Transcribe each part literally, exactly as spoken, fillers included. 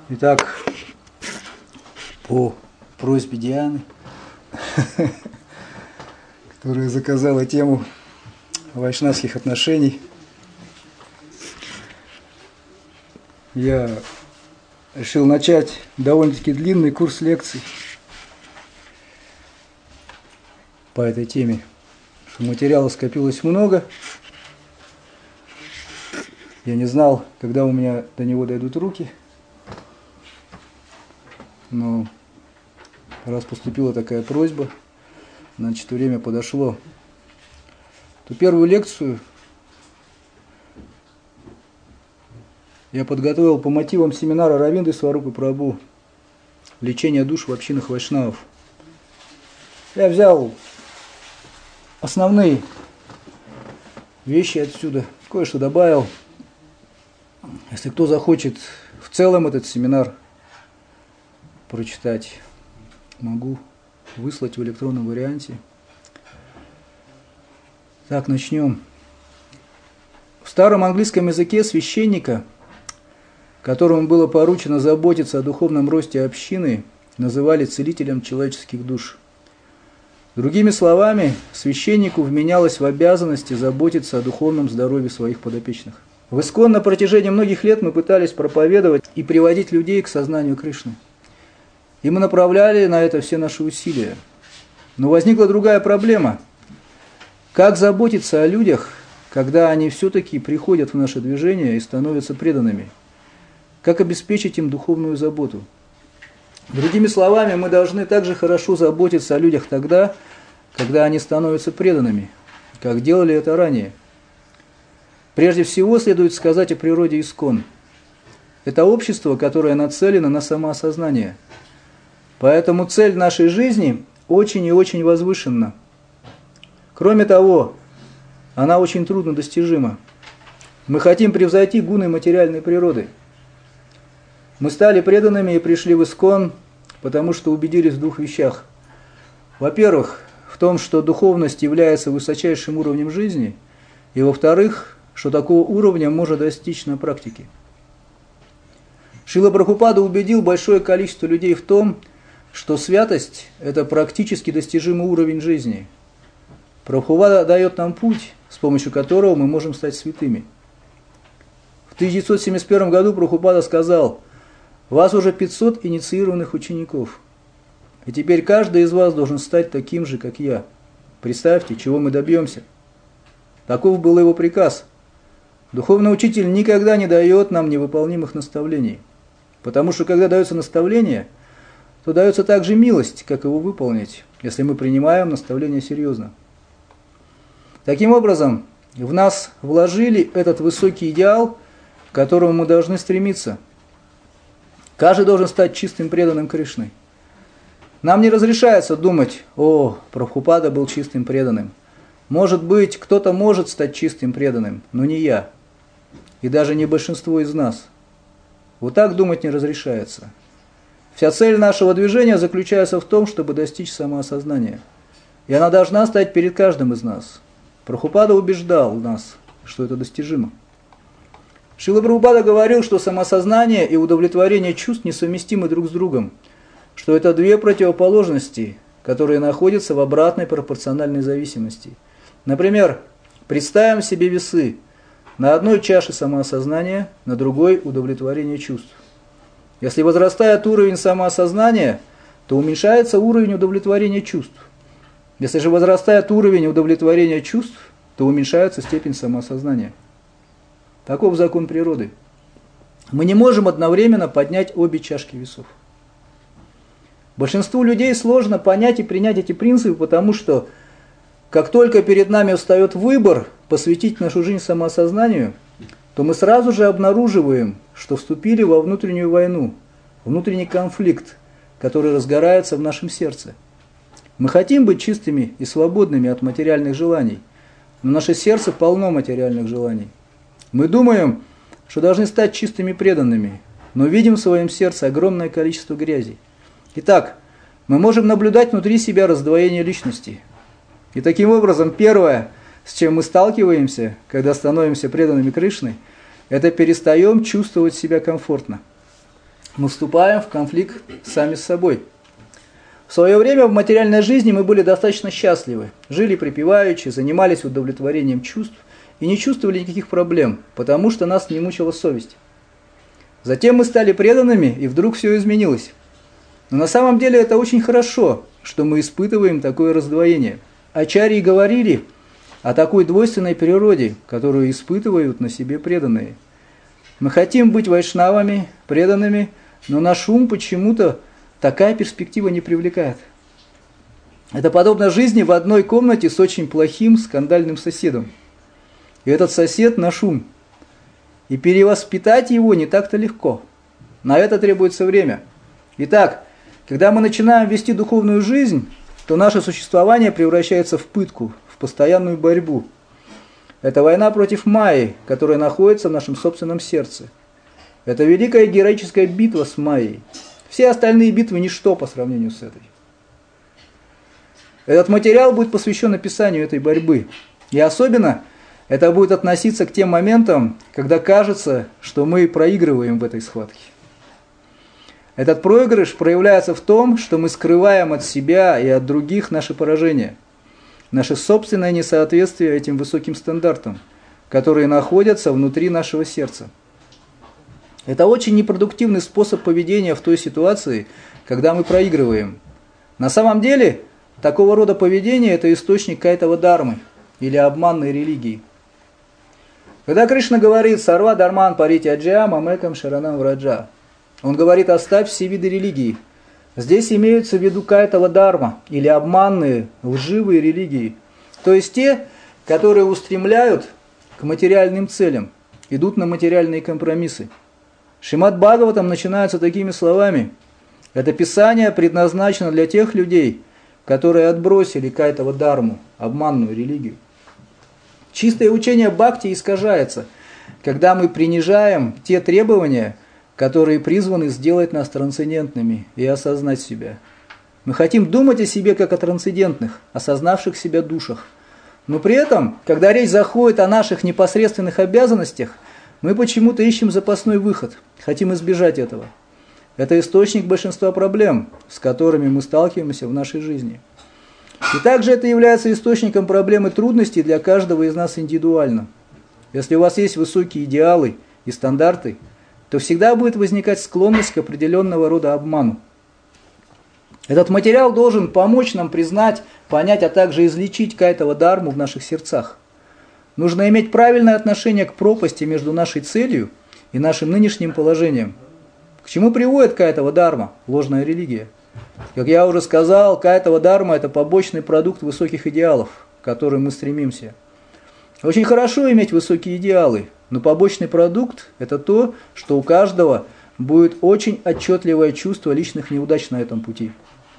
Итак, по просьбе Дианы, которая заказала тему вайшнавских отношений, я решил начать довольно-таки длинный курс лекций по этой теме, что материала скопилось много. Я не знал, когда у меня до него дойдут руки, но раз поступила такая просьба, значит, время подошло. То первую лекцию я подготовил по мотивам семинара Равинды Сварупы Прабху «Лечение душ в общинах вайшнавов». Я взял основные вещи отсюда, кое-что добавил. Если кто захочет в целом этот семинар прочитать, могу выслать в электронном варианте. Так, начнем. В старом английском языке священника, которому было поручено заботиться о духовном росте общины, называли целителем человеческих душ. Другими словами, священнику вменялось в обязанности заботиться о духовном здоровье своих подопечных. В ИСККОН на протяжении многих лет мы пытались проповедовать и приводить людей к сознанию Кришны. И мы направляли на это все наши усилия. Но возникла другая проблема. Как заботиться о людях, когда они все-таки приходят в наше движение и становятся преданными? Как обеспечить им духовную заботу? Другими словами, мы должны также хорошо заботиться о людях тогда, когда они становятся преданными, как делали это ранее. Прежде всего, следует сказать о природе ИСККОН. Это общество, которое нацелено на самоосознание. Поэтому цель нашей жизни очень и очень возвышенна. Кроме того, она очень трудно достижима. Мы хотим превзойти гуны материальной природы. Мы стали преданными и пришли в ИСККОН, потому что убедились в двух вещах. Во-первых, в том, что духовность является высочайшим уровнем жизни, и во-вторых, что такого уровня можно достичь на практике. Шрила Прабхупада убедил большое количество людей в том, что святость – это практически достижимый уровень жизни. Прабхупада дает нам путь, с помощью которого мы можем стать святыми. В тысяча девятьсот семьдесят первом году Прабхупада сказал: «У вас уже пятьсот инициированных учеников, и теперь каждый из вас должен стать таким же, как я. Представьте, чего мы добьемся». Таков был его приказ. Духовный учитель никогда не дает нам невыполнимых наставлений, потому что когда дается наставление, то дается также милость, как его выполнить, если мы принимаем наставление серьезно. Таким образом, в нас вложили этот высокий идеал, к которому мы должны стремиться. Каждый должен стать чистым преданным Кришной. Нам не разрешается думать: «О, Прабхупада был чистым преданным». Может быть, кто-то может стать чистым преданным, но не я. И даже не большинство из нас. Вот так думать не разрешается. Вся цель нашего движения заключается в том, чтобы достичь самоосознания. И она должна стать перед каждым из нас. Прабхупада убеждал нас, что это достижимо. Шрила Прабхупада говорил, что самосознание и удовлетворение чувств несовместимы друг с другом, что это две противоположности, которые находятся в обратной пропорциональной зависимости. Например, представим себе весы. На одной чаше самоосознание, на другой удовлетворение чувств. Если возрастает уровень самоосознания, то уменьшается уровень удовлетворения чувств. Если же возрастает уровень удовлетворения чувств, то уменьшается степень самоосознания. Таков закон природы. Мы не можем одновременно поднять обе чашки весов. Большинству людей сложно понять и принять эти принципы, потому что как только перед нами встает выбор посвятить нашу жизнь самоосознанию, то мы сразу же обнаруживаем, что вступили во внутреннюю войну, внутренний конфликт, который разгорается в нашем сердце. Мы хотим быть чистыми и свободными от материальных желаний, но наше сердце полно материальных желаний. Мы думаем, что должны стать чистыми преданными, но видим в своем сердце огромное количество грязи. Итак, мы можем наблюдать внутри себя раздвоение личности. И таким образом, первое, с чем мы сталкиваемся, когда становимся преданными Кришне, это перестаем чувствовать себя комфортно. мы вступаем в конфликт сами с собой. В свое время в материальной жизни мы были достаточно счастливы, жили припеваючи, занимались удовлетворением чувств и не чувствовали никаких проблем, потому что нас не мучила совесть. Затем мы стали преданными, и вдруг все изменилось. Но на самом деле это очень хорошо, что мы испытываем такое раздвоение. Ачарьи говорили о такой двойственной природе, которую испытывают на себе преданные. Мы хотим быть вайшнавами, преданными, но наш ум почему-то такая перспектива не привлекает. Это подобно жизни в одной комнате с очень плохим скандальным соседом. И этот сосед наш ум. И перевоспитать его не так-то легко. На это требуется время. Итак, когда мы начинаем вести духовную жизнь, то наше существование превращается в пытку, в постоянную борьбу. Это война против Майи, которая находится в нашем собственном сердце. Это великая героическая битва с Майей. Все остальные битвы ничто по сравнению с этой. Этот материал будет посвящен описанию этой борьбы. И особенно это будет относиться к тем моментам, когда кажется, что мы проигрываем в этой схватке. Этот проигрыш проявляется в том, что мы скрываем от себя и от других наши поражения, наше собственное несоответствие этим высоким стандартам, которые находятся внутри нашего сердца. Это очень непродуктивный способ поведения в той ситуации, когда мы проигрываем. На самом деле, такого рода поведение – это источник кайтава дharмы или обманной религии. Когда Кришна говорит «Сарва дарман паритяджя мамекам шаранам враджа», он говорит «оставь все виды религии». Здесь имеются в виду кайтава дharма или обманные, лживые религии, то есть те, которые устремляют к материальным целям, идут на материальные компромиссы. Шримад Бхагаватам начинается такими словами: «Это писание предназначено для тех людей, которые отбросили кайтава дharму, обманную религию». Чистое учение бхакти искажается, когда мы принижаем те требования, которые призваны сделать нас трансцендентными и осознать себя. Мы хотим думать о себе как о трансцендентных, осознавших себя душах. Но при этом, когда речь заходит о наших непосредственных обязанностях, мы почему-то ищем запасной выход, хотим избежать этого. Это источник большинства проблем, с которыми мы сталкиваемся в нашей жизни. И также это является источником проблем и трудностей для каждого из нас индивидуально. Если у вас есть высокие идеалы и стандарты, то всегда будет возникать склонность к определенного рода обману. Этот материал должен помочь нам признать, понять, а также излечить кайтава дharму в наших сердцах. Нужно иметь правильное отношение к пропасти между нашей целью и нашим нынешним положением. К чему приводит кайтава дharма, ложная религия? Как я уже сказал, кайтава дharма – это побочный продукт высоких идеалов, к которым мы стремимся. Очень хорошо иметь высокие идеалы, но побочный продукт – это то, что у каждого будет очень отчетливое чувство личных неудач на этом пути.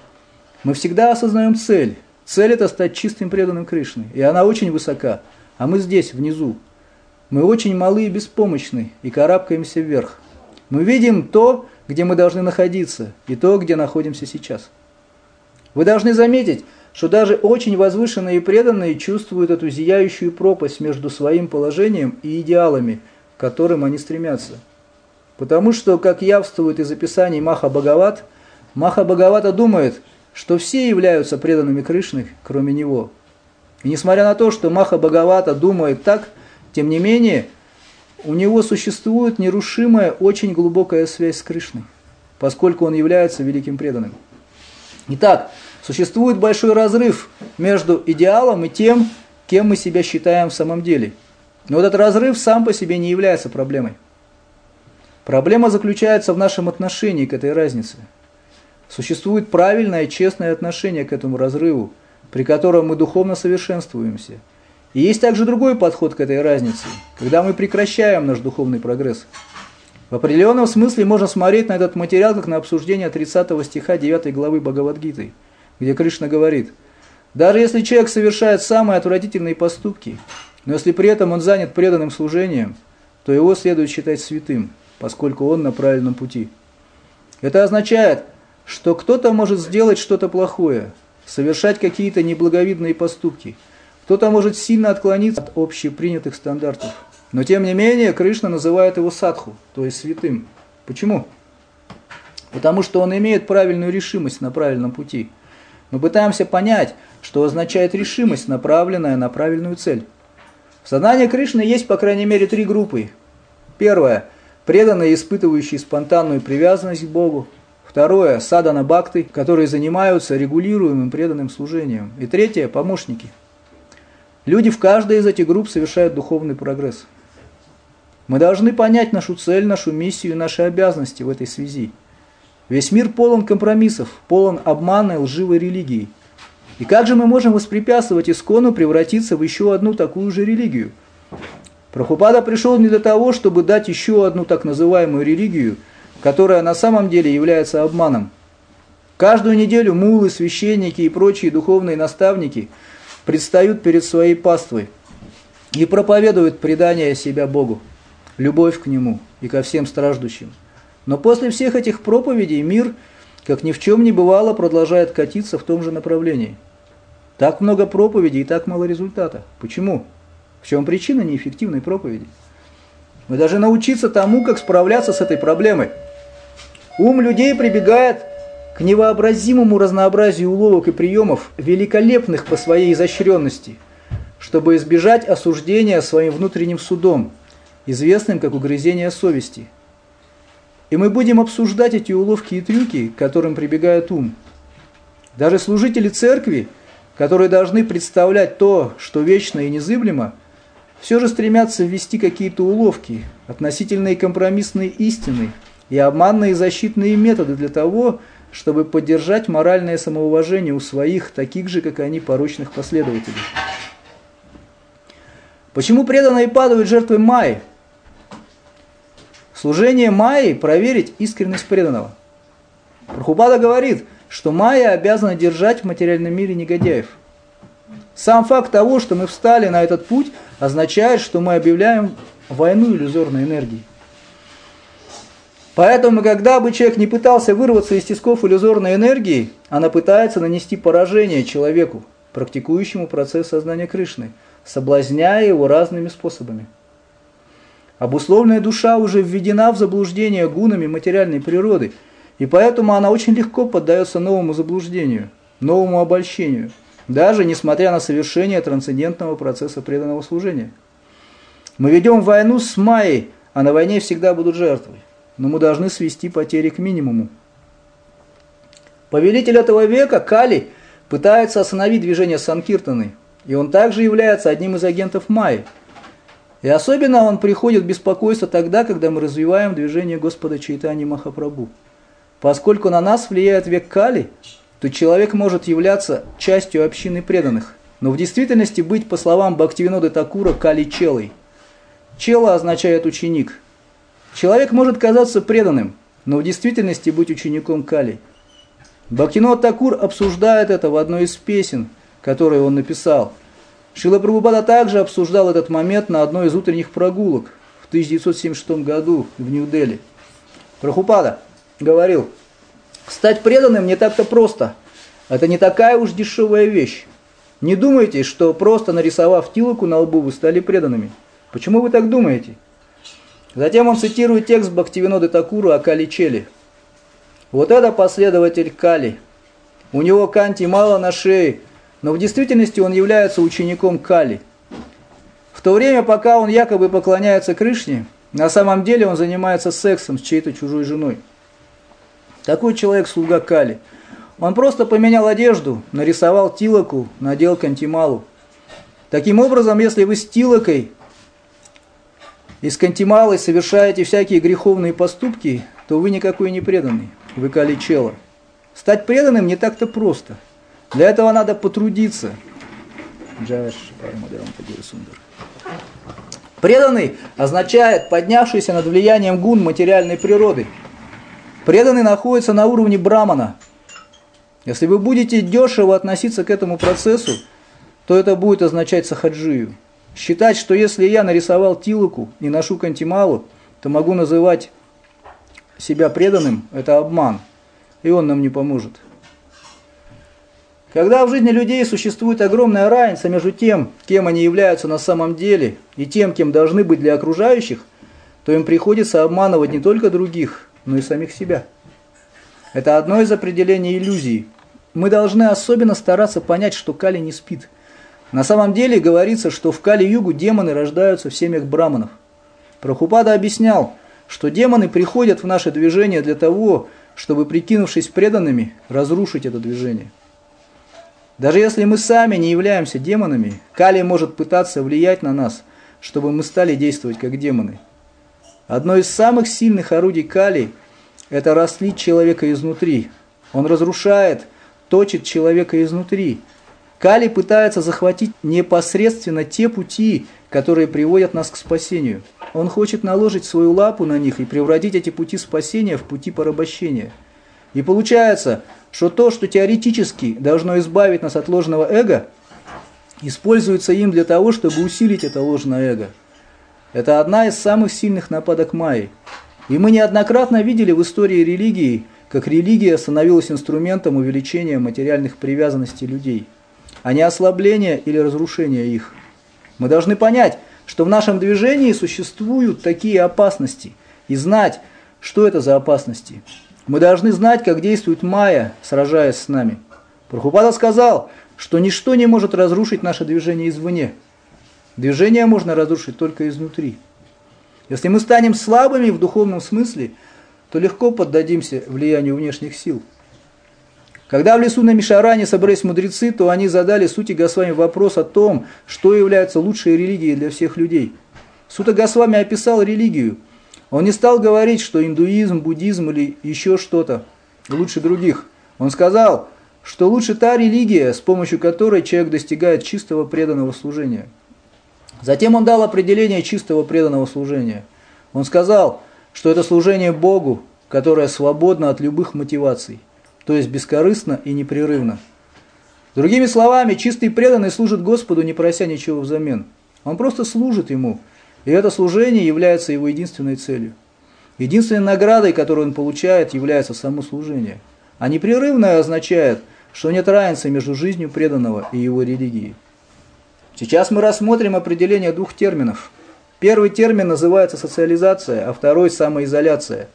Мы всегда осознаем цель. Цель – это стать чистым преданным Кришне, и она очень высока, а мы здесь, внизу. Мы очень малы и беспомощны, и карабкаемся вверх. Мы видим то, где мы должны находиться, и то, где находимся сейчас. Вы должны заметить, что даже очень возвышенные и преданные чувствуют эту зияющую пропасть между своим положением и идеалами, к которым они стремятся. Потому что, как явствует из описаний Маха Бхагават, Маха Бхагавата думает, что все являются преданными Кришны, кроме него. И несмотря на то, что Маха Бхагавата думает так, тем не менее, у него существует нерушимая, очень глубокая связь с Кришной, поскольку он является великим преданным. Итак, существует большой разрыв между идеалом и тем, кем мы себя считаем в самом деле. Но этот разрыв сам по себе не является проблемой. Проблема заключается в нашем отношении к этой разнице. Существует правильное, честное отношение к этому разрыву, при котором мы духовно совершенствуемся. И есть также другой подход к этой разнице, когда мы прекращаем наш духовный прогресс. В определенном смысле можно смотреть на этот материал как на обсуждение тридцатого стиха девятой главы Бхагавад-гиты, где Кришна говорит: даже если человек совершает самые отвратительные поступки, но если при этом он занят преданным служением, то его следует считать святым, поскольку он на правильном пути. Это означает, что кто-то может сделать что-то плохое, совершать какие-то неблаговидные поступки, кто-то может сильно отклониться от общепринятых стандартов. Но тем не менее Кришна называет его садху, то есть святым. Почему? потому что он имеет правильную решимость на правильном пути. Мы пытаемся понять, что означает решимость, направленная на правильную цель. В сознании Кришны есть, по крайней мере, три группы. Первое – преданные, испытывающие спонтанную привязанность к Богу. Второе – садхана бхакты, которые занимаются регулируемым преданным служением. И третье – помощники. Люди в каждой из этих групп совершают духовный прогресс. Мы должны понять нашу цель, нашу миссию и наши обязанности в этой связи. Весь мир полон компромиссов, полон обмана и лживой религии. И как же мы можем воспрепятствовать Искону превратиться в еще одну такую же религию? Прабхупада пришел не для того, чтобы дать еще одну так называемую религию, которая на самом деле является обманом. Каждую неделю муллы, священники и прочие духовные наставники предстают перед своей паствой и проповедуют предание себя Богу, любовь к Нему и ко всем страждущим. Но после всех этих проповедей мир, как ни в чем не бывало, продолжает катиться в том же направлении. Так много проповедей и так мало результата. Почему? В чем причина неэффективной проповеди? Мы должны научиться тому, как справляться с этой проблемой. Ум людей прибегает к невообразимому разнообразию уловок и приемов, великолепных по своей изощренности, чтобы избежать осуждения своим внутренним судом, известным как угрызение совести. И мы будем обсуждать эти уловки и трюки, к которым прибегает ум. Даже служители церкви, которые должны представлять то, что вечно и незыблемо, все же стремятся ввести какие-то уловки, относительные компромиссные истины и обманные защитные методы для того, чтобы поддержать моральное самоуважение у своих, таких же, как они, порочных последователей. Почему преданные падают жертвой Майи? Служение Майи – проверить искренность преданного. Прабхупада говорит, что Майя обязана держать в материальном мире негодяев. Сам факт того, что мы встали на этот путь, означает, что мы объявляем войну иллюзорной энергии. Поэтому, когда бы человек не пытался вырваться из тисков иллюзорной энергии, она пытается нанести поражение человеку, практикующему процесс сознания Кришны, соблазняя его разными способами. Обусловленная душа уже введена в заблуждение гунами материальной природы, и поэтому она очень легко поддается новому заблуждению, новому обольщению, даже несмотря на совершение трансцендентного процесса преданного служения. Мы ведем войну с Майей, а на войне всегда будут жертвы, но мы должны свести потери к минимуму. Повелитель этого века, Кали, пытается остановить движение Санкиртаны, и он также является одним из агентов Майи. И особенно он приходит в беспокойство тогда, когда мы развиваем движение Господа Чайтаньи Махапрабху. Поскольку на нас влияет век Кали, то человек может являться частью общины преданных, но в действительности быть, по словам Бхактивиноды Такура, Кали-челой. Чела означает ученик. Человек может казаться преданным, но в действительности быть учеником Кали. Бхактивинод Такур обсуждает это в одной из песен, которые он написал. Шрила Прабхупада также обсуждал этот момент на одной из утренних прогулок в тысяча девятьсот семьдесят шестом году в Нью-Дели. Прабхупада говорил: «Стать преданным не так-то просто. Это не такая уж дешевая вещь. Не думайте, что просто нарисовав тилоку на лбу, вы стали преданными. Почему вы так думаете?» Затем он цитирует текст Бхактивиноды Такура о Кали-челе. «Вот это последователь Кали. У него канти мало на шее, но в действительности он является учеником Кали. В то время, пока он якобы поклоняется Кришне, на самом деле он занимается сексом с чьей-то чужой женой. Такой человек слуга Кали. Он просто поменял одежду, нарисовал тилоку, надел кантималу. Таким образом, если вы с тилокой и с кантималой совершаете всякие греховные поступки, то вы никакой не преданный, вы Кали-чела. Стать преданным не так-то просто. Для этого надо потрудиться. Преданный означает поднявшийся над влиянием гун материальной природы. Преданный находится на уровне брамана. Если вы будете дешево относиться к этому процессу, то это будет означать сахаджию. Считать, что если я нарисовал тилоку и ношу кантималу, то могу называть себя преданным, это обман, и он нам не поможет. Когда в жизни людей существует огромная разница между тем, кем они являются на самом деле, и тем, кем должны быть для окружающих, то им приходится обманывать не только других, но и самих себя. Это одно из определений иллюзии. Мы должны особенно стараться понять, что Кали не спит. На самом деле говорится, что в Кали-югу демоны рождаются в семьях браманов. Прабхупада объяснял, что демоны приходят в наше движение для того, чтобы, прикинувшись преданными, разрушить это движение. Даже если мы сами не являемся демонами, Кали может пытаться влиять на нас, чтобы мы стали действовать как демоны. Одно из самых сильных орудий Кали – это раслить человека изнутри. Он разрушает, точит человека изнутри. Кали пытается захватить непосредственно те пути, которые приводят нас к спасению. Он хочет наложить свою лапу на них и превратить эти пути спасения в пути порабощения. И получается, что то, что теоретически должно избавить нас от ложного эго, используется им для того, чтобы усилить это ложное эго. Это одна из самых сильных нападок Майи. И мы неоднократно видели в истории религии, как религия становилась инструментом увеличения материальных привязанностей людей, а не ослабления или разрушения их. Мы должны понять, что в нашем движении существуют такие опасности, и знать, что это за опасности. Мы должны знать, как действует Майя, сражаясь с нами. Прабхупада сказал, что ничто не может разрушить наше движение извне. Движение можно разрушить только изнутри. Если мы станем слабыми в духовном смысле, то легко поддадимся влиянию внешних сил. Когда в лесу на Мишаране собрались мудрецы, то они задали Сути Госвами вопрос о том, что является лучшей религией для всех людей. Сута Госвами описал религию. Он не стал говорить, что индуизм, буддизм или еще что-то лучше других. Он сказал, что лучше та религия, с помощью которой человек достигает чистого преданного служения. Затем он дал определение чистого преданного служения. Он сказал, что это служение Богу, которое свободно от любых мотиваций, то есть бескорыстно и непрерывно. Другими словами, чистый преданный служит Господу, не прося ничего взамен. Он просто служит Ему, и это служение является его единственной целью. Единственной наградой, которую он получает, является само служение. А непрерывное означает, что нет разницы между жизнью преданного и его религией. Сейчас мы рассмотрим определение двух терминов. Первый термин называется социализация, а второй – самоизоляция.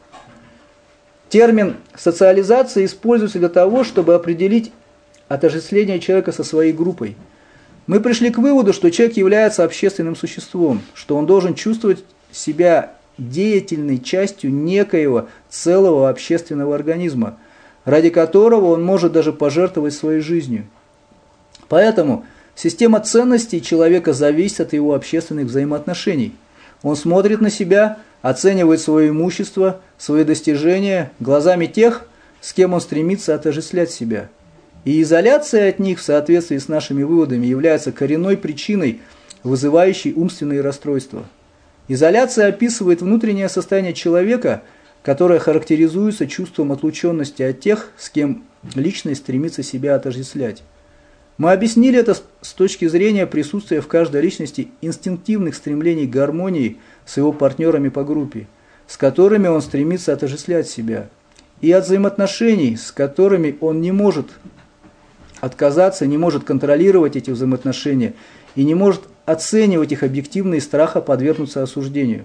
Термин социализация используется для того, чтобы определить отождествление человека со своей группой. Мы пришли к выводу, что человек является общественным существом, что он должен чувствовать себя деятельной частью некоего целого общественного организма, ради которого он может даже пожертвовать своей жизнью. Поэтому система ценностей человека зависит от его общественных взаимоотношений. Он смотрит на себя, оценивает свое имущество, свои достижения глазами тех, с кем он стремится отождествлять себя. И изоляция от них в соответствии с нашими выводами является коренной причиной, вызывающей умственные расстройства. Изоляция описывает внутреннее состояние человека, которое характеризуется чувством отлученности от тех, с кем личность стремится себя отождествлять. Мы объяснили это с точки зрения присутствия в каждой личности инстинктивных стремлений к гармонии с его партнерами по группе, с которыми он стремится отождествлять себя, и от взаимоотношений, с которыми он не может отказаться, не может контролировать эти взаимоотношения и не может оценивать их объективно из страха подвергнуться осуждению.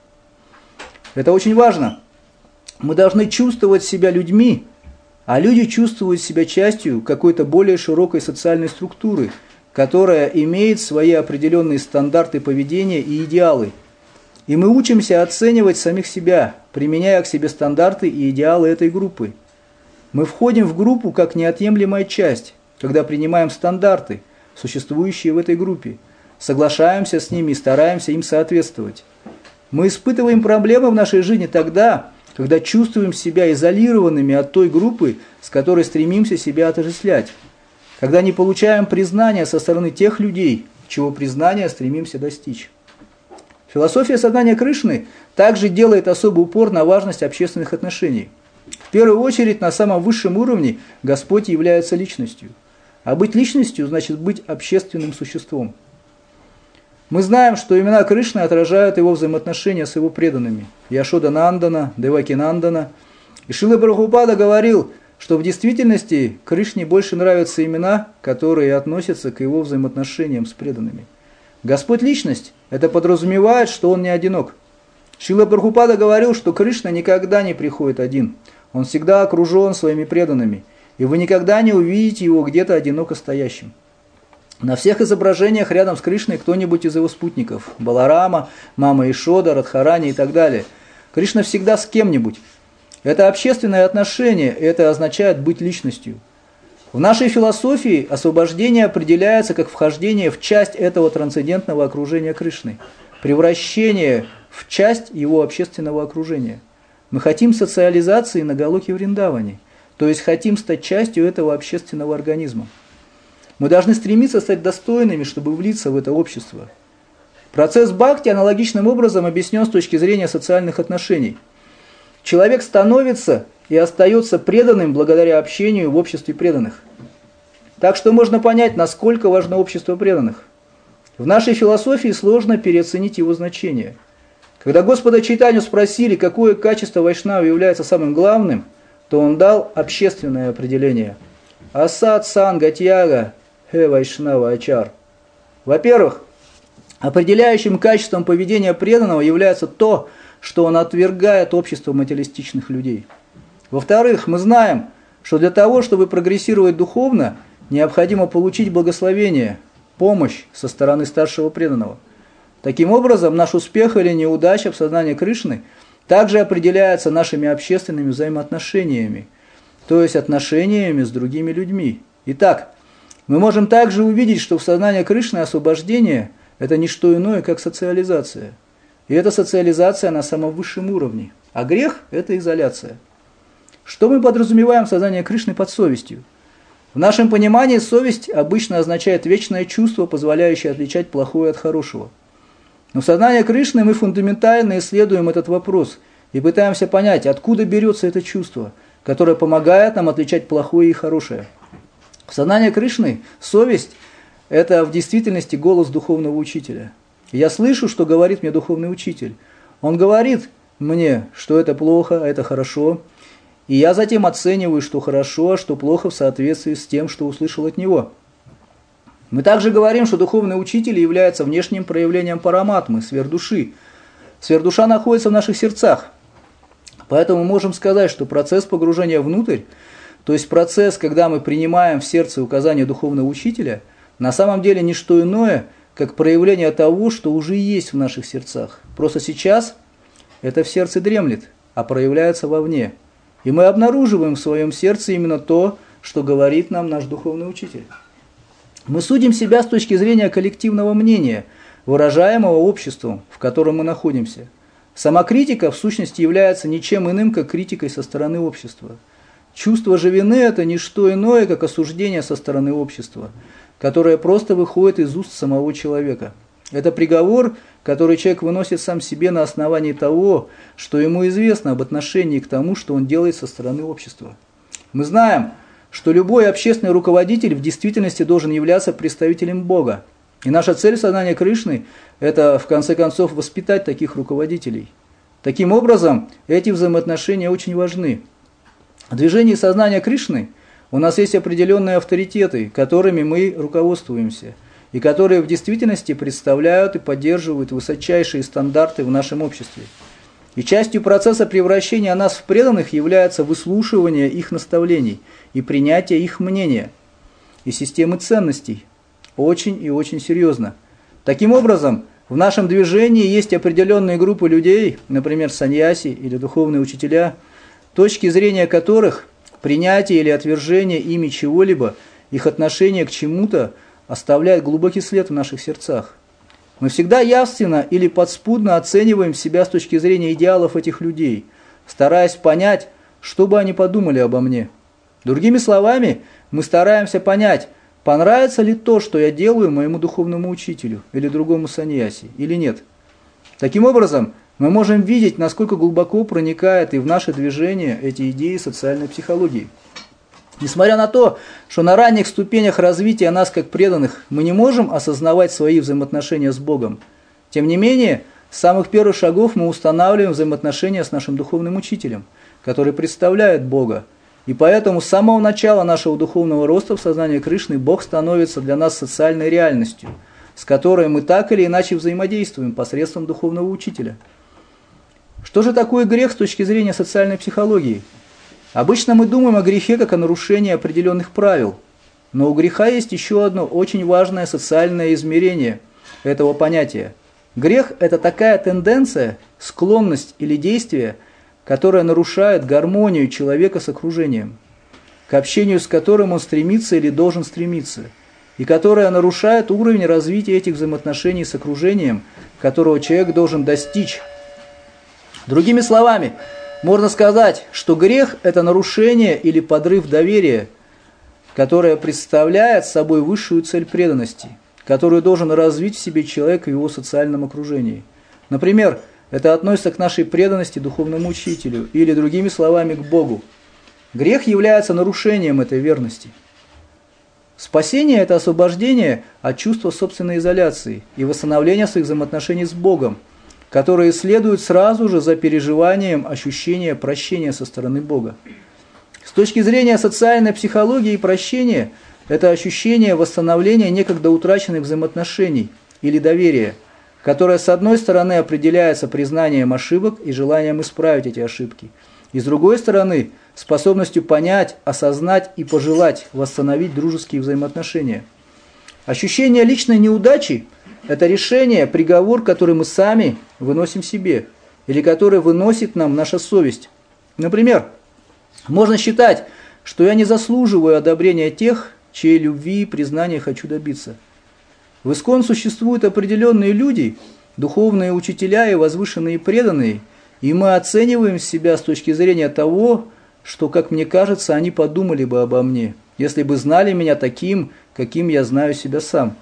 Это очень важно. Мы должны чувствовать себя людьми, а люди чувствуют себя частью какой-то более широкой социальной структуры, которая имеет свои определенные стандарты поведения и идеалы. И мы учимся оценивать самих себя, применяя к себе стандарты и идеалы этой группы. Мы входим в группу как неотъемлемая часть, когда принимаем стандарты, существующие в этой группе, соглашаемся с ними и стараемся им соответствовать. Мы испытываем проблемы в нашей жизни тогда, когда чувствуем себя изолированными от той группы, с которой стремимся себя отождествлять, когда не получаем признания со стороны тех людей, чего признания стремимся достичь. Философия сознания Кришны также делает особый упор на важность общественных отношений. В первую очередь, на самом высшем уровне Господь является личностью. А быть личностью значит быть общественным существом. Мы знаем, что имена Кришны отражают его взаимоотношения с его преданными. Яшода Нандана, Деваки Нандана. И Шрила Прабхупада говорил, что в действительности Кришне больше нравятся имена, которые относятся к его взаимоотношениям с преданными. Господь личность, это подразумевает, что он не одинок. Шрила Прабхупада говорил, что Кришна никогда не приходит один. Он всегда окружен своими преданными, и вы никогда не увидите его где-то одиноко стоящим. На всех изображениях рядом с Кришной кто-нибудь из его спутников – Баларама, Мама Ишода, Радхарани и так далее. Кришна всегда с кем-нибудь. Это общественное отношение, и это означает быть личностью. В нашей философии освобождение определяется как вхождение в часть этого трансцендентного окружения Кришны, превращение в часть его общественного окружения. Мы хотим социализации на Галоке Вриндаване, то есть хотим стать частью этого общественного организма. Мы должны стремиться стать достойными, чтобы влиться в это общество. Процесс бхакти аналогичным образом объяснен с точки зрения социальных отношений. Человек становится и остается преданным благодаря общению в обществе преданных. Так что можно понять, насколько важно общество преданных. В нашей философии сложно переоценить его значение. Когда Господа Чайтанью спросили, какое качество вайшнава является самым главным, то он дал общественное определение. Асад санга тьяга хе вайшнава ачар. Во-первых, определяющим качеством поведения преданного является то, что он отвергает общество материалистичных людей. Во-вторых, мы знаем, что для того, чтобы прогрессировать духовно, необходимо получить благословение, помощь со стороны старшего преданного. Таким образом, наш успех или неудача в сознании Кришны также определяется нашими общественными взаимоотношениями, то есть отношениями с другими людьми. Итак, мы можем также увидеть, что в сознании Кришны освобождение – это не что иное, как социализация. И эта социализация на самом высшем уровне. А грех – это изоляция. Что мы подразумеваем в сознании Кришны под совестью? В нашем понимании совесть обычно означает вечное чувство, позволяющее отличать плохое от хорошего. Но в сознании Кришны мы фундаментально исследуем этот вопрос и пытаемся понять, откуда берется это чувство, которое помогает нам отличать плохое и хорошее. В сознании Кришны совесть – это в действительности голос духовного учителя. Я слышу, что говорит мне духовный учитель. Он говорит мне, что это плохо, а это хорошо. И я затем оцениваю, что хорошо, а что плохо в соответствии с тем, что услышал от него. Мы также говорим, что духовный учитель является внешним проявлением параматмы, сверхдуши. Сверхдуша находится в наших сердцах. Поэтому мы можем сказать, что процесс погружения внутрь, то есть процесс, когда мы принимаем в сердце указания духовного учителя, на самом деле не что иное, как проявление того, что уже есть в наших сердцах. Просто сейчас это в сердце дремлет, а проявляется вовне. И мы обнаруживаем в своем сердце именно то, что говорит нам наш духовный учитель. Мы судим себя с точки зрения коллективного мнения, выражаемого обществом, в котором мы находимся. Самокритика в сущности является ничем иным, как критикой со стороны общества. Чувство же вины – это не что иное, как осуждение со стороны общества, которое просто выходит из уст самого человека. Это приговор, который человек выносит сам себе на основании того, что ему известно об отношении к тому, что он делает со стороны общества. Мы знаем, что любой общественный руководитель в действительности должен являться представителем Бога. И наша цель сознания Кришны – это, в конце концов, воспитать таких руководителей. Таким образом, эти взаимоотношения очень важны. В движении сознания Кришны у нас есть определенные авторитеты, которыми мы руководствуемся, и которые в действительности представляют и поддерживают высочайшие стандарты в нашем обществе. И частью процесса превращения нас в преданных является выслушивание их наставлений и принятие их мнения и системы ценностей. Очень и очень серьезно. Таким образом, в нашем движении есть определенные группы людей, например, саньяси или духовные учителя, точки зрения которых принятие или отвержение ими чего-либо, их отношение к чему-то оставляет глубокий след в наших сердцах. Мы всегда явственно или подспудно оцениваем себя с точки зрения идеалов этих людей, стараясь понять, что бы они подумали обо мне. Другими словами, мы стараемся понять, понравится ли то, что я делаю моему духовному учителю или другому саньяси, или нет. Таким образом, мы можем видеть, насколько глубоко проникает и в наше движение эти идеи социальной психологии. Несмотря на то, что на ранних ступенях развития нас как преданных мы не можем осознавать свои взаимоотношения с Богом, тем не менее, с самых первых шагов мы устанавливаем взаимоотношения с нашим духовным учителем, который представляет Бога. И поэтому с самого начала нашего духовного роста в сознании Кришны Бог становится для нас социальной реальностью, с которой мы так или иначе взаимодействуем посредством духовного учителя. Что же такое грех с точки зрения социальной психологии? Обычно мы думаем о грехе как о нарушении определенных правил, но у греха есть еще одно очень важное социальное измерение этого понятия. Грех – это такая тенденция, склонность или действие, которое нарушает гармонию человека с окружением, к общению с которым он стремится или должен стремиться, и которое нарушает уровень развития этих взаимоотношений с окружением, которого человек должен достичь. Другими словами, можно сказать, что грех – это нарушение или подрыв доверия, которое представляет собой высшую цель преданности, которую должен развить в себе человек в его социальном окружении. Например, это относится к нашей преданности духовному учителю или, другими словами, к Богу. Грех является нарушением этой верности. Спасение – это освобождение от чувства собственной изоляции и восстановление своих взаимоотношений с Богом, которые следуют сразу же за переживанием ощущения прощения со стороны Бога. С точки зрения социальной психологии, прощение – это ощущение восстановления некогда утраченных взаимоотношений или доверия, которое, с одной стороны, определяется признанием ошибок и желанием исправить эти ошибки, и, с другой стороны, способностью понять, осознать и пожелать восстановить дружеские взаимоотношения. Ощущение личной неудачи – это решение, приговор, который мы сами выносим себе, или который выносит нам наша совесть. Например, можно считать, что я не заслуживаю одобрения тех, чьей любви и признания хочу добиться. В ИСККОН существуют определенные люди, духовные учителя и возвышенные преданные, и мы оцениваем себя с точки зрения того, что, как мне кажется, они подумали бы обо мне, если бы знали меня таким, каким я знаю себя сам.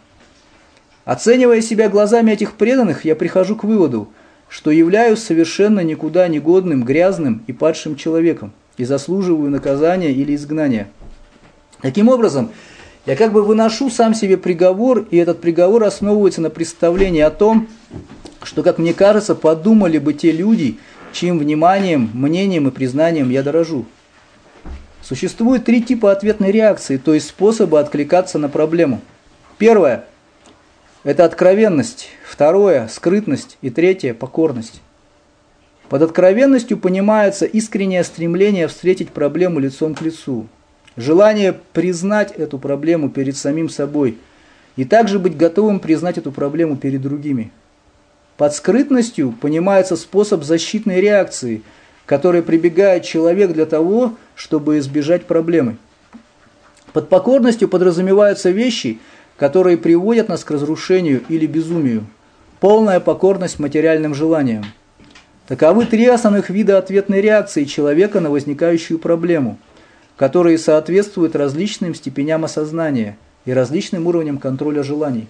Оценивая себя глазами этих преданных, я прихожу к выводу, что являюсь совершенно никуда не годным, грязным и падшим человеком и заслуживаю наказания или изгнания. Таким образом, я как бы выношу сам себе приговор, и этот приговор основывается на представлении о том, что, как мне кажется, подумали бы те люди, чьим вниманием, мнением и признанием я дорожу. Существует три типа ответной реакции, то есть способа откликаться на проблему. Первое – это откровенность, второе – скрытность и третье – покорность. Под откровенностью понимается искреннее стремление встретить проблему лицом к лицу, желание признать эту проблему перед самим собой и также быть готовым признать эту проблему перед другими. Под скрытностью понимается способ защитной реакции, к которой прибегает человек для того, чтобы избежать проблемы. Под покорностью подразумеваются вещи, которые приводят нас к разрушению или безумию. Полная покорность материальным желаниям. Таковы три основных вида ответной реакции человека на возникающую проблему, которые соответствуют различным степеням осознания и различным уровням контроля желаний.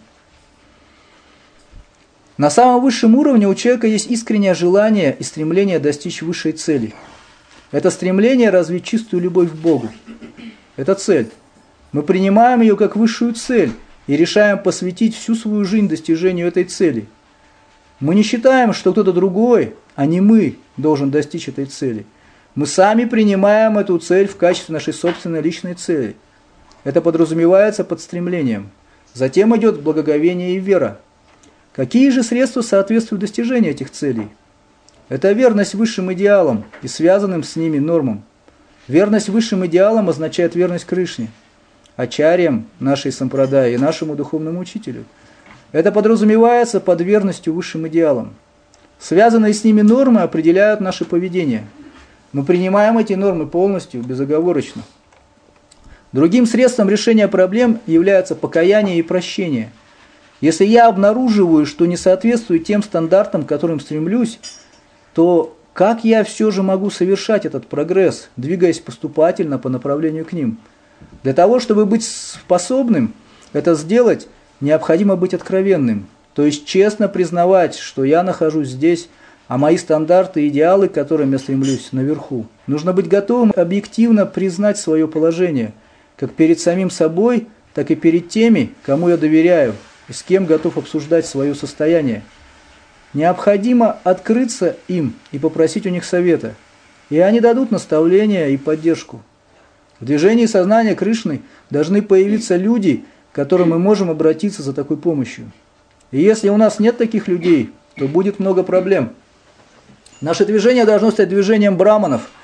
На самом высшем уровне у человека есть искреннее желание и стремление достичь высшей цели. Это стремление развить чистую любовь к Богу. Это цель. Мы принимаем ее как высшую цель и решаем посвятить всю свою жизнь достижению этой цели. Мы не считаем, что кто-то другой, а не мы, должен достичь этой цели. Мы сами принимаем эту цель в качестве нашей собственной личной цели. Это подразумевается под стремлением. Затем идет благоговение и вера. Какие же средства соответствуют достижению этих целей? Это верность высшим идеалам и связанным с ними нормам. Верность высшим идеалам означает верность Кришне, ачарьям нашей сампрадаи и нашему духовному учителю. Это подразумевается под верностью высшим идеалам. Связанные с ними нормы определяют наше поведение. Мы принимаем эти нормы полностью, безоговорочно. Другим средством решения проблем является покаяние и прощение. Если я обнаруживаю, что не соответствую тем стандартам, к которым стремлюсь, то как я все же могу совершать этот прогресс, двигаясь поступательно по направлению к ним? Для того, чтобы быть способным это сделать, необходимо быть откровенным, то есть честно признавать, что я нахожусь здесь, а мои стандарты и идеалы, к которым я стремлюсь, наверху. Нужно быть готовым объективно признать свое положение, как перед самим собой, так и перед теми, кому я доверяю, и с кем готов обсуждать свое состояние. Необходимо открыться им и попросить у них совета, и они дадут наставления и поддержку. В движении сознания Кришны должны появиться люди, к которым мы можем обратиться за такой помощью. И если у нас нет таких людей, то будет много проблем. Наше движение должно стать движением браманов,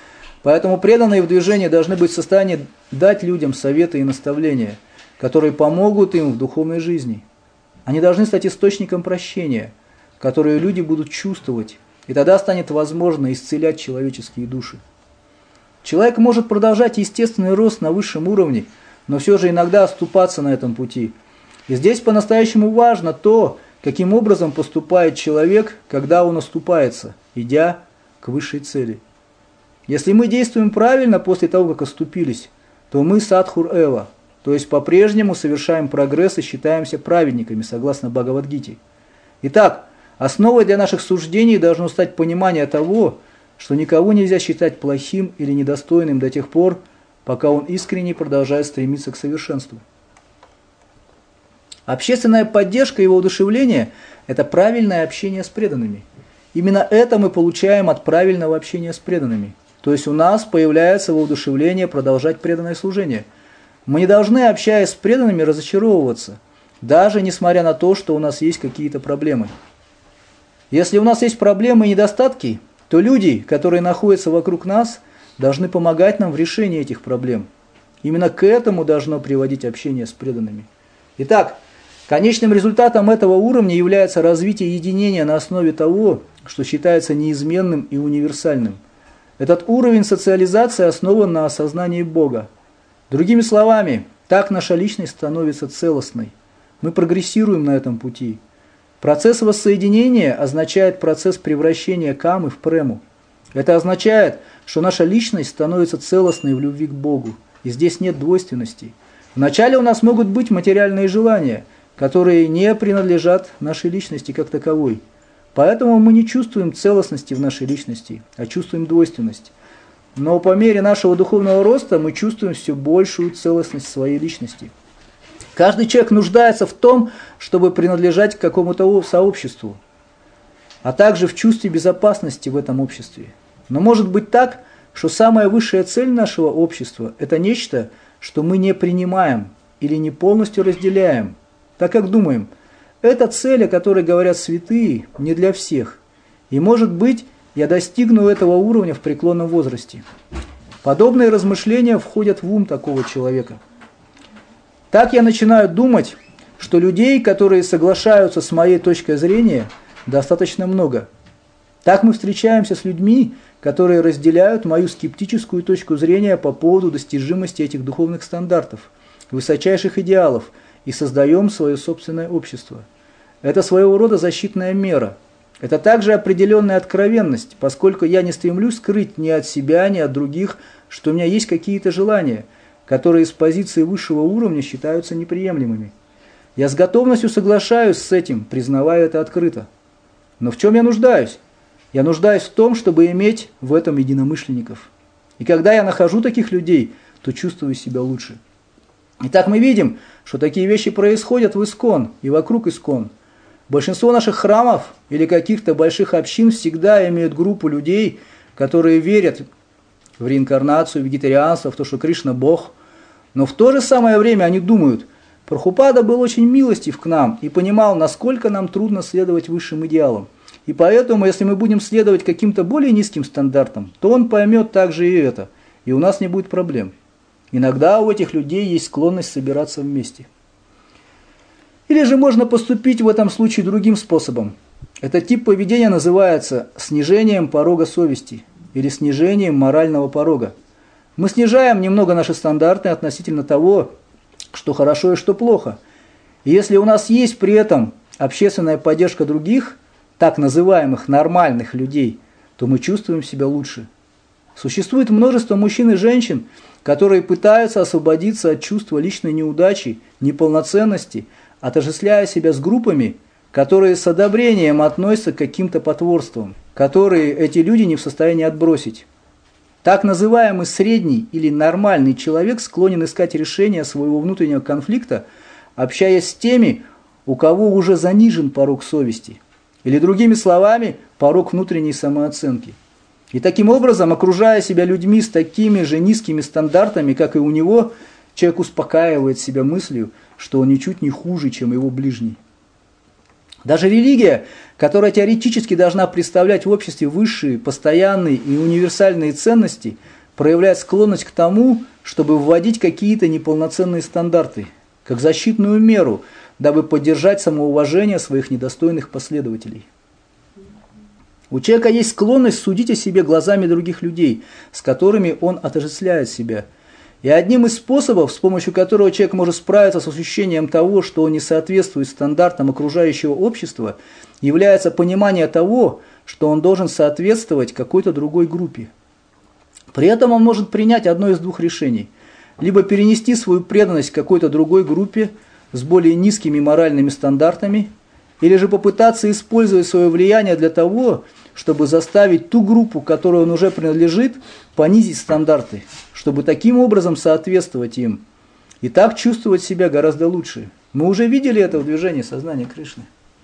Поэтому преданные в движении должны быть в состоянии дать людям советы и наставления, которые помогут им в духовной жизни. Они должны стать источником прощения, которые люди будут чувствовать, и тогда станет возможно исцелять человеческие души. Человек может продолжать естественный рост на высшем уровне, но все же иногда оступаться на этом пути. И здесь по-настоящему важно то, каким образом поступает человек, когда он оступается, идя к высшей цели. Если мы действуем правильно после того, как оступились, то мы садхур эва, то есть по-прежнему совершаем прогресс и считаемся праведниками, согласно Бхагавад-гите. Итак, основой для наших суждений должно стать понимание того, что никого нельзя считать плохим или недостойным до тех пор, пока он искренне продолжает стремиться к совершенству. Общественная поддержка и воодушевление – это правильное общение с преданными. Именно это мы получаем от правильного общения с преданными. То есть у нас появляется воодушевление продолжать преданное служение. Мы не должны, общаясь с преданными, разочаровываться, даже несмотря на то, что у нас есть какие-то проблемы. Если у нас есть проблемы и недостатки, то люди, которые находятся вокруг нас, должны помогать нам в решении этих проблем. Именно к этому должно приводить общение с преданными. Итак, конечным результатом этого уровня является развитие единения на основе того, что считается неизменным и универсальным. Этот уровень социализации основан на осознании Бога. Другими словами, так наша личность становится целостной. Мы прогрессируем на этом пути. Процесс воссоединения означает процесс превращения камы в прему. Это означает, что наша личность становится целостной в любви к Богу. И здесь нет двойственности. Вначале у нас могут быть материальные желания, которые не принадлежат нашей личности как таковой. Поэтому мы не чувствуем целостности в нашей личности, а чувствуем двойственность. Но по мере нашего духовного роста мы чувствуем все большую целостность своей личности. Каждый человек нуждается в том, чтобы принадлежать к какому-то сообществу, а также в чувстве безопасности в этом обществе. Но может быть так, что самая высшая цель нашего общества – это нечто, что мы не принимаем или не полностью разделяем, так как думаем, эта цель, о которой говорят святые, не для всех. И может быть, я достигну этого уровня в преклонном возрасте. Подобные размышления входят в ум такого человека. Так я начинаю думать, что людей, которые соглашаются с моей точкой зрения, достаточно много. Так мы встречаемся с людьми, которые разделяют мою скептическую точку зрения по поводу достижимости этих духовных стандартов, высочайших идеалов, и создаем свое собственное общество. Это своего рода защитная мера. Это также определенная откровенность, поскольку я не стремлюсь скрыть ни от себя, ни от других, что у меня есть какие-то желания, которые с позиции высшего уровня считаются неприемлемыми. Я с готовностью соглашаюсь с этим, признавая это открыто. Но в чем я нуждаюсь? Я нуждаюсь в том, чтобы иметь в этом единомышленников. И когда я нахожу таких людей, то чувствую себя лучше. Итак, мы видим, что такие вещи происходят в Искон и вокруг Искон. Большинство наших храмов или каких-то больших общин всегда имеют группу людей, которые верят в реинкарнацию, в вегетарианство, в то, что Кришна – Бог. Но в то же самое время они думают, Прабхупада был очень милостив к нам и понимал, насколько нам трудно следовать высшим идеалам. И поэтому, если мы будем следовать каким-то более низким стандартам, то он поймет также и это, и у нас не будет проблем. Иногда у этих людей есть склонность собираться вместе. Или же можно поступить в этом случае другим способом. Этот тип поведения называется снижением порога совести или снижением морального порога. Мы снижаем немного наши стандарты относительно того, что хорошо и что плохо. И если у нас есть при этом общественная поддержка других, так называемых нормальных людей, то мы чувствуем себя лучше. Существует множество мужчин и женщин, которые пытаются освободиться от чувства личной неудачи, неполноценности, отождествляя себя с группами, которые с одобрением относятся к каким-то потворствам, которые эти люди не в состоянии отбросить. Так называемый средний или нормальный человек склонен искать решение своего внутреннего конфликта, общаясь с теми, у кого уже занижен порог совести, или другими словами, порог внутренней самооценки. И таким образом, окружая себя людьми с такими же низкими стандартами, как и у него, человек успокаивает себя мыслью, что он ничуть не хуже, чем его ближний. Даже религия, которая теоретически должна представлять в обществе высшие, постоянные и универсальные ценности, проявляет склонность к тому, чтобы вводить какие-то неполноценные стандарты, как защитную меру, дабы поддержать самоуважение своих недостойных последователей. У человека есть склонность судить о себе глазами других людей, с которыми он отождествляет себя. И одним из способов, с помощью которого человек может справиться с ощущением того, что он не соответствует стандартам окружающего общества, является понимание того, что он должен соответствовать какой-то другой группе. При этом он может принять одно из двух решений. Либо перенести свою преданность какой-то другой группе с более низкими моральными стандартами, или же попытаться использовать свое влияние для того, чтобы заставить ту группу, к которой он уже принадлежит, понизить стандарты, чтобы таким образом соответствовать им и так чувствовать себя гораздо лучше. Мы уже видели это в движении сознания Кришны.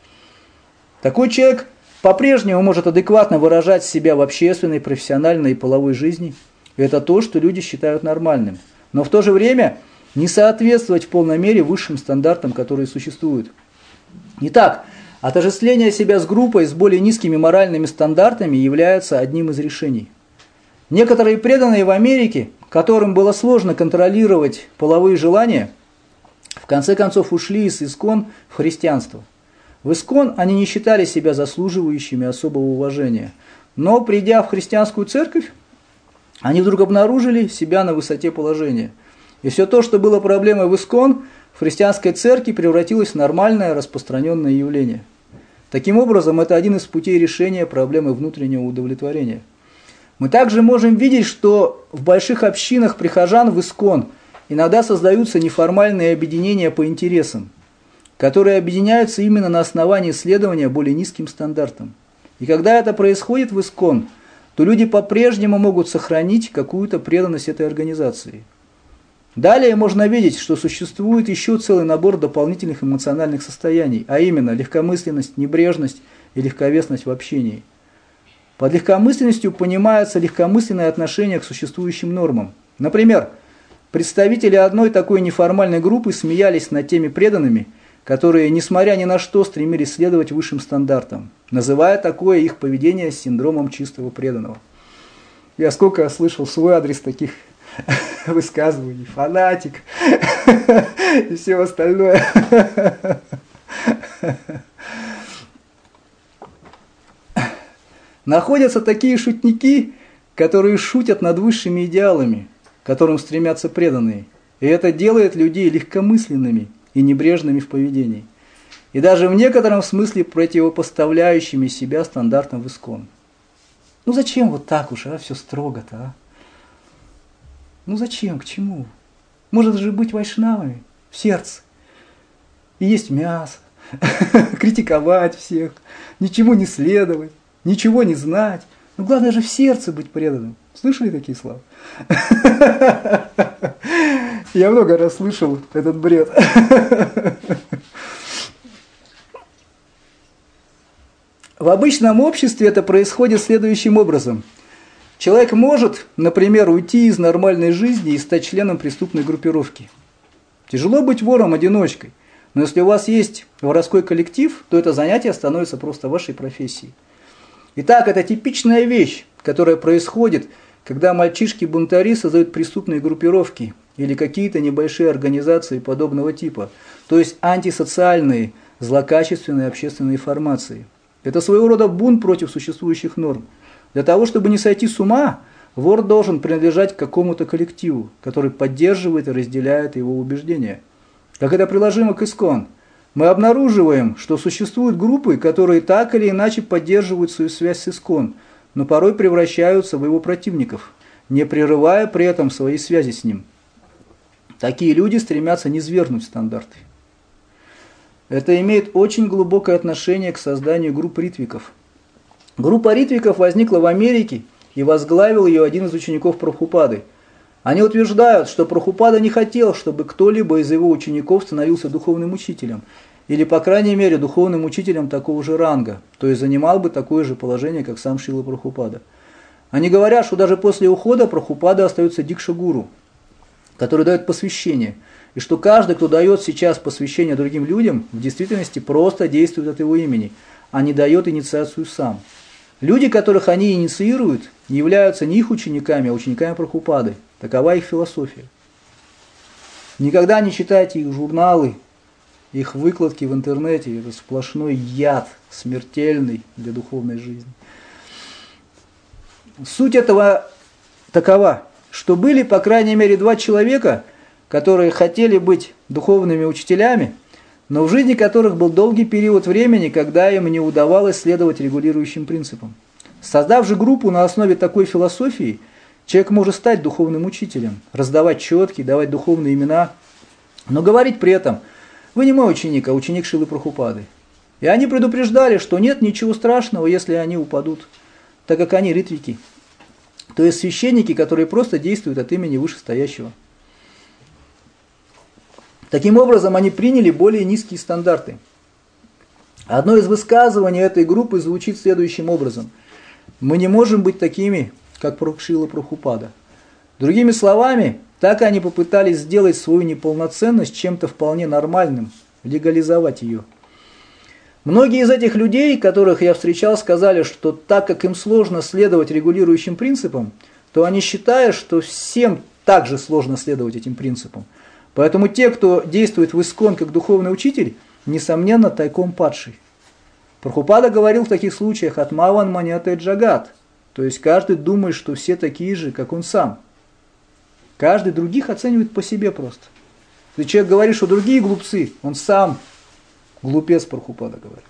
Такой человек по-прежнему может адекватно выражать себя в общественной, профессиональной и половой жизни. И это то, что люди считают нормальным. Но в то же время не соответствовать в полной мере высшим стандартам, которые существуют. Итак, отождествление себя с группой с более низкими моральными стандартами является одним из решений. Некоторые преданные в Америке, которым было сложно контролировать половые желания, в конце концов ушли из ИСККОН в христианство. В ИСККОН они не считали себя заслуживающими особого уважения, но придя в христианскую церковь, они вдруг обнаружили себя на высоте положения. И все то, что было проблемой в ИСККОН, в христианской церкви превратилось в нормальное распространенное явление. Таким образом, это один из путей решения проблемы внутреннего удовлетворения. Мы также можем видеть, что в больших общинах прихожан в ИСККОН иногда создаются неформальные объединения по интересам, которые объединяются именно на основании следования более низким стандартам. И когда это происходит в ИСККОН, то люди по-прежнему могут сохранить какую-то преданность этой организации. Далее можно видеть, что существует еще целый набор дополнительных эмоциональных состояний, а именно легкомысленность, небрежность и легковесность в общении. Под легкомысленностью понимается легкомысленное отношение к существующим нормам. Например, представители одной такой неформальной группы смеялись над теми преданными, которые, несмотря ни на что, стремились следовать высшим стандартам, называя такое их поведение синдромом чистого преданного. Я сколько слышал в свой адрес таких высказываний, фанатик и все остальное. Находятся такие шутники, которые шутят над высшими идеалами, к которым стремятся преданные. И это делает людей легкомысленными и небрежными в поведении. И даже в некотором смысле противопоставляющими себя стандартам в ИСККОН. Ну зачем вот так уж, а, все строго-то, а? Ну зачем, к чему? Может же быть вайшнавами в сердце. И есть мясо, критиковать всех, ничему не следовать, ничего не знать. Но главное же в сердце быть преданным. Слышали такие слова? Я много раз слышал этот бред. В обычном обществе это происходит следующим образом. Человек может, например, уйти из нормальной жизни и стать членом преступной группировки. Тяжело быть вором-одиночкой, но если у вас есть воровской коллектив, то это занятие становится просто вашей профессией. Итак, это типичная вещь, которая происходит, когда мальчишки-бунтари создают преступные группировки или какие-то небольшие организации подобного типа, то есть антисоциальные, злокачественные общественные формации. Это своего рода бунт против существующих норм. Для того, чтобы не сойти с ума, вор должен принадлежать к какому-то коллективу, который поддерживает и разделяет его убеждения. Как это приложимо к ИСККОН? Мы обнаруживаем, что существуют группы, которые так или иначе поддерживают свою связь с ИСККОН, но порой превращаются в его противников, не прерывая при этом своей связи с ним. Такие люди стремятся низвергнуть стандарты. Это имеет очень глубокое отношение к созданию групп ритвиков. Группа ритвиков возникла в Америке и возглавил ее один из учеников Прабхупады. Они утверждают, что Прабхупада не хотел, чтобы кто-либо из его учеников становился духовным учителем, или, по крайней мере, духовным учителем такого же ранга, то есть занимал бы такое же положение, как сам Шрила Прабхупада. Они говорят, что даже после ухода Прабхупада остается дикша-гуру, который дает посвящение, и что каждый, кто дает сейчас посвящение другим людям, в действительности просто действует от его имени, а не дает инициацию сам. Люди, которых они инициируют, не являются ни их учениками, а учениками Прабхупады. Такова их философия. Никогда не читайте их журналы, их выкладки в интернете. Это сплошной яд, смертельный для духовной жизни. Суть этого такова, что были, по крайней мере, два человека, которые хотели быть духовными учителями, но в жизни которых был долгий период времени, когда им не удавалось следовать регулирующим принципам. Создав же группу на основе такой философии, человек может стать духовным учителем, раздавать четки, давать духовные имена, но говорить при этом: «Вы не мой ученик, а ученик Шрилы Прабхупады». И они предупреждали, что нет ничего страшного, если они упадут, так как они ритвики, то есть священники, которые просто действуют от имени вышестоящего. Таким образом, они приняли более низкие стандарты. Одно из высказываний этой группы звучит следующим образом: «Мы не можем быть такими, как Шрила Прабхупада». Другими словами, так они попытались сделать свою неполноценность чем-то вполне нормальным, легализовать ее. Многие из этих людей, которых я встречал, сказали, что так как им сложно следовать регулирующим принципам, то они считают, что всем также сложно следовать этим принципам. Поэтому те, кто действует в ИСККОН как духовный учитель, несомненно, тайком падший. Прабхупада говорил в таких случаях «Атмаван маньяте джагат», то есть каждый думает, что все такие же, как он сам. Каждый других оценивает по себе просто. Если человек говорит, что другие глупцы, он сам глупец, Прабхупада говорит.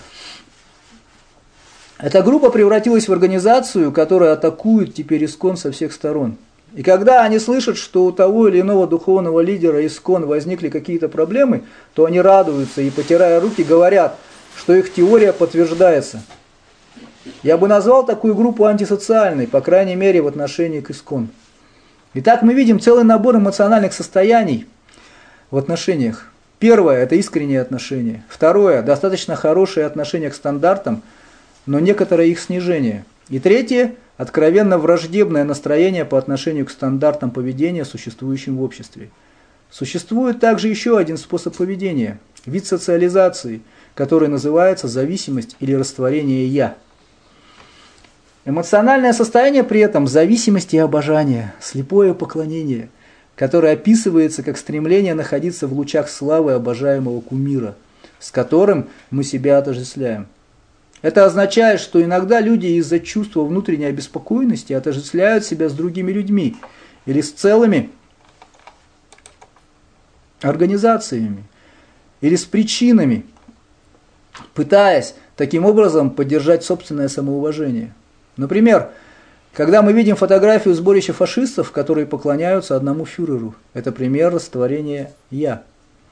Эта группа превратилась в организацию, которая атакует теперь ИСККОН со всех сторон. И когда они слышат, что у того или иного духовного лидера ИСККОН возникли какие-то проблемы, то они радуются и, потирая руки, говорят, что их теория подтверждается. Я бы назвал такую группу антисоциальной, по крайней мере, в отношении к ИСККОН. Итак, мы видим целый набор эмоциональных состояний в отношениях. Первое – это искренние отношения. Второе – достаточно хорошее отношение к стандартам, но некоторое их снижение. И третье – откровенно враждебное настроение по отношению к стандартам поведения, существующим в обществе. Существует также еще один способ поведения, вид социализации, который называется зависимость или растворение «я». Эмоциональное состояние при этом – зависимость и обожание, слепое поклонение, которое описывается как стремление находиться в лучах славы обожаемого кумира, с которым мы себя отождествляем. Это означает, что иногда люди из-за чувства внутренней обеспокоенности отождествляют себя с другими людьми или с целыми организациями, или с причинами, пытаясь таким образом поддержать собственное самоуважение. Например, когда мы видим фотографию сборища фашистов, которые поклоняются одному фюреру, это пример растворения «я».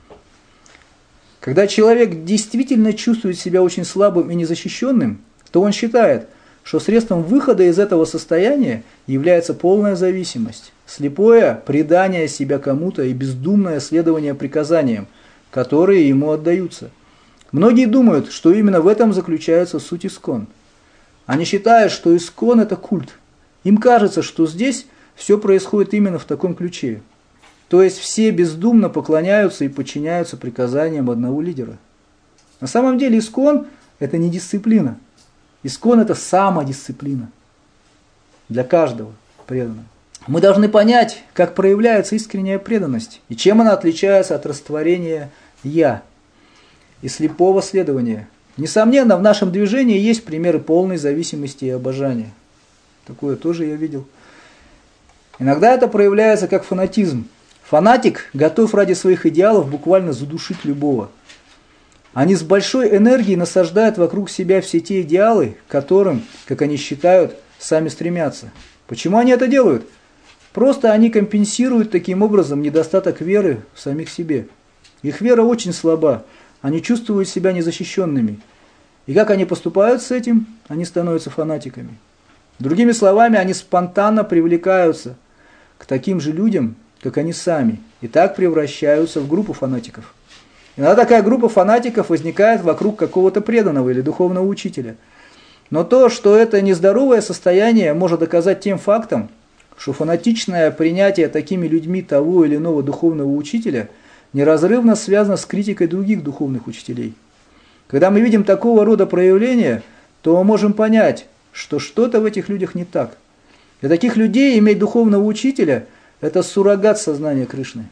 Когда человек действительно чувствует себя очень слабым и незащищенным, то он считает, что средством выхода из этого состояния является полная зависимость, слепое предание себя кому-то и бездумное следование приказаниям, которые ему отдаются. Многие думают, что именно в этом заключается суть ИСККОН. Они считают, что ИСККОН – это культ. Им кажется, что здесь все происходит именно в таком ключе. То есть все бездумно поклоняются и подчиняются приказаниям одного лидера. На самом деле ИСККОН – это не дисциплина. ИСККОН – это самодисциплина для каждого преданного. Мы должны понять, как проявляется искренняя преданность и чем она отличается от растворения «я» и слепого следования. Несомненно, в нашем движении есть примеры полной зависимости и обожания. Такое тоже я видел. Иногда это проявляется как фанатизм. Фанатик готов ради своих идеалов буквально задушить любого. Они с большой энергией насаждают вокруг себя все те идеалы, к которым, как они считают, сами стремятся. Почему они это делают? Просто они компенсируют таким образом недостаток веры в самих себе. Их вера очень слаба, они чувствуют себя незащищенными. И как они поступают с этим? Они становятся фанатиками. Другими словами, они спонтанно привлекаются к таким же людям, как они сами, и так превращаются в группу фанатиков. Иногда такая группа фанатиков возникает вокруг какого-то преданного или духовного учителя. Но то, что это нездоровое состояние, можно доказать тем фактом, что фанатичное принятие такими людьми того или иного духовного учителя неразрывно связано с критикой других духовных учителей. Когда мы видим такого рода проявления, то мы можем понять, что что-то в этих людях не так. Для таких людей иметь духовного учителя – это суррогат сознания Кришны.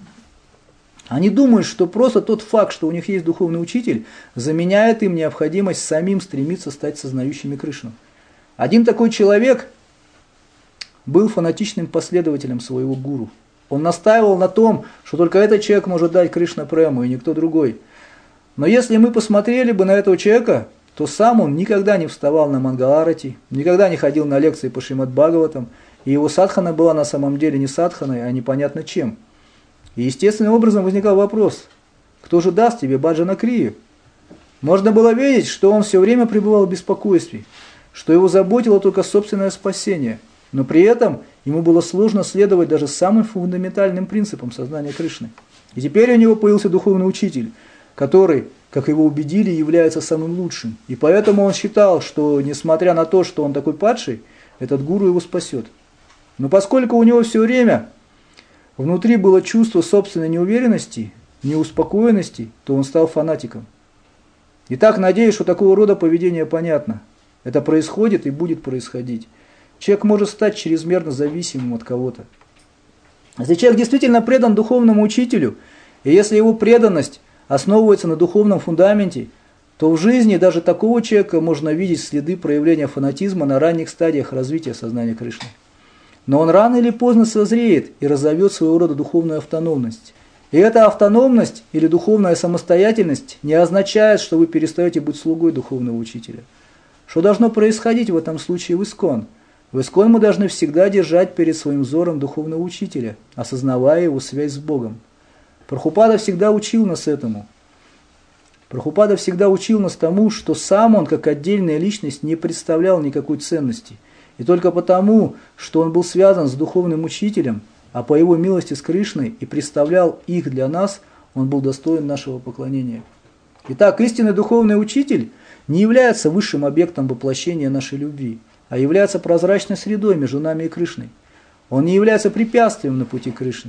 Они думают, что просто тот факт, что у них есть духовный учитель, заменяет им необходимость самим стремиться стать сознающими Кришну. Один такой человек был фанатичным последователем своего гуру. Он настаивал на том, что только этот человек может дать Кришна-прему и никто другой. Но если мы посмотрели бы на этого человека, то сам он никогда не вставал на Мангаларати, никогда не ходил на лекции по Шримад-Бхагаватам, и его садхана была на самом деле не садханой, а непонятно чем. И естественным образом возникал вопрос, кто же даст тебе баджана крию? Можно было видеть, что он все время пребывал в беспокойстве, что его заботило только собственное спасение, но при этом ему было сложно следовать даже самым фундаментальным принципам сознания Кришны. И теперь у него появился духовный учитель, который, как его убедили, является самым лучшим. И поэтому он считал, что несмотря на то, что он такой падший, этот гуру его спасет. Но поскольку у него все время внутри было чувство собственной неуверенности, неуспокоенности, то он стал фанатиком. Итак, надеюсь, что такого рода поведение понятно. Это происходит и будет происходить. Человек может стать чрезмерно зависимым от кого-то. Если человек действительно предан духовному учителю, и если его преданность основывается на духовном фундаменте, то в жизни даже такого человека можно видеть следы проявления фанатизма на ранних стадиях развития сознания Кришны. Но он рано или поздно созреет и разовьет своего рода духовную автономность. И эта автономность или духовная самостоятельность не означает, что вы перестаете быть слугой духовного учителя. Что должно происходить в этом случае в ИСККОН? В ИСККОН мы должны всегда держать перед своим взором духовного учителя, осознавая его связь с Богом. Прабхупада всегда учил нас этому. Прабхупада всегда учил нас тому, что сам он, как отдельная личность, не представлял никакой ценности. И только потому, что он был связан с духовным учителем, а по его милости с Кришной и представлял их для нас, он был достоин нашего поклонения. Итак, истинный духовный учитель не является высшим объектом воплощения нашей любви, а является прозрачной средой между нами и Кришной. Он не является препятствием на пути Кришны.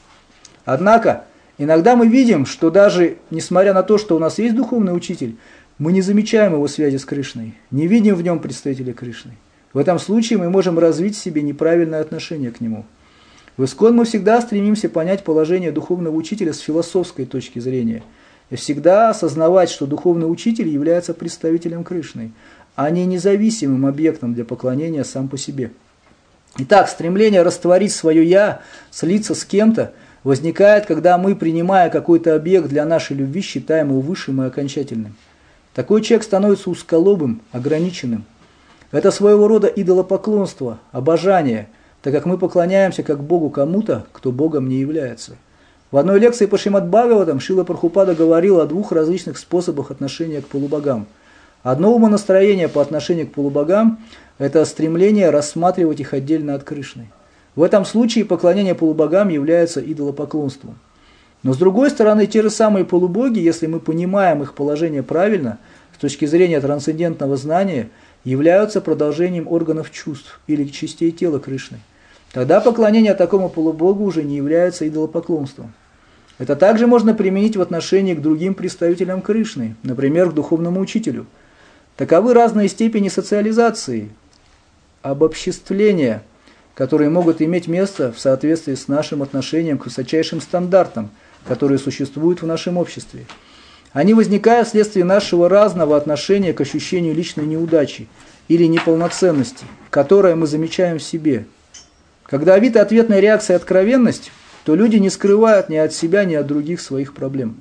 Однако, иногда мы видим, что даже несмотря на то, что у нас есть духовный учитель, мы не замечаем его связи с Кришной, не видим в нем представителя Кришны. В этом случае мы можем развить в себе неправильное отношение к нему. В ИСККОН мы всегда стремимся понять положение духовного учителя с философской точки зрения и всегда осознавать, что духовный учитель является представителем Кришны, а не независимым объектом для поклонения сам по себе. Итак, стремление растворить свое «я», слиться с кем-то, возникает, когда мы, принимая какой-то объект для нашей любви, считаем его высшим и окончательным. Такой человек становится узколобым, ограниченным. Это своего рода идолопоклонство, обожание, так как мы поклоняемся как Богу кому-то, кто Богом не является. В одной лекции по Шримад-Бхагаватам Шрила Прабхупада говорил о двух различных способах отношения к полубогам. Одно умонастроение по отношению к полубогам – это стремление рассматривать их отдельно от Кришны. В этом случае поклонение полубогам является идолопоклонством. Но с другой стороны, те же самые полубоги, если мы понимаем их положение правильно, с точки зрения трансцендентного знания, являются продолжением органов чувств или частей тела Кришны. Тогда поклонение такому полубогу уже не является идолопоклонством. Это также можно применить в отношении к другим представителям Кришны, например, к духовному учителю. Таковы разные степени социализации, обобществления, которые могут иметь место в соответствии с нашим отношением к высочайшим стандартам, которые существуют в нашем обществе. Они возникают вследствие нашего разного отношения к ощущению личной неудачи или неполноценности, которое мы замечаем в себе. Когда вид ответной реакции откровенность, то люди не скрывают ни от себя, ни от других своих проблем.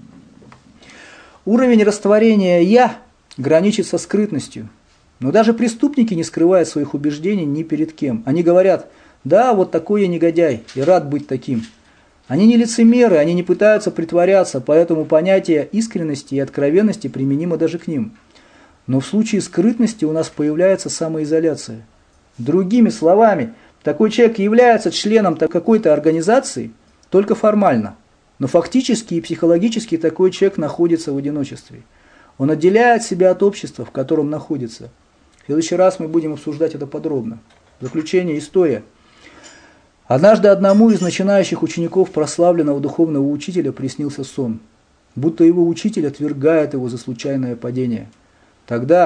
Уровень растворения «я» граничит со скрытностью. Но даже преступники не скрывают своих убеждений ни перед кем. Они говорят: да, вот такой я негодяй и рад быть таким. Они не лицемеры, они не пытаются притворяться, поэтому понятие искренности и откровенности применимо даже к ним. Но в случае скрытности у нас появляется самоизоляция. Другими словами, такой человек является членом какой-то организации только формально, но фактически и психологически такой человек находится в одиночестве. Он отделяет себя от общества, в котором находится. В следующий раз мы будем обсуждать это подробно. Заключение, история. Однажды одному из начинающих учеников прославленного духовного учителя приснился сон, будто его учитель отвергает его за случайное падение. Тогда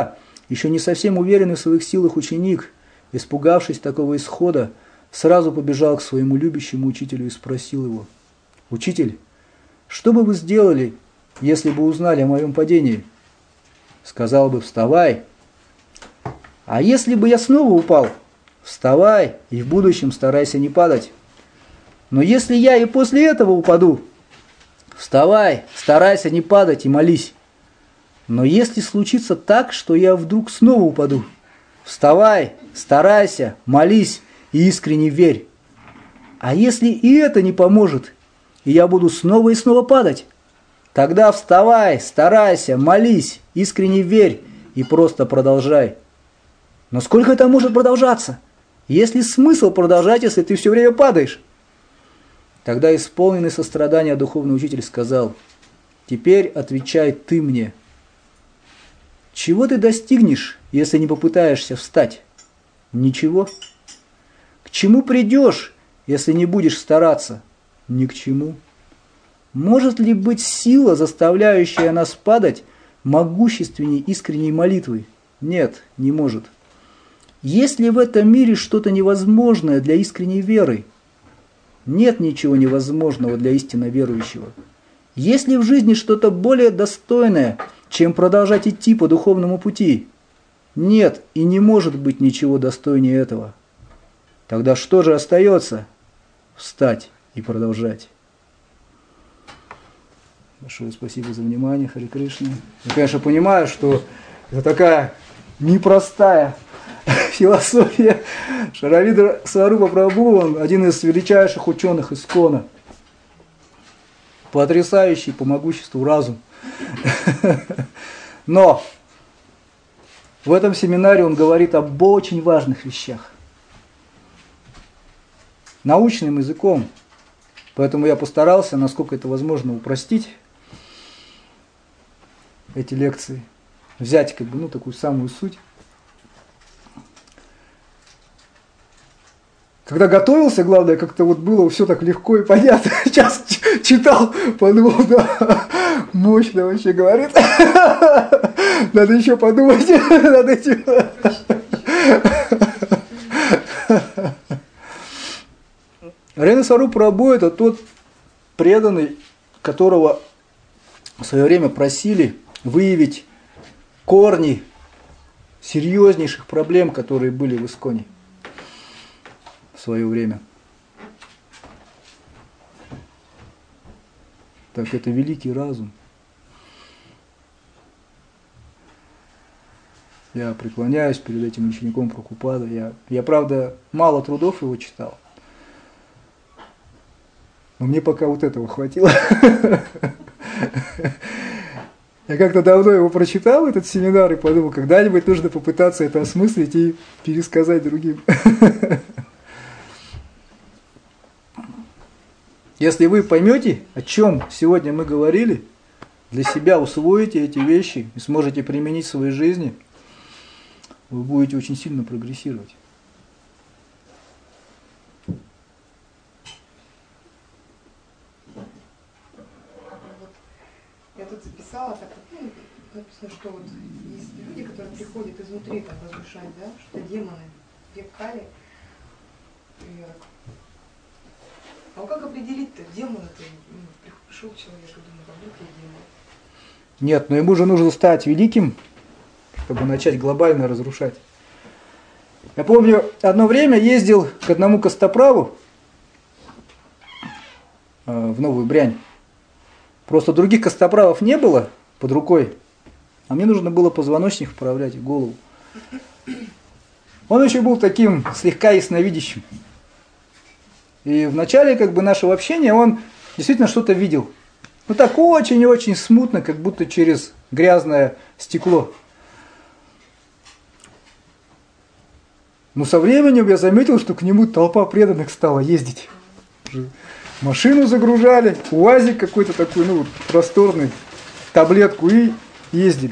Еще не совсем уверенный в своих силах ученик, испугавшись такого исхода, сразу побежал к своему любящему учителю и спросил его: «Учитель, что бы вы сделали, если бы узнали о моем падении?» Сказал бы: «Вставай». «А если бы я снова упал?» «Вставай и в будущем старайся не падать». «Но если я и после этого упаду?» «Вставай, старайся не падать и молись». «Но если случится так, что я вдруг снова упаду?» «Вставай, старайся, молись и искренне верь». «А если и это не поможет, и я буду снова и снова падать?» «Тогда вставай, старайся, молись, искренне верь и просто продолжай». «Но сколько это может продолжаться? Есть ли смысл продолжать, если ты все время падаешь?» Тогда исполненный сострадания духовный учитель сказал: «Теперь отвечай ты мне. Чего ты достигнешь, если не попытаешься встать? Ничего. К чему придешь, если не будешь стараться? Ни к чему. Может ли быть сила, заставляющая нас падать, могущественней искренней молитвы? Нет, не может. Есть ли в этом мире что-то невозможное для искренней веры? Нет ничего невозможного для истинно верующего. Есть ли в жизни что-то более достойное, чем продолжать идти по духовному пути? Нет и не может быть ничего достойнее этого. Тогда что же остается? Встать и продолжать. Большое спасибо за внимание, Харе Кришна. Я, конечно, понимаю, что это такая непростая философия. Шаравидра Сварупа Прабху, он один из величайших ученых ИСККОНа. Потрясающий по могуществу разум. Но в этом семинаре он говорит об очень важных вещах. Научным языком. Поэтому я постарался, насколько это возможно, упростить эти лекции. Взять как бы, ну, такую самую суть. Когда готовился, главное, как-то вот было все так легко и понятно. Сейчас читал, подумал, да, мощно вообще говорит. Надо еще подумать над этим. Рена Сварупа Прабху — это тот преданный, которого в свое время просили выявить корни серьезнейших проблем, которые были в ИСККОНе в свое время. Так это великий разум. Я преклоняюсь перед этим учеником Прабхупады. Я, я, правда, мало трудов его читал. Но мне пока вот этого хватило. Я как-то давно его прочитал, этот семинар, и подумал, когда-нибудь нужно попытаться это осмыслить и пересказать другим. Если вы поймете, о чем сегодня мы говорили, для себя усвоите эти вещи и сможете применить в своей жизни, вы будете очень сильно прогрессировать. Я тут записала, так, ну, написано, что вот есть люди, которые приходят изнутри там разрушать, да, что демоны, век Кали. И, а как определить-то, демоны-то, ну, пришел человек и думает, а вдруг я демон? Нет, но ему же нужно стать великим, чтобы начать глобально разрушать. Я помню, одно время ездил к одному костоправу э, в Новую Брянь. Просто других костоправов не было под рукой, а мне нужно было позвоночник вправлять в голову. Он еще был таким слегка ясновидящим. И в начале как бы нашего общения он действительно что-то видел. Ну так очень-очень смутно, как будто через грязное стекло. Но со временем я заметил, что к нему толпа преданных стала ездить. Машину загружали, УАЗик какой-то такой, ну, просторный, таблетку, и ездили.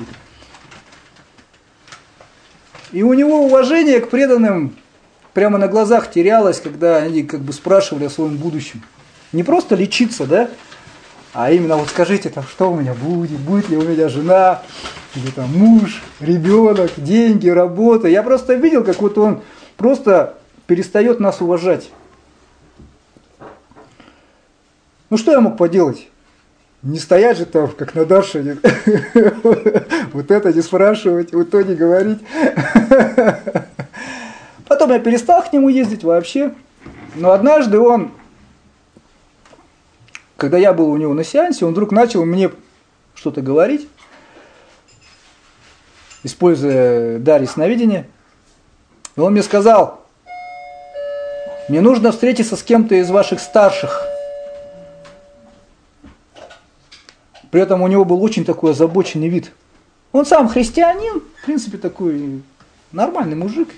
И у него уважение к преданным прямо на глазах терялось, когда они как бы спрашивали о своем будущем. Не просто лечиться, да, а именно вот скажите, там, что у меня будет, будет ли у меня жена, или там муж, ребенок, деньги, работа. Я просто видел, как вот он просто перестает нас уважать. Ну что я мог поделать? Не стоять же там, как на Даршине, вот это не спрашивать, вот то не говорить. Потом я перестал к нему ездить вообще. Но однажды он, когда я был у него на сеансе, он вдруг начал мне что-то говорить, используя дар ясновидения. И он мне сказал: мне нужно встретиться с кем-то из ваших старших. При этом у него был очень такой озабоченный вид. Он сам христианин, в принципе, такой нормальный мужик.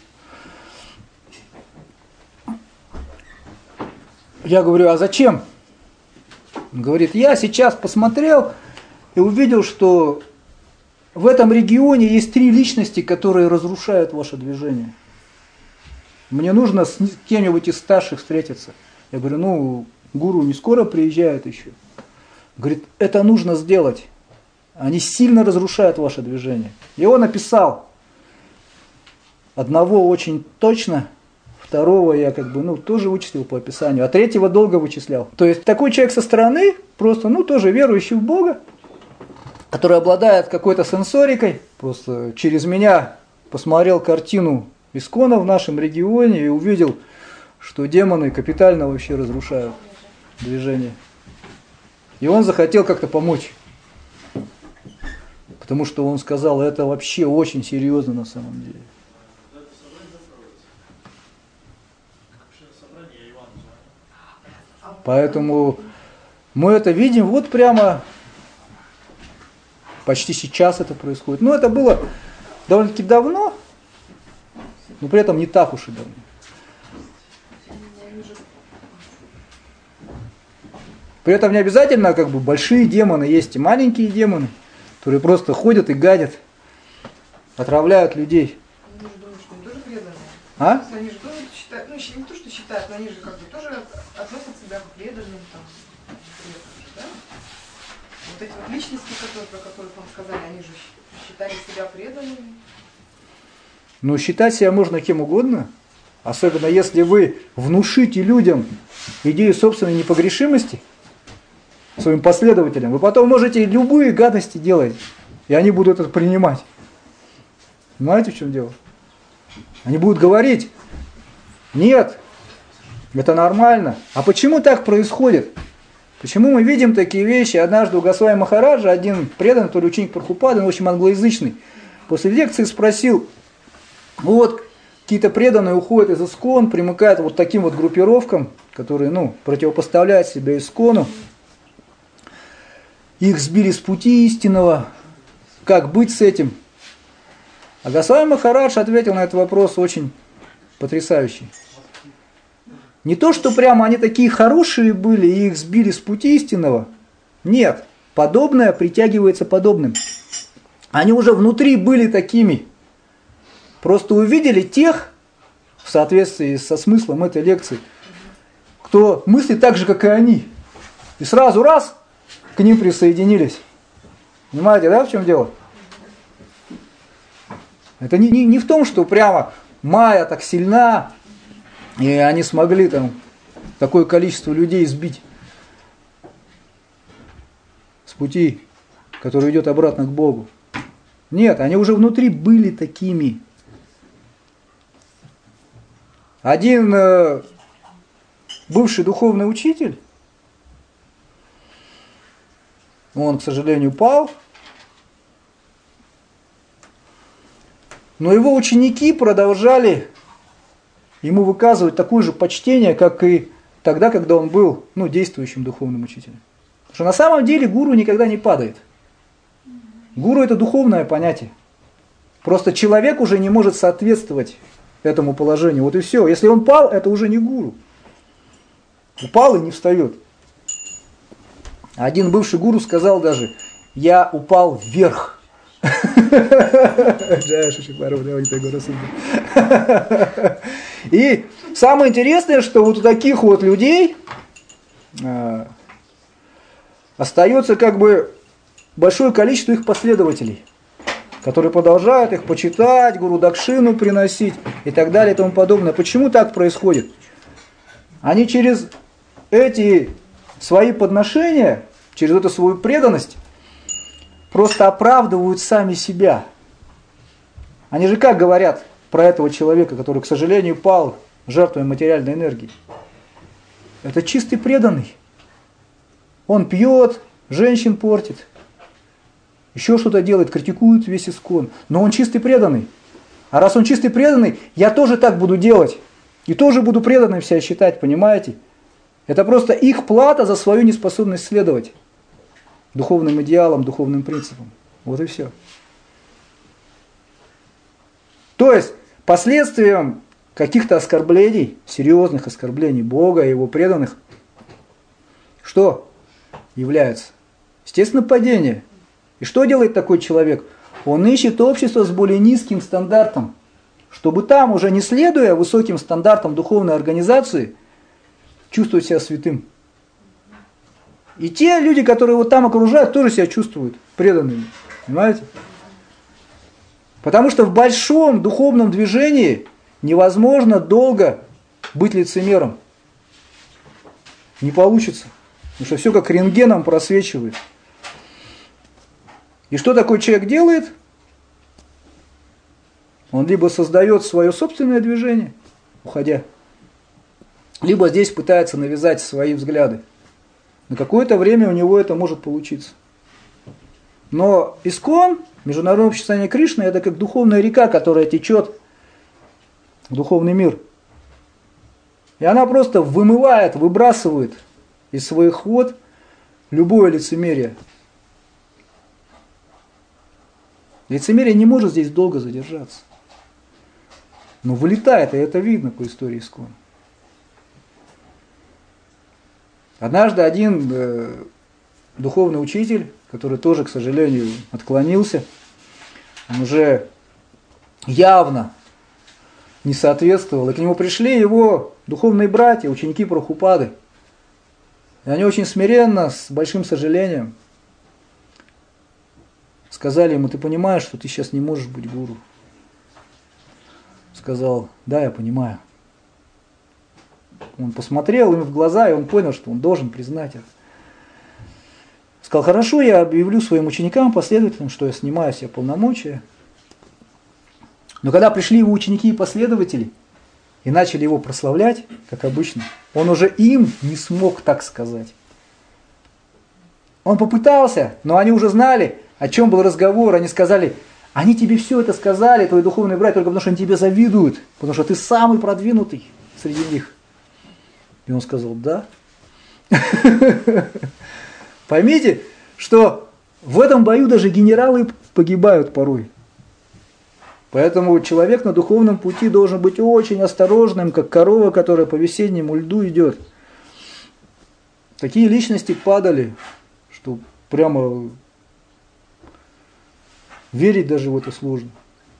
Я говорю: а зачем? Он говорит: я сейчас посмотрел и увидел, что в этом регионе есть три личности, которые разрушают ваше движение. Мне нужно с кем-нибудь из старших встретиться. Я говорю: ну, гуру не скоро приезжает еще. Говорит: это нужно сделать. Они сильно разрушают ваше движение. И он описал одного очень точно, второго я как бы, ну, тоже вычислил по описанию, а третьего долго вычислял. То есть такой человек со стороны, просто, ну, тоже верующий в Бога, который обладает какой-то сенсорикой, просто через меня посмотрел картину Искона в нашем регионе и увидел, что демоны капитально вообще разрушают движение. И он захотел как-то помочь. Потому что он сказал, это вообще очень серьезно на самом деле. Поэтому мы это видим вот прямо, почти сейчас это происходит. Но это было довольно-таки давно, но при этом не так уж и давно. При этом не обязательно как бы большие демоны, есть и маленькие демоны, которые просто ходят и гадят, отравляют людей. Они же думают, что они тоже преданные. А? Они же думают, считают, ну не то, что считают, но они же как бы тоже относят себя к преданным, там, да? Вот эти вот личности, которые, про которых вам сказали, они же считали себя преданными. Ну, считать себя можно кем угодно, особенно если вы внушите людям идею собственной непогрешимости, своим последователям, вы потом можете любые гадости делать, и они будут это принимать. Понимаете, в чем дело? Они будут говорить: нет, это нормально. А почему так происходит? Почему мы видим такие вещи? Однажды у Госвами Махараджа один преданный, то ли ученик Прабхупады, он очень англоязычный, после лекции спросил: вот какие-то преданные уходят из Искон, примыкают вот таким вот группировкам, которые, ну, противопоставляют себя Искону. Их сбили с пути истинного. Как быть с этим? А Госвами Махарадж ответил на этот вопрос очень потрясающий. Не то, что прямо они такие хорошие были и их сбили с пути истинного. Нет, подобное притягивается подобным. Они уже внутри были такими. Просто увидели тех, в соответствии со смыслом этой лекции, кто мыслит так же, как и они. И сразу раз к ним присоединились. Понимаете, да, в чем дело? Это не, не, не в том, что прямо Майя так сильна, и они смогли там такое количество людей сбить с пути, который идет обратно к Богу. Нет, они уже внутри были такими. Один э, бывший духовный учитель, он, к сожалению, пал, но его ученики продолжали ему выказывать такое же почтение, как и тогда, когда он был, ну, действующим духовным учителем. Потому что на самом деле гуру никогда не падает. Гуру – это духовное понятие. Просто человек уже не может соответствовать этому положению. Вот и все. Если он пал, это уже не гуру. Упал и не встает. Один бывший гуру сказал даже: я упал вверх. И самое интересное, что вот у таких вот людей остается как бы большое количество их последователей. которые продолжают их почитать, гуру дакшину приносить и так далее и тому подобное. Почему так происходит? Они через эти свои подношения, через эту свою преданность просто оправдывают сами себя. Они же как говорят про этого человека, который, к сожалению, пал жертвой материальной энергии? Это чистый преданный. Он пьет, женщин портит, еще что-то делает, критикует весь искон. Но он чистый преданный. А раз он чистый преданный, я тоже так буду делать. И тоже буду преданным себя считать, понимаете? Это просто их плата за свою неспособность следовать духовным идеалам, духовным принципам. Вот и все. То есть, последствием каких-то оскорблений, серьезных оскорблений Бога и его преданных, что является? Естественно, падение. И что делает такой человек? Он ищет общество с более низким стандартом, чтобы там, уже не следуя высоким стандартам духовной организации, чувствовать себя святым. И те люди, которые его там окружают, тоже себя чувствуют преданными. Понимаете? Потому что в большом духовном движении невозможно долго быть лицемером. Не получится. Потому что все как рентгеном просвечивает. И что такой человек делает? Он либо создает свое собственное движение, уходя, либо здесь пытается навязать свои взгляды. На какое-то время у него это может получиться. Но ИСККОН, Международное общество сознания Кришны, это как духовная река, которая течет в духовный мир. И она просто вымывает, выбрасывает из своих вод любое лицемерие. Лицемерие не может здесь долго задержаться. Но вылетает, и это видно по истории ИСККОН. Однажды один э, духовный учитель, который тоже, к сожалению, отклонился, он уже явно не соответствовал, и к нему пришли его духовные братья, ученики Прабхупады. И они очень смиренно, с большим сожалением сказали ему: ты понимаешь, что ты сейчас не можешь быть гуру? Сказал: да, я понимаю. Он посмотрел им в глаза, и он понял, что он должен признать это. Сказал: хорошо, я объявлю своим ученикам, последователям, что я снимаю с себя полномочия. Но когда пришли его ученики и последователи, и начали его прославлять, как обычно, он уже им не смог так сказать. Он попытался, но они уже знали, о чем был разговор. Они сказали: они тебе все это сказали, твои духовные братья, только потому что они тебе завидуют, потому что ты самый продвинутый среди них. И он сказал: да. Поймите, что в этом бою даже генералы погибают порой. Поэтому человек на духовном пути должен быть очень осторожным, как корова, которая по весеннему льду идет. Такие личности падали, что прямо верить даже в это сложно.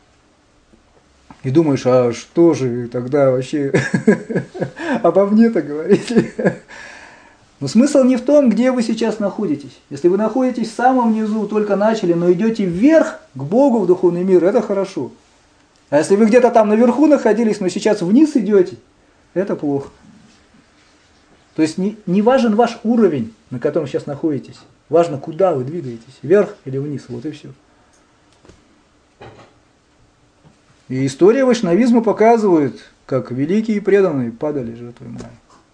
И думаешь: а что же тогда вообще обо мне-то говорите? Но смысл не в том, где вы сейчас находитесь. Если вы находитесь в самом низу, только начали, но идете вверх, к Богу, в духовный мир, это хорошо. А если вы где-то там наверху находились, но сейчас вниз идете, это плохо. То есть не, не важен ваш уровень, на котором сейчас находитесь. Важно, куда вы двигаетесь, вверх или вниз, вот и все. И история вайшнавизма показывает, как великие и преданные падали жертвой Майи.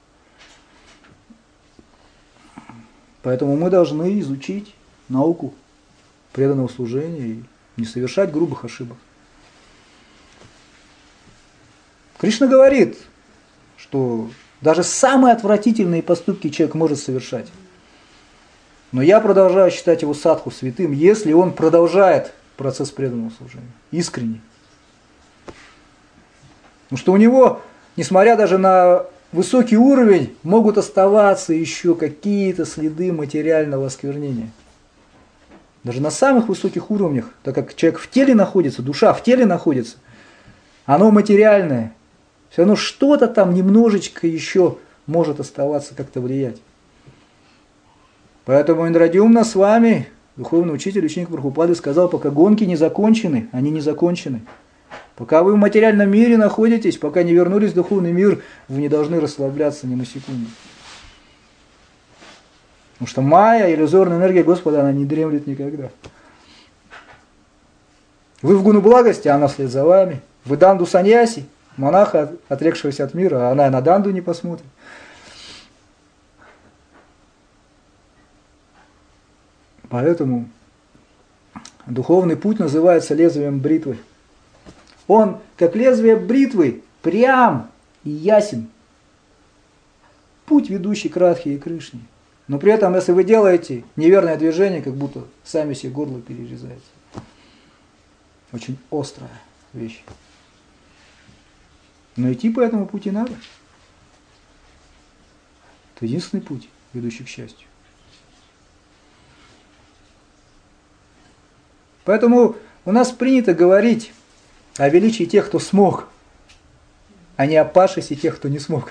Поэтому мы должны изучить науку преданного служения и не совершать грубых ошибок. Кришна говорит, что даже самые отвратительные поступки человек может совершать. Но я продолжаю считать его садху святым, если он продолжает процесс преданного служения. Искренне. Потому что у него, несмотря даже на высокий уровень, могут оставаться еще какие-то следы материального осквернения. Даже на самых высоких уровнях, так как человек в теле находится, душа в теле находится, оно материальное. Все равно что-то там немножечко еще может оставаться, как-то влиять. Поэтому Индрадьюмна с вами духовный учитель, ученик Прабхупады, сказал, пока гонки не закончены, они не закончены. Пока вы в материальном мире находитесь, пока не вернулись в духовный мир, вы не должны расслабляться ни на секунду. Потому что майя, иллюзорная энергия Господа, она не дремлет никогда. Вы в гуну благости, а она вслед за вами. Вы данду саньяси, монаха, отрекшегося от мира, а она на данду не посмотрит. Поэтому духовный путь называется лезвием бритвы. Он, как лезвие бритвы, прям и ясен. Путь, ведущий к Радхе и Кришне. Но при этом, если вы делаете неверное движение, как будто сами себе горло перерезаете. Очень острая вещь. Но идти по этому пути надо. Это единственный путь, ведущий к счастью. Поэтому у нас принято говорить о величии тех, кто смог, а не о пашесе тех, кто не смог.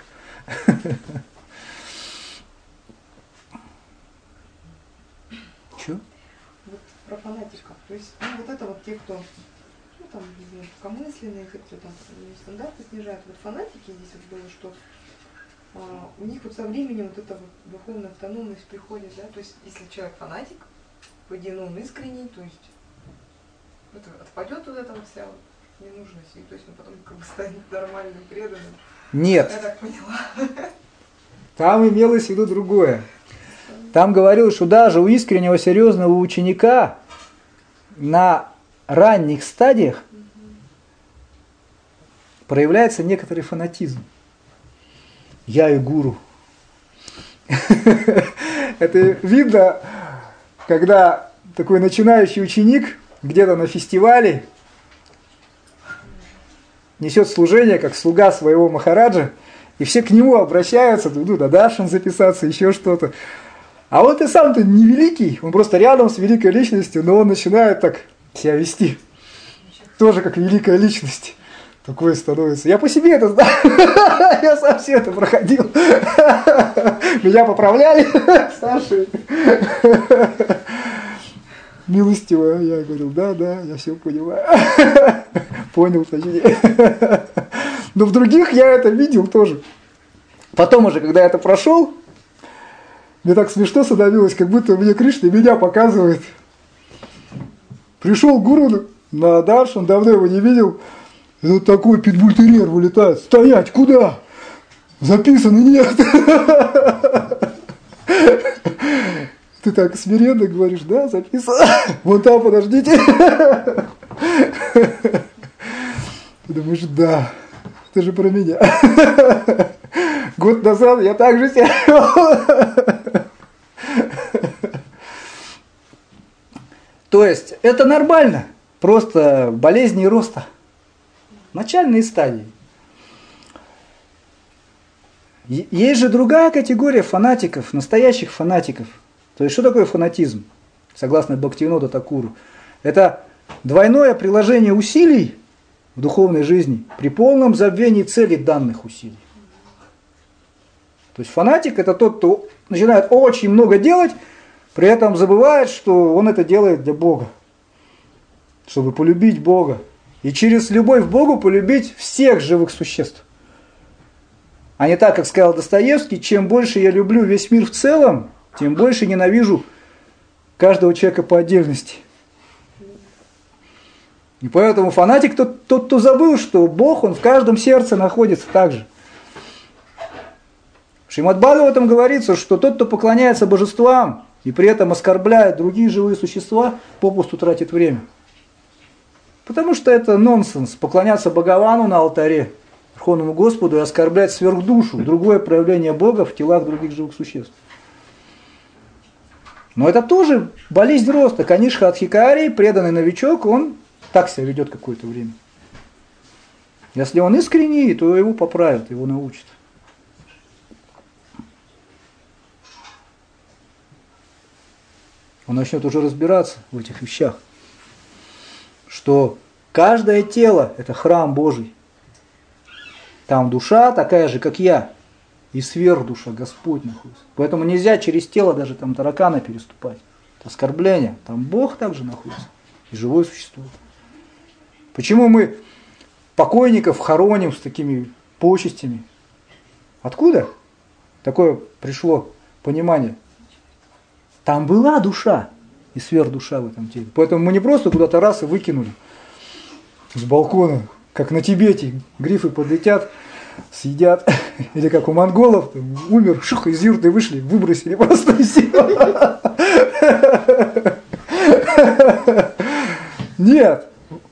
Че? Вот про фанатиков. То есть, ну, вот это вот те, кто, ну, там, легкомысленные, те, кто там стандарты снижают. Вот фанатики здесь вот было, что а, у них вот со временем вот эта вот духовная автономность приходит, да, то есть, если человек фанатик, по идее, ну, он искренний, то есть, это отпадет вот эта вот вся вот ненужность, и то есть он потом как бы станет нормальным, преданным. Нет. Я так поняла. Там имелось в виду другое. Там говорилось, что даже у искреннего, серьезного ученика на ранних стадиях проявляется некоторый фанатизм. Я и гуру. Это видно, когда такой начинающий ученик где-то на фестивале несет служение, как слуга своего махараджа, и все к нему обращаются, ну, на даршан записаться, еще что-то. А вот и сам-то не великий, он просто рядом с великой личностью, но он начинает так себя вести. Тоже как великая личность. Такое становится. Я по себе это знаю. Я сам все это проходил. Меня поправляли старшие. Милостиво. Я говорил, да, да, я все понимаю. Понял, точнее. Но в других я это видел тоже. Потом уже, когда я это прошел, мне так смешно становилось, как будто мне Кришна меня показывает. Пришел гуру на даршан, давно его не видел. И тут такой питбультерьер вылетает. Стоять, куда? Записано, нет. Ты так смиренно говоришь, да, записано. Вон там, подождите. Ты думаешь, да, это же про меня. Год назад я так же себя вел. То есть это нормально, просто болезни роста. Начальные стадии. Есть же другая категория фанатиков, настоящих фанатиков. То есть что такое фанатизм, согласно Бхактивинода Такуру? Это двойное приложение усилий в духовной жизни при полном забвении цели данных усилий. То есть фанатик это тот, кто начинает очень много делать, при этом забывает, что он это делает для Бога, чтобы полюбить Бога. И через любовь к Богу полюбить всех живых существ. А не так, как сказал Достоевский, чем больше я люблю весь мир в целом, тем больше ненавижу каждого человека по отдельности. И поэтому фанатик тот, тот, кто забыл, что Бог, он в каждом сердце находится так же. В Шримад Бхагаватам говорится, что тот, кто поклоняется божествам и при этом оскорбляет другие живые существа, попусту тратит время. Потому что это нонсенс, поклоняться Бхагавану на алтаре, Верховному Господу, и оскорблять сверхдушу, другое проявление Бога в телах других живых существ. Но это тоже болезнь роста. Канишха Адхикари, преданный новичок, он так себя ведет какое-то время. Если он искренний, то его поправят, его научат. Он начнет уже разбираться в этих вещах, что каждое тело – это храм Божий. Там душа такая же, как я, и сверхдуша Господь находится. Поэтому нельзя через тело даже там таракана переступать. Это оскорбление. Там Бог также находится. И живое существо. Почему мы покойников хороним с такими почестями? Откуда такое пришло понимание? Там была душа и сверхдуша в этом теле. Поэтому мы не просто куда-то раз и выкинули с балкона, как на Тибете, грифы подлетят, съедят, или как у монголов, там, умер, шух, из юрты вышли, выбросили просто и все. Нет.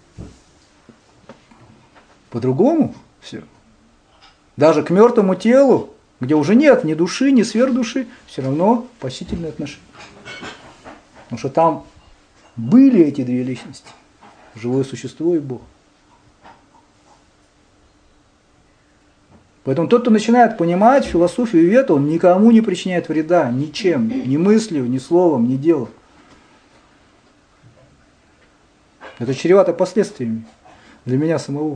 По-другому все. Даже к мертвому телу, где уже нет ни души, ни сверхдуши, все равно спасительные отношения. Потому что там были эти две личности. Живое существо и Бог. Поэтому тот, кто начинает понимать философию Вета, он никому не причиняет вреда, ничем, ни мыслью, ни словом, ни делом. Это чревато последствиями для меня самого.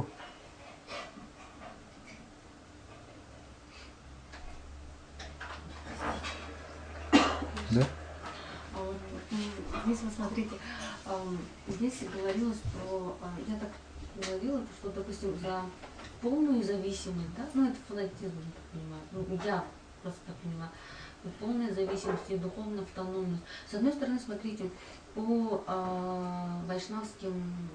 Да? А вот, здесь вы смотрите, здесь говорилось про, я так говорила, что, допустим, за полную зависимость, да, ну это фанатизм, я так понимаю, ну я просто так понимаю, полная зависимость и духовная автономность. С одной стороны, смотрите, по э, вайшнавским,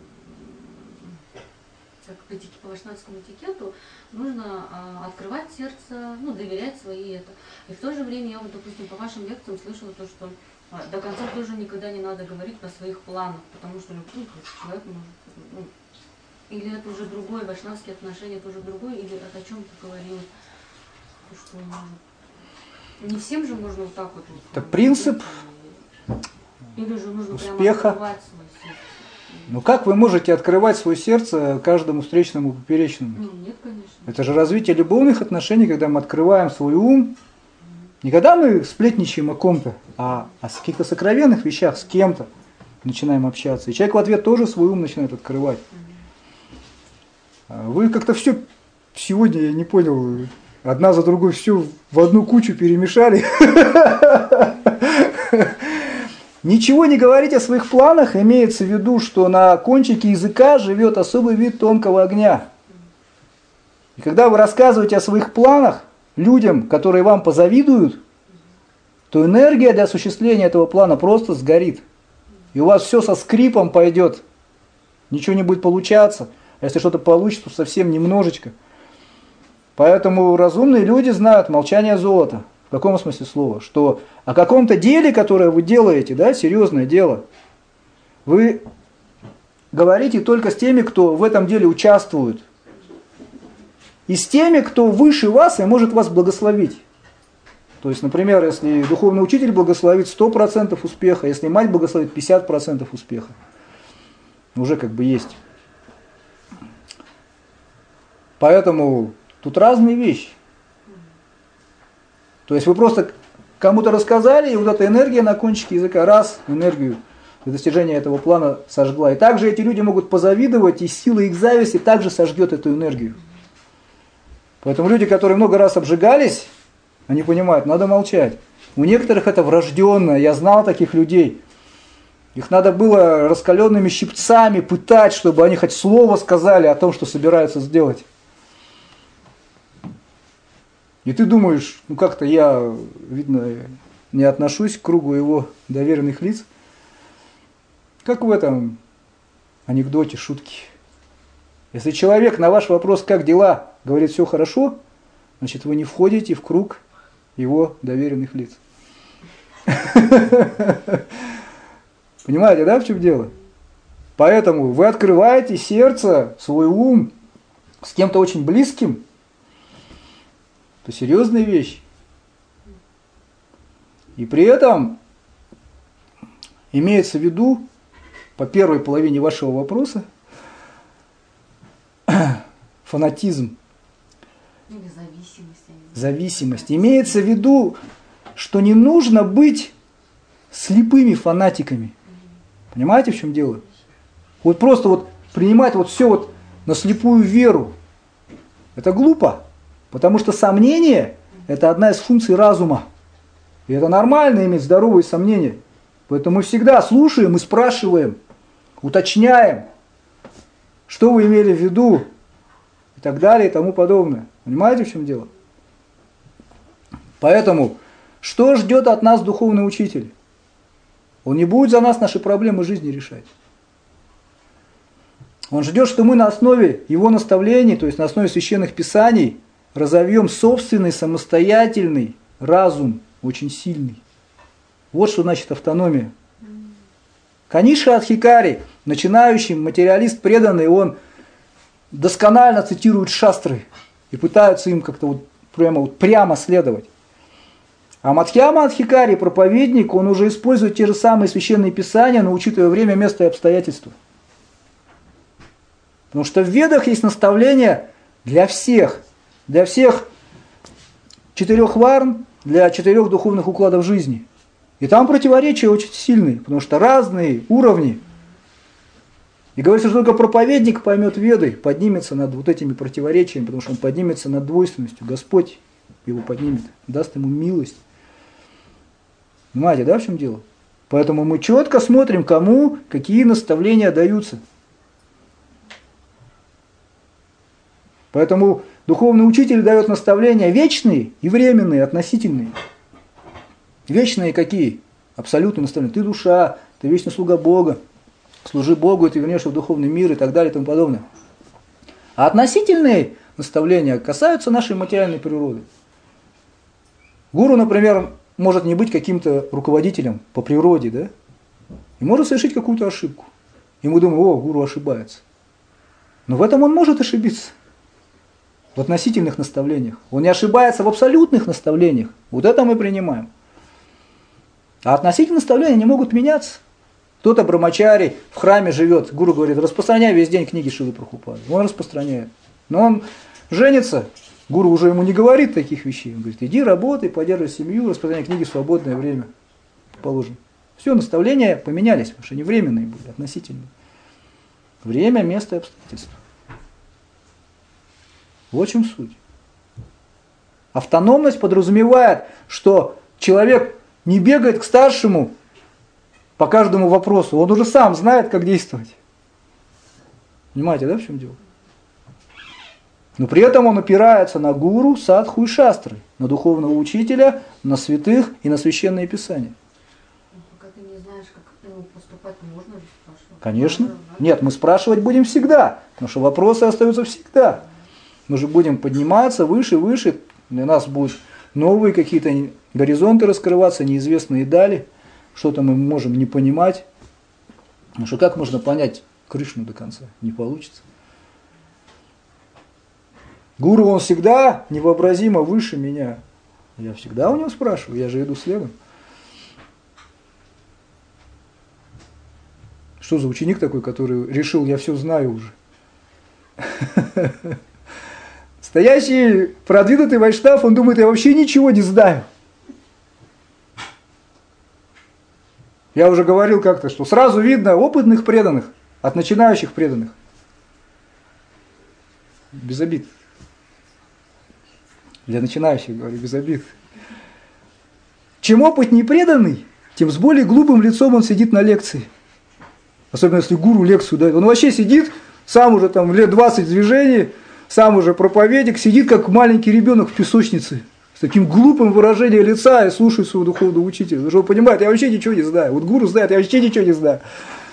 как по, по вайшнавскому этикету нужно э, открывать сердце, ну, доверять свои это. И в то же время я вот, допустим, по вашим лекциям слышала то, что э, до конца тоже никогда не надо говорить о своих планах, потому что ну, человек может, ну, или это уже другое, вайшнавские отношения, это уже другое, или это о чем ты говорил, что не всем же можно вот так вот. Это принцип или же нужно успеха. Прямо открывать свое сердце. Ну как вы можете открывать свое сердце каждому встречному поперечному? Ну, нет, конечно. Это же развитие любовных отношений, когда мы открываем свой ум. Не когда мы сплетничаем о ком-то, а о каких-то сокровенных вещах с кем-то начинаем общаться. И человек в ответ тоже свой ум начинает открывать. Вы как-то все сегодня, я не понял, одна за другой все в одну кучу перемешали. Ничего не говорить о своих планах, имеется в виду, что на кончике языка живет особый вид тонкого огня. И когда вы рассказываете о своих планах людям, которые вам позавидуют, то энергия для осуществления этого плана просто сгорит. И у вас все со скрипом пойдет. Ничего не будет получаться. А если что-то получится, то совсем немножечко. Поэтому разумные люди знают молчание золота. В каком смысле слова? Что о каком-то деле, которое вы делаете, да, серьезное дело, вы говорите только с теми, кто в этом деле участвует. И с теми, кто выше вас и может вас благословить. То есть, например, если духовный учитель благословит сто процентов успеха, если мать благословит пятьдесят процентов успеха, уже как бы есть. Поэтому тут разные вещи. То есть вы просто кому-то рассказали, и вот эта энергия на кончике языка, раз, энергию для достижения этого плана сожгла. И также эти люди могут позавидовать, и сила их зависти также сожгет эту энергию. Поэтому люди, которые много раз обжигались, они понимают, надо молчать. У некоторых это врожденно, я знал таких людей. Их надо было раскаленными щипцами пытать, чтобы они хоть слово сказали о том, что собираются сделать. И ты думаешь, ну как-то я, видно, не отношусь к кругу его доверенных лиц. Как в этом анекдоте, шутки. Если человек на ваш вопрос, как дела, говорит все хорошо, значит вы не входите в круг его доверенных лиц. Понимаете, да, в чем дело? Поэтому вы открываете сердце, свой ум с кем-то очень близким, это серьезная вещь. И при этом имеется в виду, по первой половине вашего вопроса, фанатизм. Или зависимость. Зависимость. Имеется в виду, что не нужно быть слепыми фанатиками. Понимаете, в чем дело? Вот просто вот принимать вот все вот на слепую веру. Это глупо. Потому что сомнение – это одна из функций разума. И это нормально иметь здоровые сомнения. Поэтому мы всегда слушаем и спрашиваем, уточняем, что вы имели в виду, и так далее, и тому подобное. Понимаете, в чем дело? Поэтому, что ждет от нас духовный учитель? Он не будет за нас наши проблемы жизни решать. Он ждет, что мы на основе его наставлений, то есть на основе священных писаний, разовьем собственный самостоятельный разум, очень сильный. Вот что значит автономия. Каниша Адхикари, начинающий материалист преданный, он досконально цитирует шастры и пытаются им как-то вот прямо, вот прямо следовать. А Мадхьяма Адхикари, проповедник, он уже использует те же самые священные писания, но учитывая время, место и обстоятельства. Потому что в Ведах есть наставления для всех, для всех четырех варн, для четырех духовных укладов жизни. И там противоречия очень сильные, потому что разные уровни. И говорится, что только проповедник поймет Веды, поднимется над вот этими противоречиями, потому что он поднимется над двойственностью. Господь его поднимет, даст ему милость. Понимаете, да, в чем дело? Поэтому мы четко смотрим, кому какие наставления даются. Поэтому духовный учитель дает наставления вечные и временные, относительные. Вечные какие? Абсолютно наставления. Ты душа, ты вечный слуга Бога, служи Богу, и ты вернешься в духовный мир и так далее и тому подобное. А относительные наставления касаются нашей материальной природы. Гуру, например, может не быть каким-то руководителем по природе, да? И может совершить какую-то ошибку. И мы думаем, о, гуру ошибается. Но в этом он может ошибиться. В относительных наставлениях. Он не ошибается в абсолютных наставлениях. Вот это мы принимаем. А относительные наставления не могут меняться. Кто-то брамачари в храме живет. Гуру говорит, распространяй весь день книги Шилы Прабхупады. Он распространяет. Но он женится. Гуру уже ему не говорит таких вещей. Он говорит, иди работай, поддерживай семью, распространяй книги в свободное время. Положим. Все, наставления поменялись, потому что они временные были, относительные. Время, место и обстоятельства. Вот в чем суть. Автономность подразумевает, что человек не бегает к старшему по каждому вопросу. Он уже сам знает, как действовать. Понимаете, да, в чем дело? Но при этом он опирается на гуру, садху и шастры, на духовного учителя, на святых и на священные писания. Пока ты не знаешь, как ну, поступать, можно ли спрашивать? Конечно. Можно, да? Нет, мы спрашивать будем всегда, потому что вопросы остаются всегда. Мы же будем подниматься выше, выше, для нас будут новые какие-то горизонты раскрываться, неизвестные дали, что-то мы можем не понимать. Потому что как можно понять Кришну до конца? Не получится. Гуру, он всегда невообразимо выше меня. Я всегда у него спрашиваю, я же иду следом. Что за ученик такой, который решил, я все знаю уже? Стоящий продвинутый вайшнав, он думает, я вообще ничего не знаю. Я уже говорил как-то, что сразу видно опытных преданных от начинающих преданных. Без обид. Для начинающих, говорю, без обид. Чем опытнее преданный, тем с более глупым лицом он сидит на лекции. Особенно если гуру лекцию дает. Он вообще сидит, сам уже там лет двадцать движений, сам уже проповедник, сидит как маленький ребенок в песочнице. С таким глупым выражением лица и слушает своего духовного учителя. Потому что он понимает, я вообще ничего не знаю. Вот гуру знает, я вообще ничего не знаю.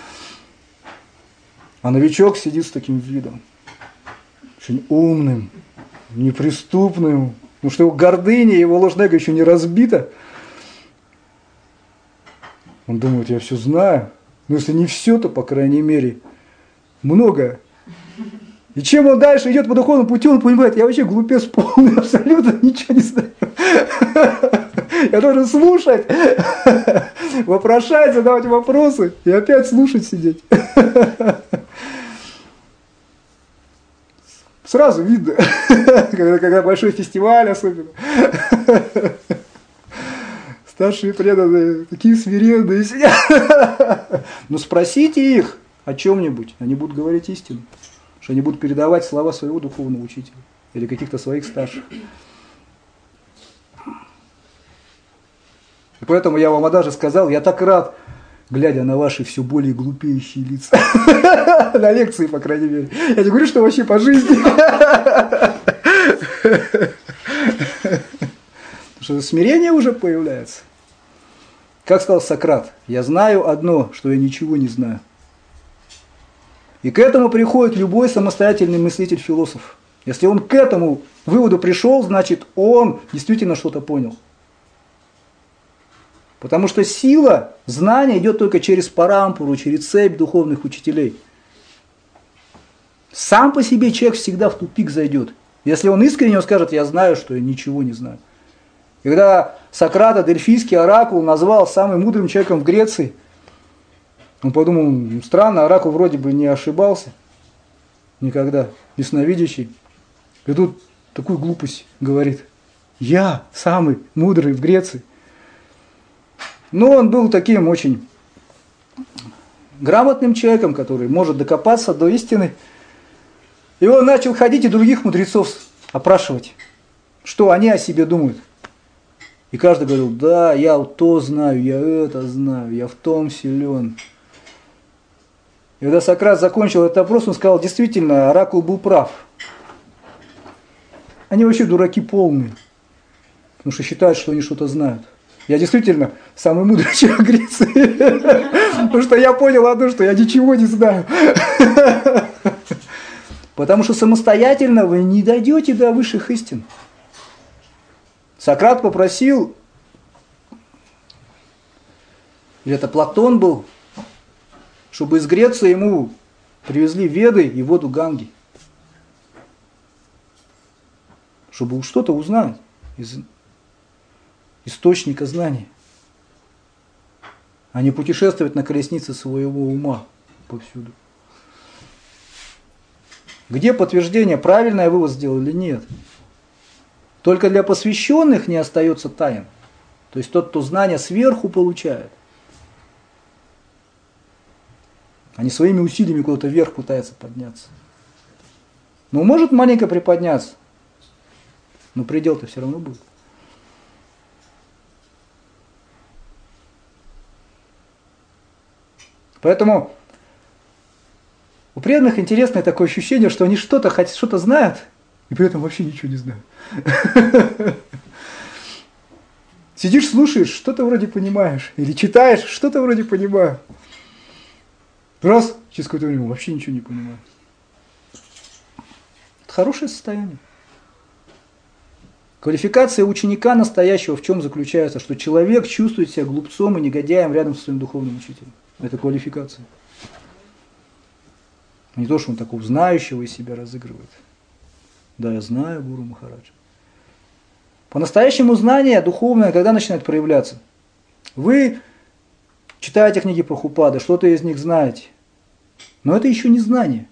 А новичок сидит с таким видом. Очень умным, неприступным. Потому что его гордыня, его ложное эго еще не разбита. Он думает, я все знаю. Но если не все, то, по крайней мере, многое. И чем он дальше идет по духовному пути, он понимает, я вообще глупец полный, абсолютно ничего не знаю. Я должен слушать, вопрошать, задавать вопросы и опять слушать сидеть. Сразу видно, когда, когда большой фестиваль особенно. Старшие преданные, такие смиренные сидят. Но спросите их о чем-нибудь, они будут говорить истину. Что они будут передавать слова своего духовного учителя или каких-то своих старших. И поэтому я вам даже сказал, я так рад глядя на ваши все более глупеющие лица. На лекции, по крайней мере. Я не говорю, что вообще по жизни. Потому что смирение уже появляется. Как сказал Сократ, я знаю одно, что я ничего не знаю. И к этому приходит любой самостоятельный мыслитель-философ. Если он к этому выводу пришел, значит, он действительно что-то понял. Потому что сила знания идет только через парампуру, через цепь духовных учителей. Сам по себе человек всегда в тупик зайдет. Если он искренне, он скажет, я знаю, что я ничего не знаю. И когда Сократа Дельфийский оракул назвал самым мудрым человеком в Греции, он подумал, странно, оракул вроде бы не ошибался никогда, ясновидящий. И тут такую глупость говорит, я самый мудрый в Греции. Но он был таким очень грамотным человеком, который может докопаться до истины. И он начал ходить и других мудрецов опрашивать, что они о себе думают. И каждый говорил, да, я то знаю, я это знаю, я в том силен. И когда Сократ закончил этот опрос, он сказал, действительно, оракул был прав. Они вообще дураки полные, потому что считают, что они что-то знают. Я действительно самый мудрый человек Греции, потому что я понял одно, что я ничего не знаю. Потому что самостоятельно вы не дойдете до высших истин. Сократ попросил, или это Платон был, чтобы из Греции ему привезли Веды и воду Ганги. Чтобы что-то узнать из источника знаний, а не путешествовать на колеснице своего ума повсюду. Где подтверждение, правильно я вывод сделал или нет? Только для посвященных не остается тайн. То есть тот, кто знания сверху получает, а не своими усилиями куда-то вверх пытается подняться. Ну, может маленько приподняться, но предел-то все равно будет. Поэтому у преданных интересное такое ощущение, что они что-то хотят, что-то знают, и при этом вообще ничего не знают. Сидишь, слушаешь, что-то вроде понимаешь, или читаешь, что-то вроде понимаю. Раз, через какое-то время вообще ничего не понимаю. Это хорошее состояние. Квалификация ученика настоящего в чем заключается? Что человек чувствует себя глупцом и негодяем рядом со своим духовным учителем. Это квалификация. Не то, что он такого знающего из себя разыгрывает. Да, я знаю Гуру Махараджа. По-настоящему знание духовное, когда начинает проявляться? Вы читаете книги Прабхупады, что-то из них знаете. Но это еще не знание.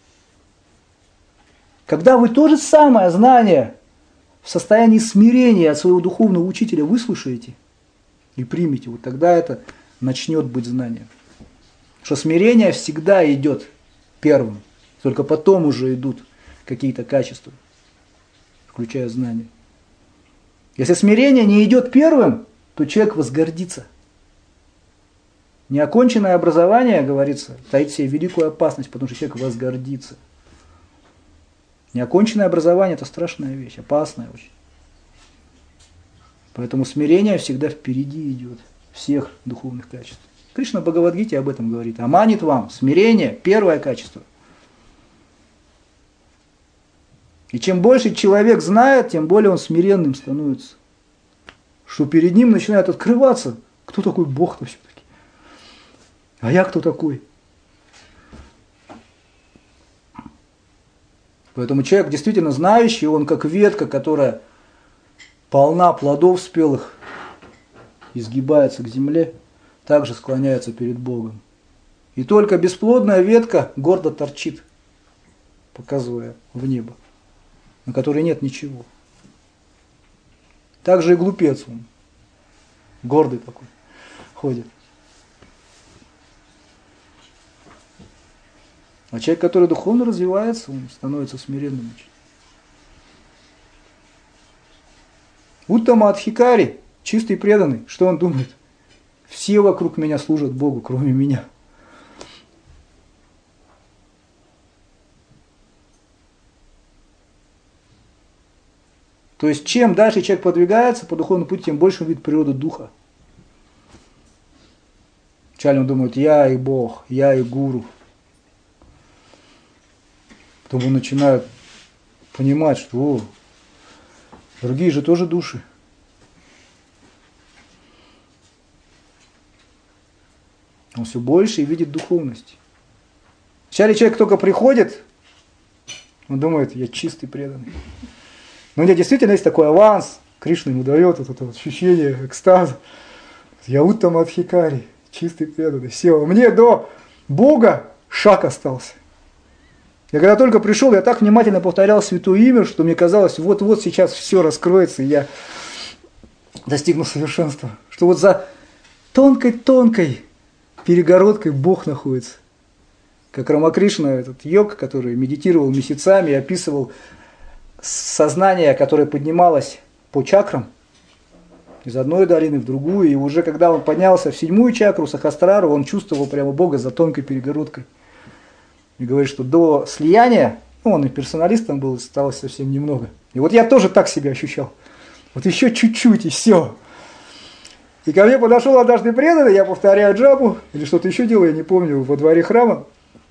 Когда вы то же самое знание в состоянии смирения от своего духовного учителя выслушаете и примете, вот тогда это начнет быть знанием. Что смирение всегда идет первым, только потом уже идут какие-то качества, включая знания. Если смирение не идет первым, то человек возгордится. Неоконченное образование, говорится, таит в себе великую опасность, потому что человек возгордится. Неоконченное образование – это страшная вещь, опасная очень. Поэтому смирение всегда впереди идет всех духовных качеств. Кришна в Бхагавад-гите об этом говорит. Аманит вам, смирение – первое качество. И чем больше человек знает, тем более он смиренным становится. Что перед ним начинает открываться, кто такой Бог-то все-таки. А я кто такой? Поэтому человек действительно знающий, он как ветка, которая полна плодов спелых, изгибается к земле, также склоняется перед Богом. И только бесплодная ветка гордо торчит, показывая в небо, на которой нет ничего. Так же и глупец он, гордый такой, ходит. А человек, который духовно развивается, он становится смиренным. Уттама Адхикари, чистый преданный, что он думает? Все вокруг меня служат Богу, кроме меня. То есть, чем дальше человек продвигается по духовному пути, тем больше он видит природу духа. Вначале он думает, я и Бог, я и гуру. Потом он начинает понимать, что о, другие же тоже души. Он все больше и видит духовность. Вначале человек только приходит, он думает, я чистый преданный. Но у меня действительно есть такой аванс, Кришна ему дает вот это вот ощущение экстаза. Я Уттама Адхикари, чистый преданный. Все, мне до Бога шаг остался. Я когда только пришел, я так внимательно повторял святое имя, что мне казалось, вот-вот сейчас все раскроется, и я достигну совершенства. Что вот за тонкой-тонкой перегородкой Бог находится. Как Рамакришна, этот йог, который медитировал месяцами и описывал сознание, которое поднималось по чакрам, из одной долины в другую, и уже когда он поднялся в седьмую чакру, Сахасрару, он чувствовал прямо Бога за тонкой перегородкой. И говорит, что до слияния, ну он и персоналистом был, осталось совсем немного. И вот я тоже так себя ощущал. Вот еще чуть-чуть, и все. И ко мне подошел однажды преданный, я повторяю джапу, или что-то еще делаю, я не помню, во дворе храма.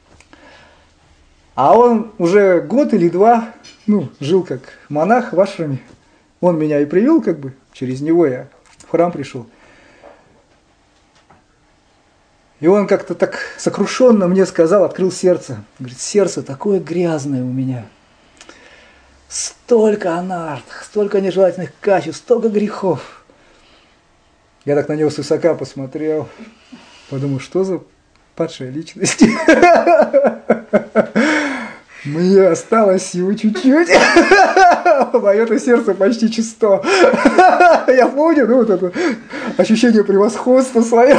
А он уже год или два, ну, жил как монах в ашраме. Он меня и привел, как бы, через него я в храм пришел. И он как-то так сокрушенно мне сказал, открыл сердце. Говорит, сердце такое грязное у меня. Столько анарт, столько нежелательных качеств, столько грехов. Я так на него свысока посмотрел, подумал, что за падшая личность. Мне осталось всего чуть-чуть. Мое-то сердце почти чисто. Я помню, ну, вот это ощущение превосходства свое.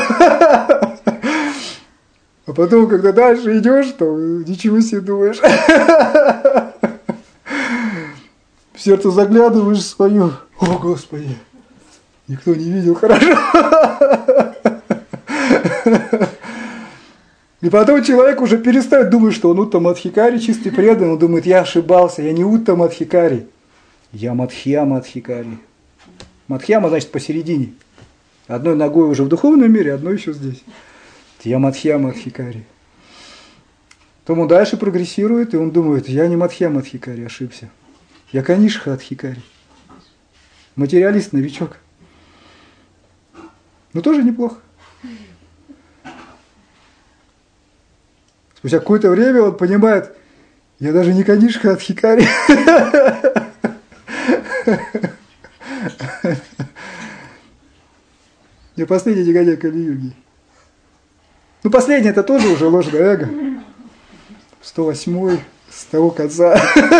А потом, когда дальше идешь, то ничего себе думаешь. В сердце заглядываешь свое. О, Господи, никто не видел, хорошо. И потом человек уже перестает думать, что он Уттама Адхикари, чистый преданный. Он думает, я ошибался, я не Уттама Адхикари, я Мадхьяма Адхикари. Мадхьяма значит посередине. Одной ногой уже в духовном мире, одной еще здесь. Я Мадхьяма Адхикари. Потом он дальше прогрессирует, и он думает, я не Мадхьяма Адхикари, ошибся. Я Канишха Адхикари. Материалист, новичок. Но тоже неплохо. Спустя какое-то время он понимает, я даже не Канишха Адхикари. Я последний негодяй Кали-юги. Ну, последний это тоже уже ложное эго. сто восьмой с того конца.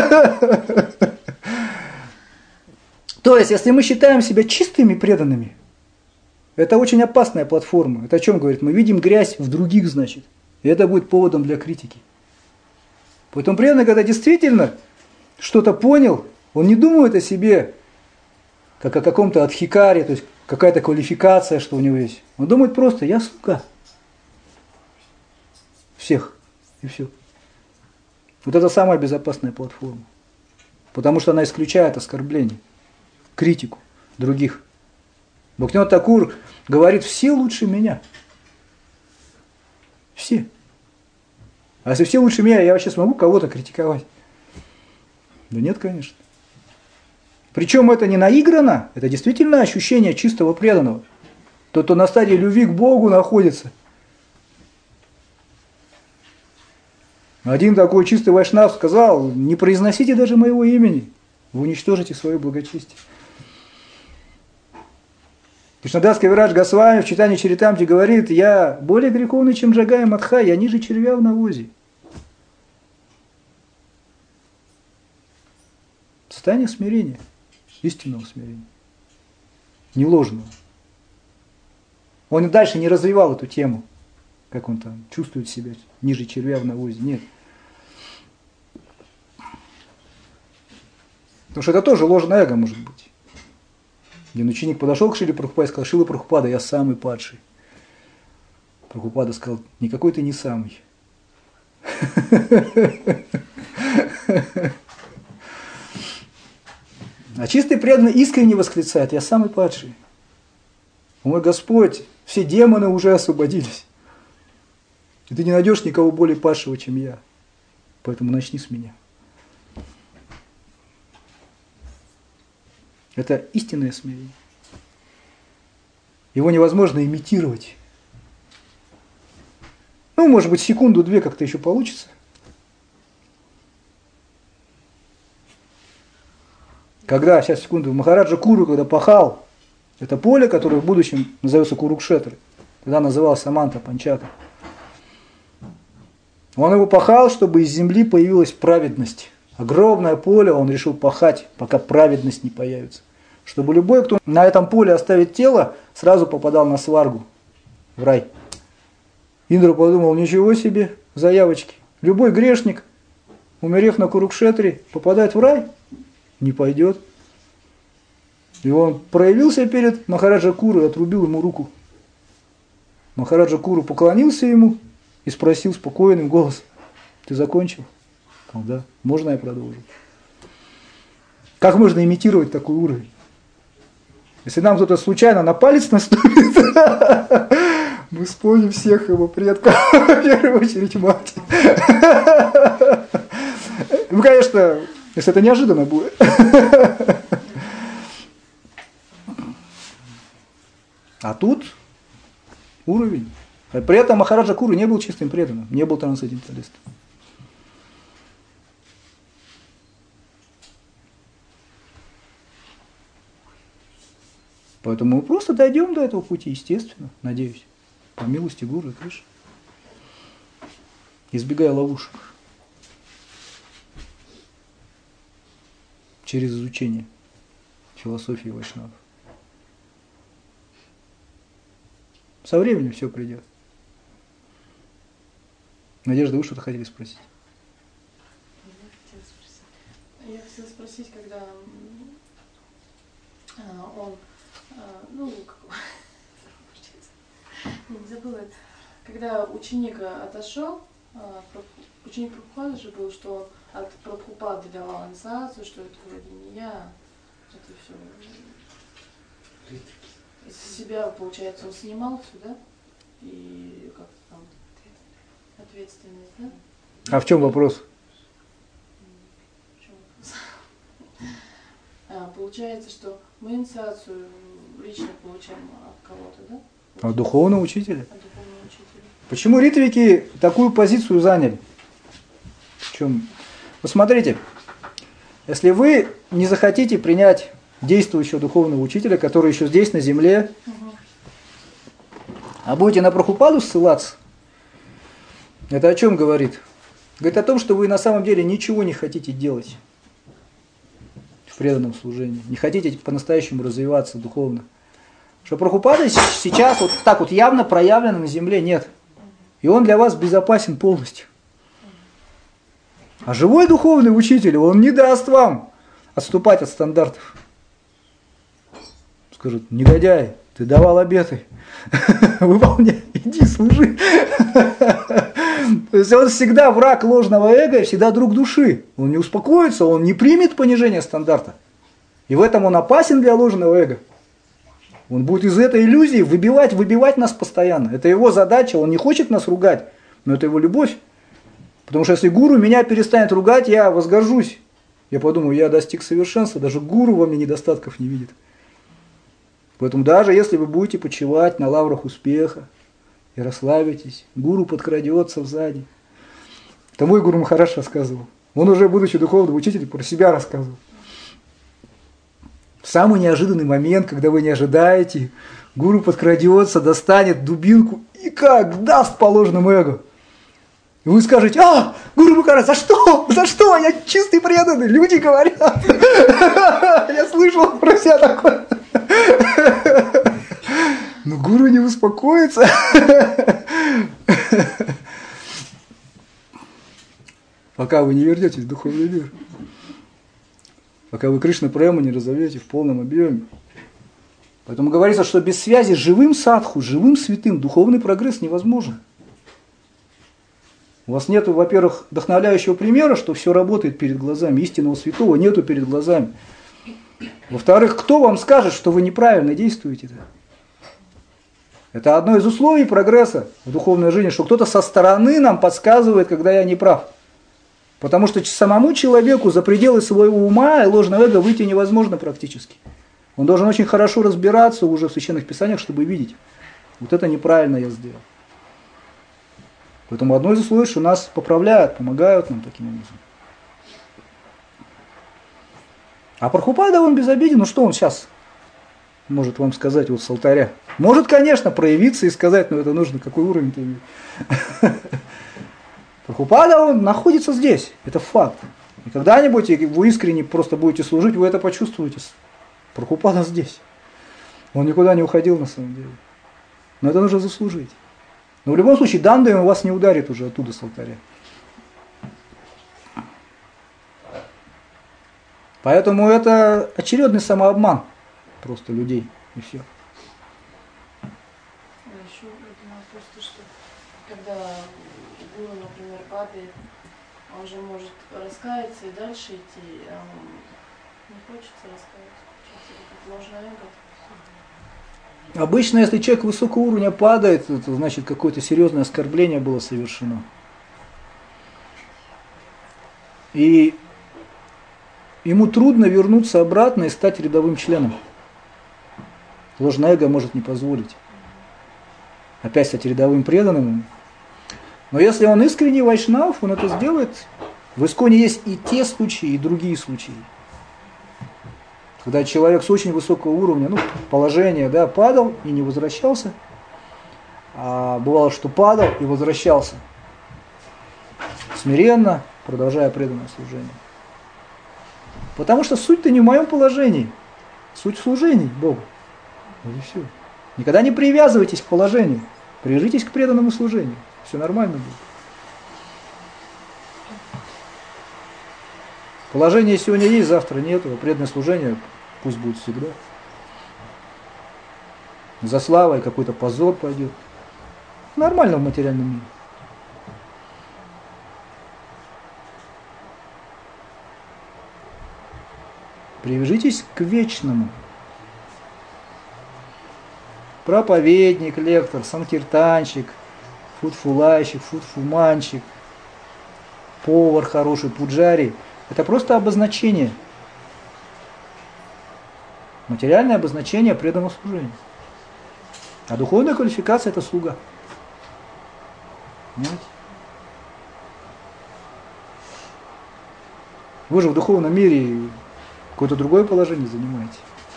То есть, если мы считаем себя чистыми преданными, это очень опасная платформа. Это о чем говорит? Мы видим грязь в других, значит. И это будет поводом для критики. Поэтому преданный, когда действительно что-то понял, он не думает о себе, как о каком-то адхикаре, то есть какая-то квалификация, что у него есть. Он думает просто, я слуга всех, и все. Вот это самая безопасная платформа. Потому что она исключает оскорбление, критику других. Бхактивинод Такур говорит, все лучше меня. Все. А если все лучше меня, я вообще смогу кого-то критиковать? Да нет, конечно. Причем это не наиграно, это действительно ощущение чистого преданного. Тот, кто на стадии любви к Богу находится. Один такой чистый вайшнав сказал, не произносите даже моего имени, вы уничтожите свое благочестие. Кришнадас Кавирадж Госвами в читании Чаритамрити говорит, я более греховный, чем Джагай Мадхай, я ниже червя в навозе. Состояние смирения, истинного смирения, не ложного. Он и дальше не развивал эту тему, как он там чувствует себя ниже червя в навозе. Нет. Потому что это тоже ложное эго может быть. Один ученик подошел к Шриле Прабхупаде и сказал, Шрила Прабхупада, я самый падший. Прабхупада сказал, никакой ты не самый. А чистый преданный искренне восклицает, я самый падший. Мой Господь, все демоны уже освободились. И ты не найдешь никого более падшего, чем я. Поэтому начни с меня. Это истинное смирение. Его невозможно имитировать. Ну, может быть, секунду-две как-то еще получится. Когда, сейчас, секунду, Махараджа Куру, когда пахал, это поле, которое в будущем назовется Курукшетра, тогда называлось Саманта Панчата. Он его пахал, чтобы из земли появилась праведность. Огромное поле он решил пахать, пока праведность не появится. Чтобы любой, кто на этом поле оставит тело, сразу попадал на сваргу, в рай. Индра подумал, ничего себе, заявочки. Любой грешник, умерев на Курукшетре, попадает в рай? Не пойдет. И он проявился перед Махараджа Куру и отрубил ему руку. Махараджа Куру поклонился ему и спросил спокойным голосом, ты закончил? Он, да, можно я продолжу? Как можно имитировать такой уровень? Если нам кто-то случайно на палец наступит, мы вспомним всех его предков, в первую очередь мать. Ну, конечно, если это неожиданно будет. А тут уровень. При этом Махараджа Куру не был чистым преданным, не был трансценденталистом. Поэтому мы просто дойдем до этого пути, естественно, надеюсь, по милости Гуру и Кришны, избегая ловушек, через изучение философии вайшнавов. Со временем все придет. Надежда, вы что-то хотели спросить? Я хотела спросить, когда он, ну, как, не забыла, когда ученик отошел, ученик Прабхупады же был, что от Прабхупады давал инициацию, что это вроде не я, это все из себя, получается, он снимал все, да? И как-то там ответственность, да? А в чем вопрос? В чем вопрос? А, получается, что мы инициацию лично получаем от кого-то, да? От духовного учителя. От духовного учителя. Почему ритвики такую позицию заняли? В чем? Посмотрите, если вы не захотите принять действующего духовного учителя, который еще здесь, на земле, угу. а будете на Прабхупаду ссылаться, это о чем говорит? Говорит о том, что вы на самом деле ничего не хотите делать в преданном служении, не хотите по-настоящему развиваться духовно. Что Прабхупада сейчас вот так вот явно проявлено на земле нет. И он для вас безопасен полностью. А живой духовный учитель, он не даст вам отступать от стандартов. Скажет, негодяй, ты давал обеты, выполняй, иди служи. То есть он всегда враг ложного эго, всегда друг души. Он не успокоится, он не примет понижение стандарта. И в этом он опасен для ложного эго. Он будет из этой иллюзии выбивать, выбивать нас постоянно. Это его задача, он не хочет нас ругать, но это его любовь. Потому что если гуру меня перестанет ругать, я возгоржусь. Я подумаю, я достиг совершенства, даже гуру во мне недостатков не видит. Поэтому даже если вы будете почивать на лаврах успеха и расслабитесь, гуру подкрадется сзади. Это мой гуру Махарадж рассказывал. Он уже, будучи духовным учителем, про себя рассказывал. В самый неожиданный момент, когда вы не ожидаете, гуру подкрадется, достанет дубинку и как даст по ложному эго. И вы скажете, а, гуру Махарадж, за что? За что? Я чистый преданный, люди говорят. Я слышал про себя такое. Но гуру не успокоится. Пока вы не вернетесь в духовный мир. Пока вы Кришна Прему не разовьете в полном объеме. Поэтому говорится, что без связи с живым садху, живым святым, духовный прогресс невозможен. У вас нет, во-первых, вдохновляющего примера, что все работает перед глазами, истинного святого нету перед глазами. Во-вторых, кто вам скажет, что вы неправильно действуете-то? Это одно из условий прогресса в духовной жизни, что кто-то со стороны нам подсказывает, когда я не прав. Потому что самому человеку за пределы своего ума и ложного эго выйти невозможно практически. Он должен очень хорошо разбираться уже в священных писаниях, чтобы видеть. Вот это неправильно я сделал. Поэтому одно из условий, что нас поправляют, помогают нам таким образом. А Прабхупада, он безобиден, ну что он сейчас может вам сказать вот с алтаря? Может, конечно, проявиться и сказать, но это нужно, какой уровень ты имеешь. Прабхупада, он находится здесь, это факт. И когда-нибудь вы искренне просто будете служить, вы это почувствуете. Прабхупада здесь. Он никуда не уходил на самом деле. Но это нужно заслужить. Но в любом случае, Данда у вас не ударит уже оттуда с алтаря. Поэтому это очередный самообман просто людей, и все. А еще я думаю просто, что когда гуру, например, падает, он же может раскаяться и дальше идти, а он не хочется раскаяться, как ложное эго. Обычно, если человек высокого уровня падает, это значит, какое-то серьезное оскорбление было совершено. И ему трудно вернуться обратно и стать рядовым членом. Ложное эго может не позволить. Опять стать рядовым преданным. Но если он искренний вайшнав, он это сделает. В Исконе есть и те случаи, и другие случаи. Когда человек с очень высокого уровня, ну, положения, да, падал и не возвращался. А бывало, что падал и возвращался. Смиренно, продолжая преданное служение. Потому что суть-то не в моем положении. Суть в служении Богу. Вот и все. Никогда не привязывайтесь к положению. Привяжитесь к преданному служению. Все нормально будет. Положение сегодня есть, завтра нет. Преданное служение пусть будет всегда. За славой какой-то позор пойдет. Нормально в материальном мире. Привяжитесь к вечному. Проповедник, лектор, санкиртанщик, фудфулайщик, фудфуманщик, повар хороший, пуджари. Это просто обозначение. Материальное обозначение преданного служения. А духовная квалификация – это слуга. Понимаете? Вы же в духовном мире какое-то другое положение занимаете.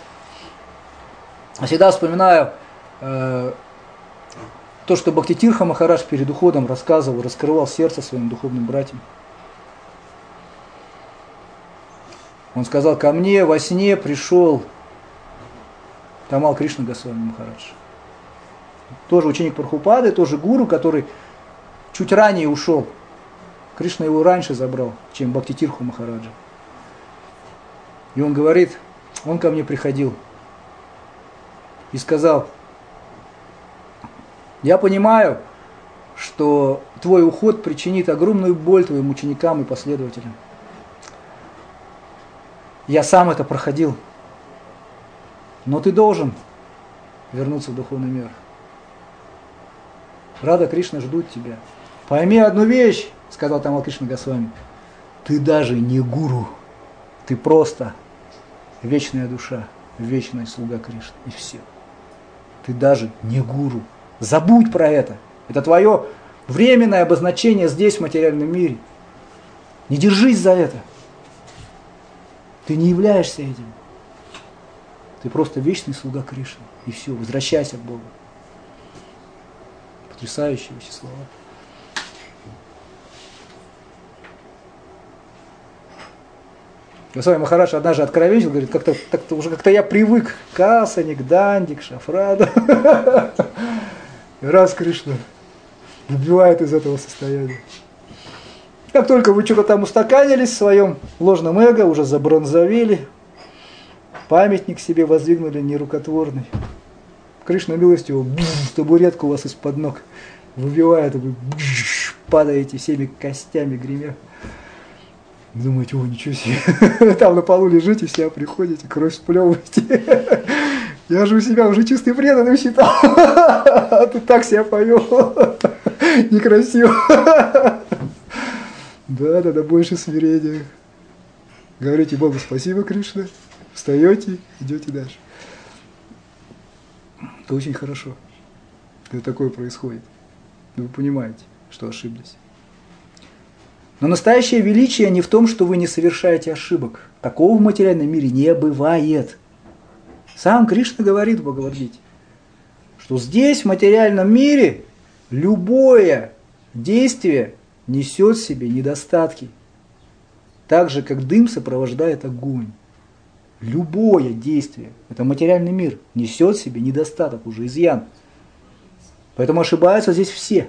Я всегда вспоминаю э, то, что Бхактитирха Махарадж перед уходом рассказывал, раскрывал сердце своим духовным братьям. Он сказал: ко мне во сне пришел Тамал Кришна Госвами Махарадж. Тоже ученик Прабхупады, тоже гуру, который чуть ранее ушел. Кришна его раньше забрал, чем Бхактитирху Махараджа. И он говорит, он ко мне приходил и сказал: я понимаю, что твой уход причинит огромную боль твоим ученикам и последователям. Я сам это проходил. Но ты должен вернуться в духовный мир. Рада Кришна ждут тебя. Пойми одну вещь, сказал Тамал Кришна Госвами. Ты даже не гуру. Ты просто вечная душа, вечный слуга Кришны. И все. Ты даже не гуру. Забудь про это. Это твое временное обозначение здесь, в материальном мире. Не держись за это. Ты не являешься этим. Ты просто вечный слуга Кришны. И все, возвращайся к Богу. Потрясающие вообще слова. Госвами Махарадж однажды откровенничал, говорит, как-то, как-то уже как-то я привык к асане, к данди, к шафраду. И раз Кришна выбивает из этого состояния. Как только вы что-то там устаканились в своем ложном эго, уже забронзовели, Памятник себе воздвигнули нерукотворный. Кришна милостивого, табуретку у вас из-под ног выбивает, вы падаете всеми костями гремя. Думаете, о, ничего себе, там на полу лежите, себя приходите, кровь сплевываете. Я же у себя уже чистый преданным считал, а ты так себя повел, некрасиво. Да, да, да, больше смирения. Говорите Богу спасибо, Кришна, встаете, идете дальше. Это очень хорошо, когда такое происходит. Вы понимаете, что ошиблись. Но настоящее величие не в том, что вы не совершаете ошибок. Такого в материальном мире не бывает. Сам Кришна говорит в Бхагавад-гите, что здесь, в материальном мире, любое действие несет в себе недостатки. Так же, как дым сопровождает огонь. Любое действие, это материальный мир, несет в себе недостаток, уже изъян. Поэтому ошибаются здесь все.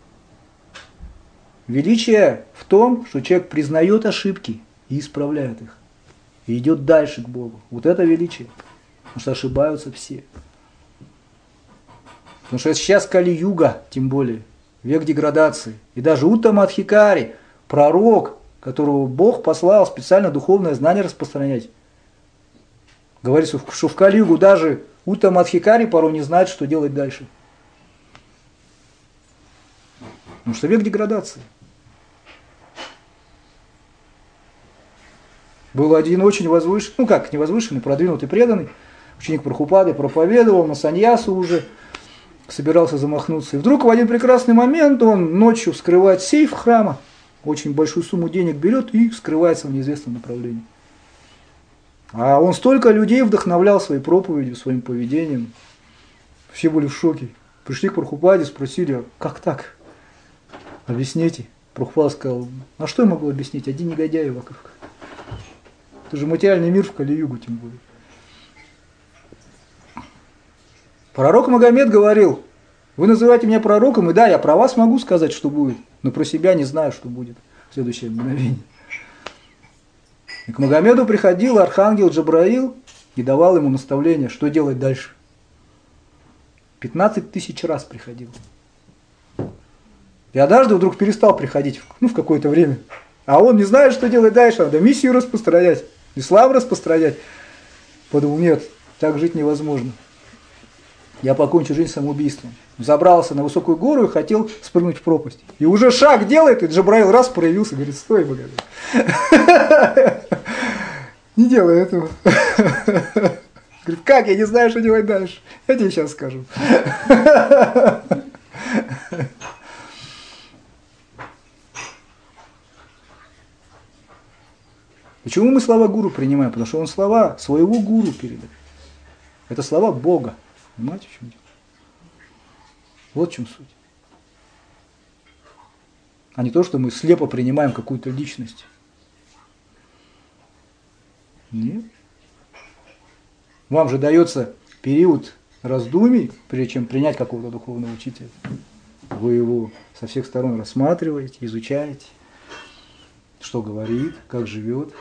Величие в том, что человек признает ошибки и исправляет их. И идет дальше к Богу. Вот это величие. Потому что ошибаются все. Потому что сейчас Кали-юга, тем более, век деградации. И даже Уттама-Адхикари, пророк, которого Бог послал специально духовное знание распространять. Говорится, что в Кали-югу даже Уттама-Адхикари порой не знает, что делать дальше. Потому что век деградации. Был один очень возвышенный, ну как, не возвышенный, продвинутый, преданный, ученик Прабхупады, проповедовал на саньясу уже, собирался замахнуться. И вдруг в один прекрасный момент он ночью вскрывает сейф храма, очень большую сумму денег берет и скрывается в неизвестном направлении. А он столько людей вдохновлял своей проповедью, своим поведением. Все были в шоке. Пришли к Прабхупаде, спросили, а как так? Объясните. Прабхупада сказал, а что я могу объяснить? Один негодяй вокруг. Это же материальный мир в Кали-югу, тем более. Пророк Магомед говорил, вы называете меня пророком, и да, я про вас могу сказать, что будет, но про себя не знаю, что будет в следующее мгновение. И к Магомеду приходил архангел Джабраил и давал ему наставление, что делать дальше. пятнадцать тысяч раз приходил. И однажды вдруг перестал приходить, ну, в какое-то время. А он не знает, что делать дальше, надо миссию распространять, ислам распространять. Подумал, нет, так жить невозможно. Я покончу жизнь самоубийством. Забрался на высокую гору и хотел спрыгнуть в пропасть. И уже шаг делает, и Джабраил раз проявился, говорит, стой, Магомед. Не делай этого. Говорит, как, я не знаю, что делать дальше. Я тебе сейчас скажу. Почему мы слова гуру принимаем? Потому что он слова своего гуру передает. Это слова Бога. Понимаете, в чем дело? Вот в чем суть. А не то, что мы слепо принимаем какую-то личность. Нет. Вам же дается период раздумий, прежде чем принять какого-то духовного учителя. Вы его со всех сторон рассматриваете, изучаете, что говорит, как живет.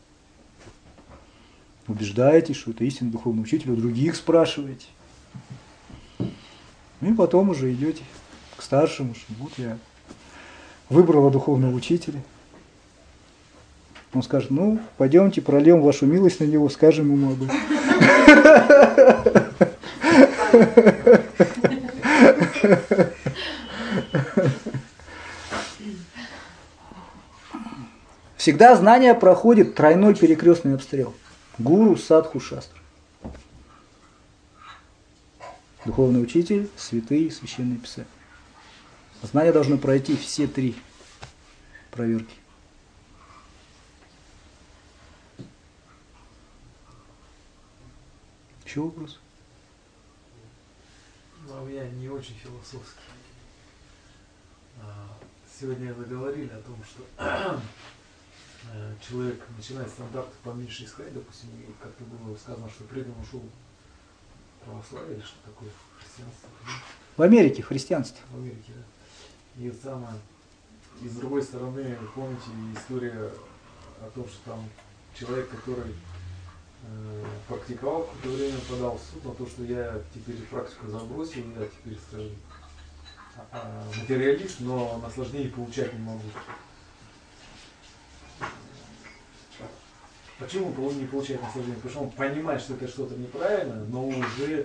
Убеждаетесь, что это истинный духовный учитель, у других спрашиваете. И потом уже идете к старшему, что вот я выбрала духовного учителя. Он скажет, ну, пойдемте прольем вашу милость на него, скажем ему об этом. Всегда знание проходит тройной перекрестный обстрел. Гуру, садху, шастра. Духовный учитель, святые, священные писания. Знание должно пройти все три проверки. Еще вопрос? Ну, у меня не очень философский. Сегодня вы говорили о том, что человек начинает стандарты поменьше искать, допустим, и как-то было сказано, что предан ушел в православие или что такое, христианство. В Америке, в христианстве. В Америке, да. И вот самое, и с другой стороны, помните история о том, что там человек, который э, практиковал какое-то время, подал в суд на то, что я теперь практику забросил, я теперь, скажем, материалист, но наслаждение получать не могу. Почему он не получает наслаждение? Потому что он понимает, что это что-то неправильно, но уже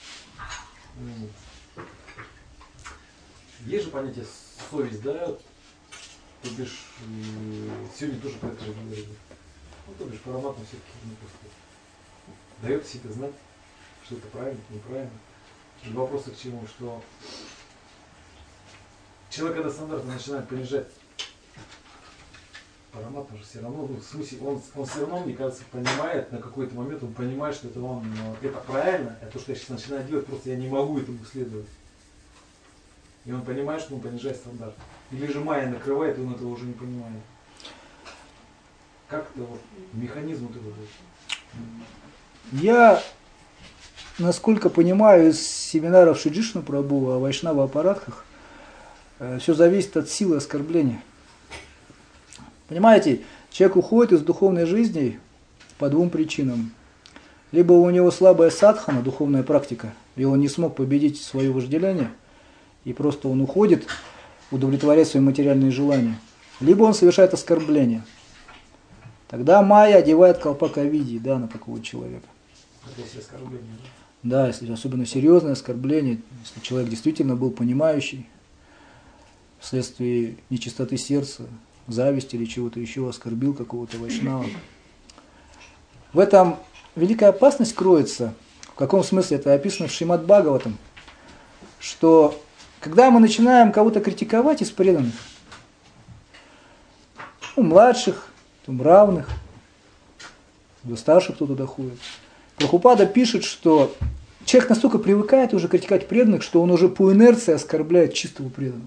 ну, есть же понятие совесть, да? То бишь, сегодня тоже про это говорили. Ну, то бишь, параматно все-таки не просто дает себе знать, что это правильно, неправильно. И вопрос к чему, что человек, когда стандартно начинает понижать, парамат уже все равно, ну, в смысле, он, он все равно, мне кажется, понимает, на какой-то момент он понимает, что это он, это правильно, а то, что я сейчас начинаю делать, просто я не могу этому следовать. И он понимает, что он понижает стандарт. Или же майя накрывает, и он этого уже не понимает. Как это вот, механизм вот этот? Я, насколько понимаю, из семинаров Шри Прабху о Вайшнава аппаратках, все зависит от силы оскорбления. Понимаете, человек уходит из духовной жизни по двум причинам. Либо у него слабая садхана, духовная практика, и он не смог победить свое вожделение, и просто он уходит, удовлетворять свои материальные желания. Либо он совершает оскорбление. Тогда майя одевает колпак Авидии, да, на такого человека. Это если оскорбление, да? Да, если особенно серьезное оскорбление, если человек действительно был понимающий, вследствие нечистоты сердца, зависти или чего-то еще, оскорбил какого-то вайшнава. В этом великая опасность кроется. В каком смысле? Это описано в Шримад Бхагаватам, что когда мы начинаем кого-то критиковать из преданных, ну, младших, там, равных, до старших кто туда ходит, Прабхупада пишет, что человек настолько привыкает уже критиковать преданных, что он уже по инерции оскорбляет чистого преданного.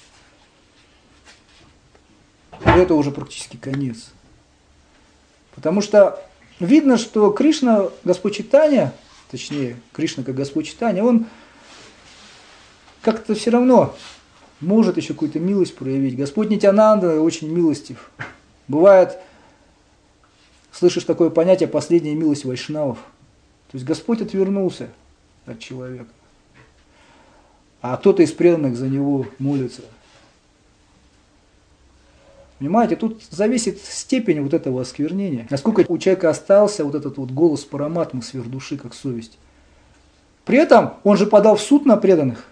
И это уже практически конец. Потому что видно, что Кришна, Господь Чайтанья, точнее, Кришна как Господь Чайтанья, он как-то все равно может еще какую-то милость проявить. Господь Нитьянанда очень милостив. Бывает, слышишь такое понятие «последняя милость вайшнавов». То есть Господь отвернулся от человека, а кто-то из преданных за него молится. Понимаете, тут зависит степень вот этого осквернения. Насколько у человека остался вот этот вот голос параматмы сверхдуши, как совесть. При этом он же подал в суд на преданных.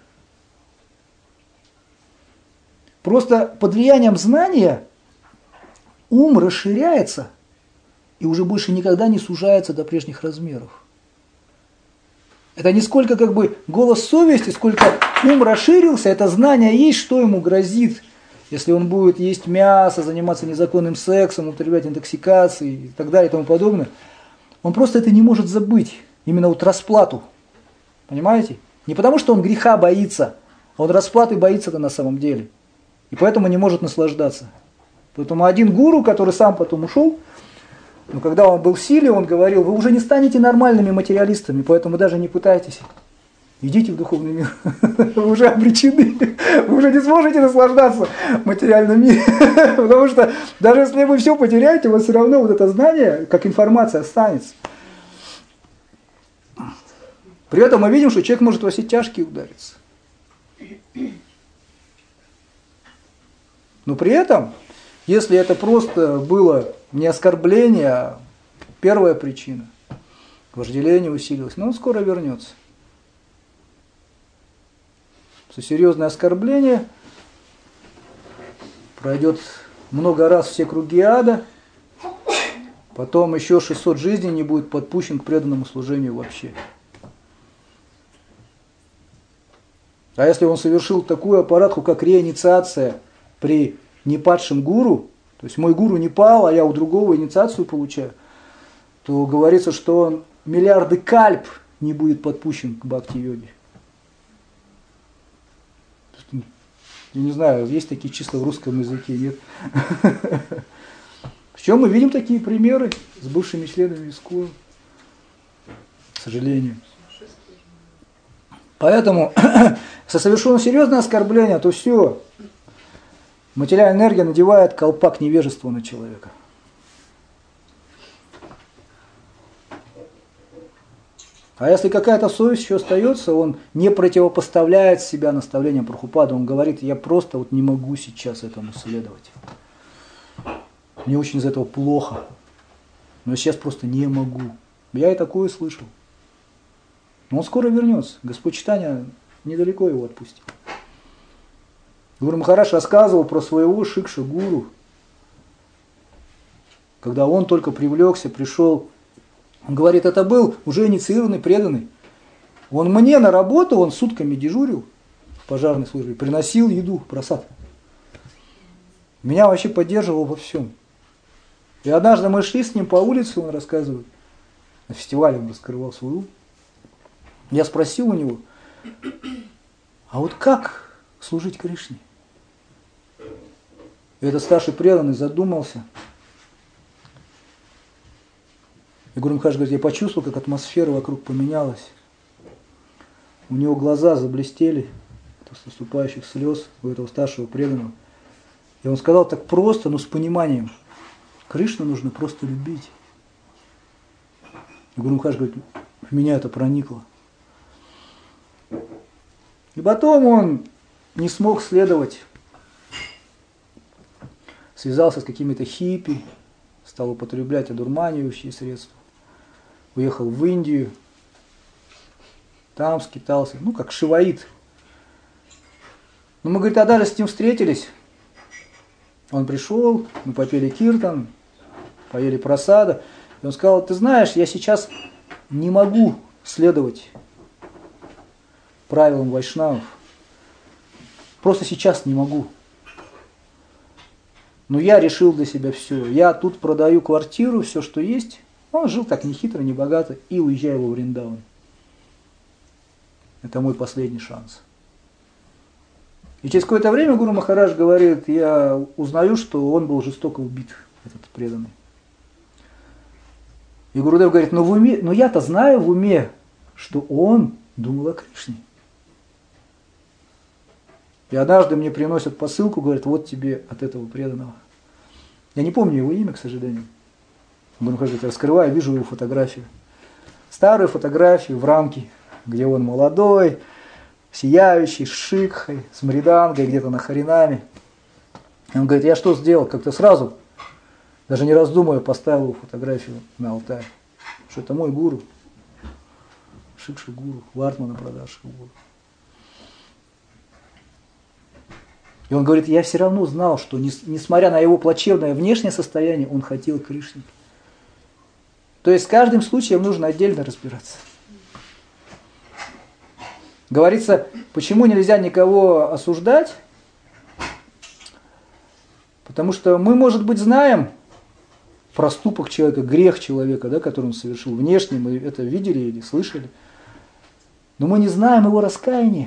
Просто под влиянием знания ум расширяется и уже больше никогда не сужается до прежних размеров. Это не сколько как бы голос совести, сколько ум расширился, это знание есть, что ему грозит. Если он будет есть мясо, заниматься незаконным сексом, употреблять интоксикации и так далее и тому подобное, он просто это не может забыть. Именно вот расплату. Понимаете? Не потому, что он греха боится, а он расплаты боится-то на самом деле. И поэтому не может наслаждаться. Поэтому один гуру, который сам потом ушел, но когда он был в силе, он говорил: вы уже не станете нормальными материалистами, поэтому даже не пытайтесь. Идите в духовный мир, вы уже обречены, вы уже не сможете наслаждаться материальным миром, потому что даже если вы все потеряете, у вас все равно вот это знание, как информация, останется. При этом мы видим, что человек может во все тяжкие удариться. Но при этом, если это просто было не оскорбление, а первая причина, вожделение усилилось, но он скоро вернется. Серьезное оскорбление, пройдет много раз все круги ада, потом еще шестьсот жизней не будет подпущен к преданному служению вообще. А если он совершил такую аппаратку, как реинициация при непадшем гуру, то есть мой гуру не пал, а я у другого инициацию получаю, то говорится, что он миллиарды кальп не будет подпущен к бхакти-йоге. Я не знаю, есть такие числа в русском языке, нет. Причем мы видим такие примеры с бывшими членами ИСККОН, к сожалению. Поэтому, если совершено серьезное оскорбление, то все, материальная энергия надевает колпак невежества на человека. А если какая-то совесть еще остается, он не противопоставляет себя наставлениям Прабхупады, он говорит, я просто вот не могу сейчас этому следовать. Мне очень из этого плохо, но я сейчас просто не могу. Я и такое слышал. Но он скоро вернется. Господь Чайтанья недалеко его отпустил. Гуру Махарадж рассказывал про своего Шикша-гуру, когда он только привлекся, пришел. Он говорит, это был уже инициированный, преданный. Он мне на работу, он сутками дежурил в пожарной службе, приносил еду, просад. Меня вообще поддерживал во всем. И однажды мы шли с ним по улице, он рассказывает, на фестивале он раскрывал свой ум. Я спросил у него, а вот как служить Кришне? И этот старший преданный задумался. И Гуру Махарадж говорит, я почувствовал, как атмосфера вокруг поменялась. У него глаза заблестели от наступающих слез у этого старшего преданного. И он сказал так просто, но с пониманием. Кришну нужно просто любить. И Гуру Махарадж говорит, в меня это проникло. И потом он не смог следовать. Связался с какими-то хиппи, стал употреблять одурманивающие средства. Уехал в Индию, там скитался, ну как шиваит. Но мы, говорит, а даже с ним встретились. Он пришел, мы попели киртан, поели прасада. И он сказал, ты знаешь, я сейчас не могу следовать правилам вайшнавов. Просто сейчас не могу. Но я решил для себя все. Я тут продаю квартиру, все, что есть. Он жил так нехитро, небогато, и уезжаю во Вриндаван. Это мой последний шанс. И через какое-то время Гуру Махарадж говорит, я узнаю, что он был жестоко убит, этот преданный. И Гурудев говорит, но, в уме, но я-то знаю в уме, что он думал о Кришне. И однажды мне приносят посылку, говорят, вот тебе от этого преданного. Я не помню его имя, к сожалению. Гуру Махарадж говорит, раскрываю, вижу его фотографию. Старую фотографию в рамке, где он молодой, сияющий, с шикхой, с мридангой, где-то на харинаме. И он говорит, я что сделал? Как-то сразу, даже не раздумывая, поставил его фотографию на алтарь. Что это мой гуру. Шикша гуру, Вартмана Прадаши гуру. И он говорит, я все равно знал, что несмотря на его плачевное внешнее состояние, он хотел Кришне. То есть с каждым случаем нужно отдельно разбираться. Говорится, почему нельзя никого осуждать? Потому что мы, может быть, знаем проступок человека, грех человека, да, который он совершил. Внешне мы это видели или слышали. Но мы не знаем его раскаяния.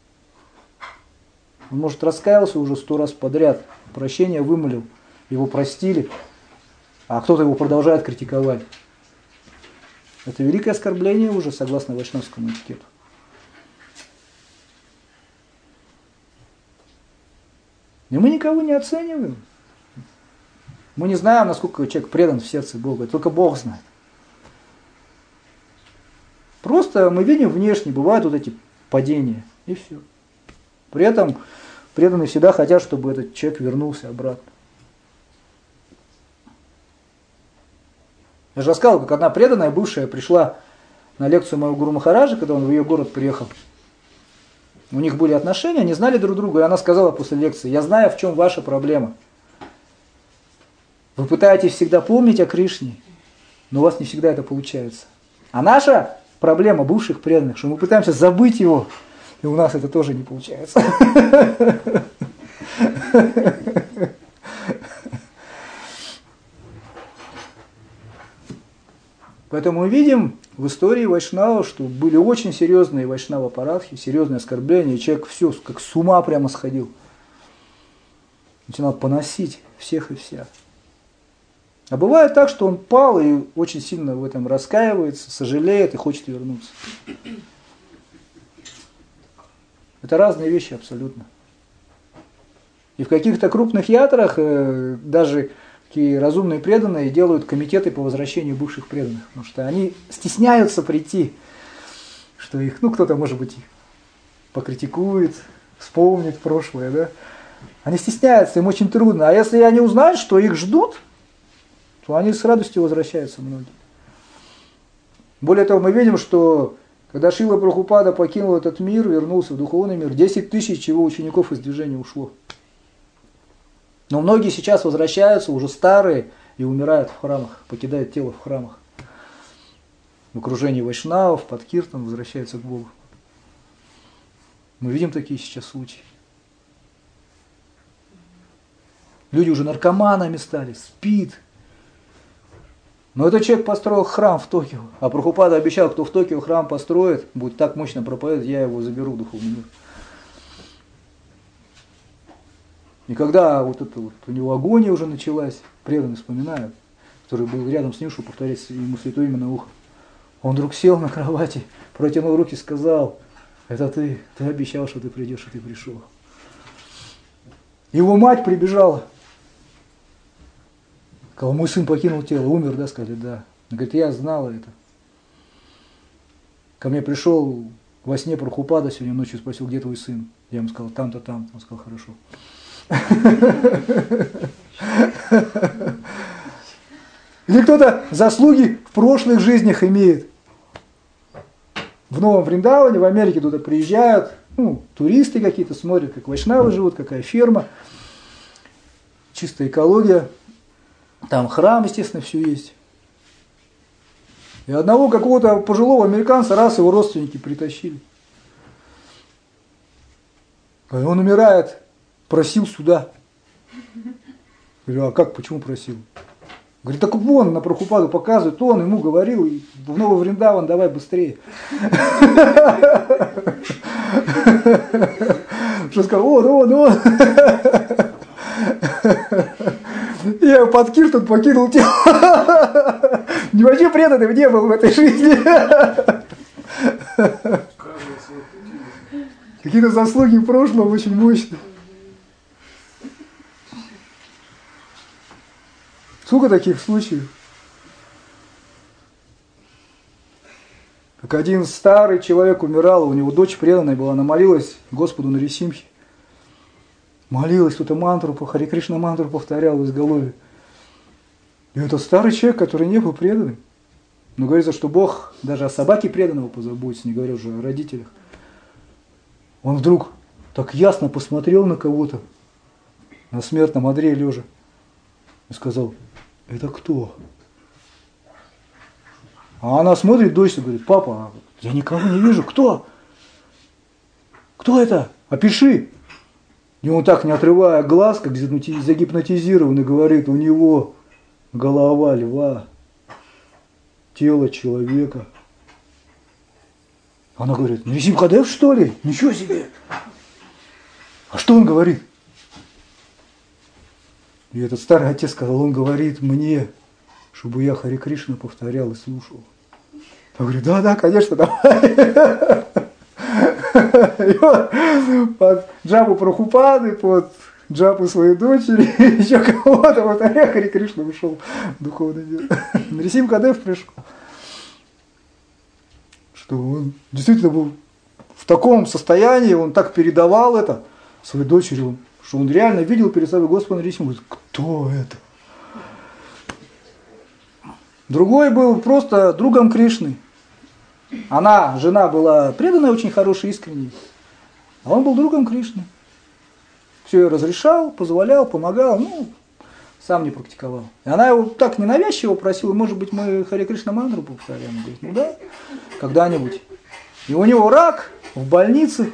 Он, может, раскаялся уже сто раз подряд, прощения вымолил, его простили, а кто-то его продолжает критиковать. Это великое оскорбление уже, согласно вайшнавскому этикету. И мы никого не оцениваем. Мы не знаем, насколько человек предан в сердце Бога. Только Бог знает. Просто мы видим внешне, бывают вот эти падения, и все. При этом преданные всегда хотят, чтобы этот человек вернулся обратно. Я же рассказывал, как одна преданная, бывшая, пришла на лекцию моего Гуру Махараджа, когда он в ее город приехал. У них были отношения, они знали друг друга, и она сказала после лекции, я знаю, в чем ваша проблема. Вы пытаетесь всегда помнить о Кришне, но у вас не всегда это получается. А наша проблема бывших преданных, что мы пытаемся забыть его, и у нас это тоже не получается. Поэтому мы видим в истории вайшнавов, что были очень серьезные вайшнава-парадхи, серьезные оскорбления, и человек все, как с ума прямо сходил. Начинал поносить всех и вся. А бывает так, что он пал и очень сильно в этом раскаивается, сожалеет и хочет вернуться. Это разные вещи абсолютно. И в каких-то крупных ятрах э, даже такие разумные преданные делают комитеты по возвращению бывших преданных, потому что они стесняются прийти что их, ну кто-то, может быть, покритикует, вспомнит прошлое, да. Они стесняются, им очень трудно. А если они узнают, что их ждут, то они с радостью возвращаются многие. Более того, мы видим, что когда Шрила Прабхупада покинул этот мир, вернулся в духовный мир, десять тысяч его учеников из движения ушло. Но многие сейчас возвращаются, уже старые, и умирают в храмах, покидают тело в храмах. В окружении вайшнавов, под киртом возвращаются к Богу. Мы видим такие сейчас случаи. Люди уже наркоманами стали, спит. Но этот человек построил храм в Токио. А Прабхупада обещал, кто в Токио храм построит, будет так мощно проповедовать, я его заберу в духовный мир. И когда вот это вот у него агония уже началась, преданные вспоминают, который был рядом с ним, чтобы повторять ему святое имя на ухо. Он вдруг сел на кровати, протянул руки и сказал: это ты, ты обещал, что ты придешь, и ты пришел. Его мать прибежала. Сказала: мой сын покинул тело, умер, да? Сказали: да. Он говорит: я знала это. Ко мне пришел во сне Прабхупада сегодня ночью, спросил: где твой сын? Я ему сказал: там-то, там. Он сказал: хорошо. Или кто-то заслуги в прошлых жизнях имеет. В Новом Вриндаване, в Америке туда приезжают, ну, туристы какие-то, смотрят, как вайшнавы живут, какая ферма, чистая экология. Там храм, естественно, все есть. И одного какого-то пожилого американца раз его родственники притащили. Он умирает, просил сюда. Говорю: а как, почему просил? Говорит: так вон на Прабхупаду показывает, он ему говорил, в Новый Вриндаван давай быстрее. Что сказал: он, он, он. Я под киртон покинул тело. Не вообще преданным не был в этой жизни. Какие-то заслуги в прошлом очень мощные. Сколько таких случаев? Как один старый человек умирал, у него дочь преданная была, она молилась Господу Нарисимхе. Молилась, кто-то мантру, Харе Кришна мантру повторял в изголовье. И это старый человек, который не был преданным. Но говорится, что Бог даже о собаке преданного позаботится, не говоря уже о родителях. Он вдруг так ясно посмотрел на кого-то, на смертном одре лежа, и сказал: это кто? А она смотрит, дочь, и говорит: папа, я никого не вижу, кто? Кто это? Опиши. И он так, не отрывая глаз, как загипнотизированный, говорит: у него голова льва, тело человека. Она говорит: Нарисимхадев, что ли? Ничего себе! А что он говорит? И этот старый отец сказал: он говорит мне, чтобы я Харе Кришна повторял и слушал. Я говорю: да, да, конечно, давай. И он под джапу Прабхупады, под джапу своей дочери, еще кого-то, вот Харе Кришна ушел в духовный мир. Нарисимхадев пришел. Что он действительно был в таком состоянии, он так передавал это своей дочери, что он реально видел перед собой Господа Нарисимху. Говорит: кто это? Другой был просто другом Кришны. Она, жена, была преданная, очень хорошая, искренняя. А он был другом Кришны. Все разрешал, позволял, помогал, ну, сам не практиковал. И она его так ненавязчиво просила: может быть, мы Харе Кришна мантру повторяем? Он говорит: ну да, когда-нибудь. И у него рак в больнице.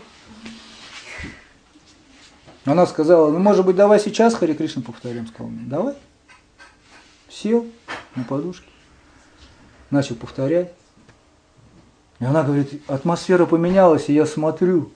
Она сказала: ну, может быть, давай сейчас Харе Кришна повторяем. Сказал: давай. Сел на подушке, начал повторять. И она говорит: атмосфера поменялась, и я смотрю.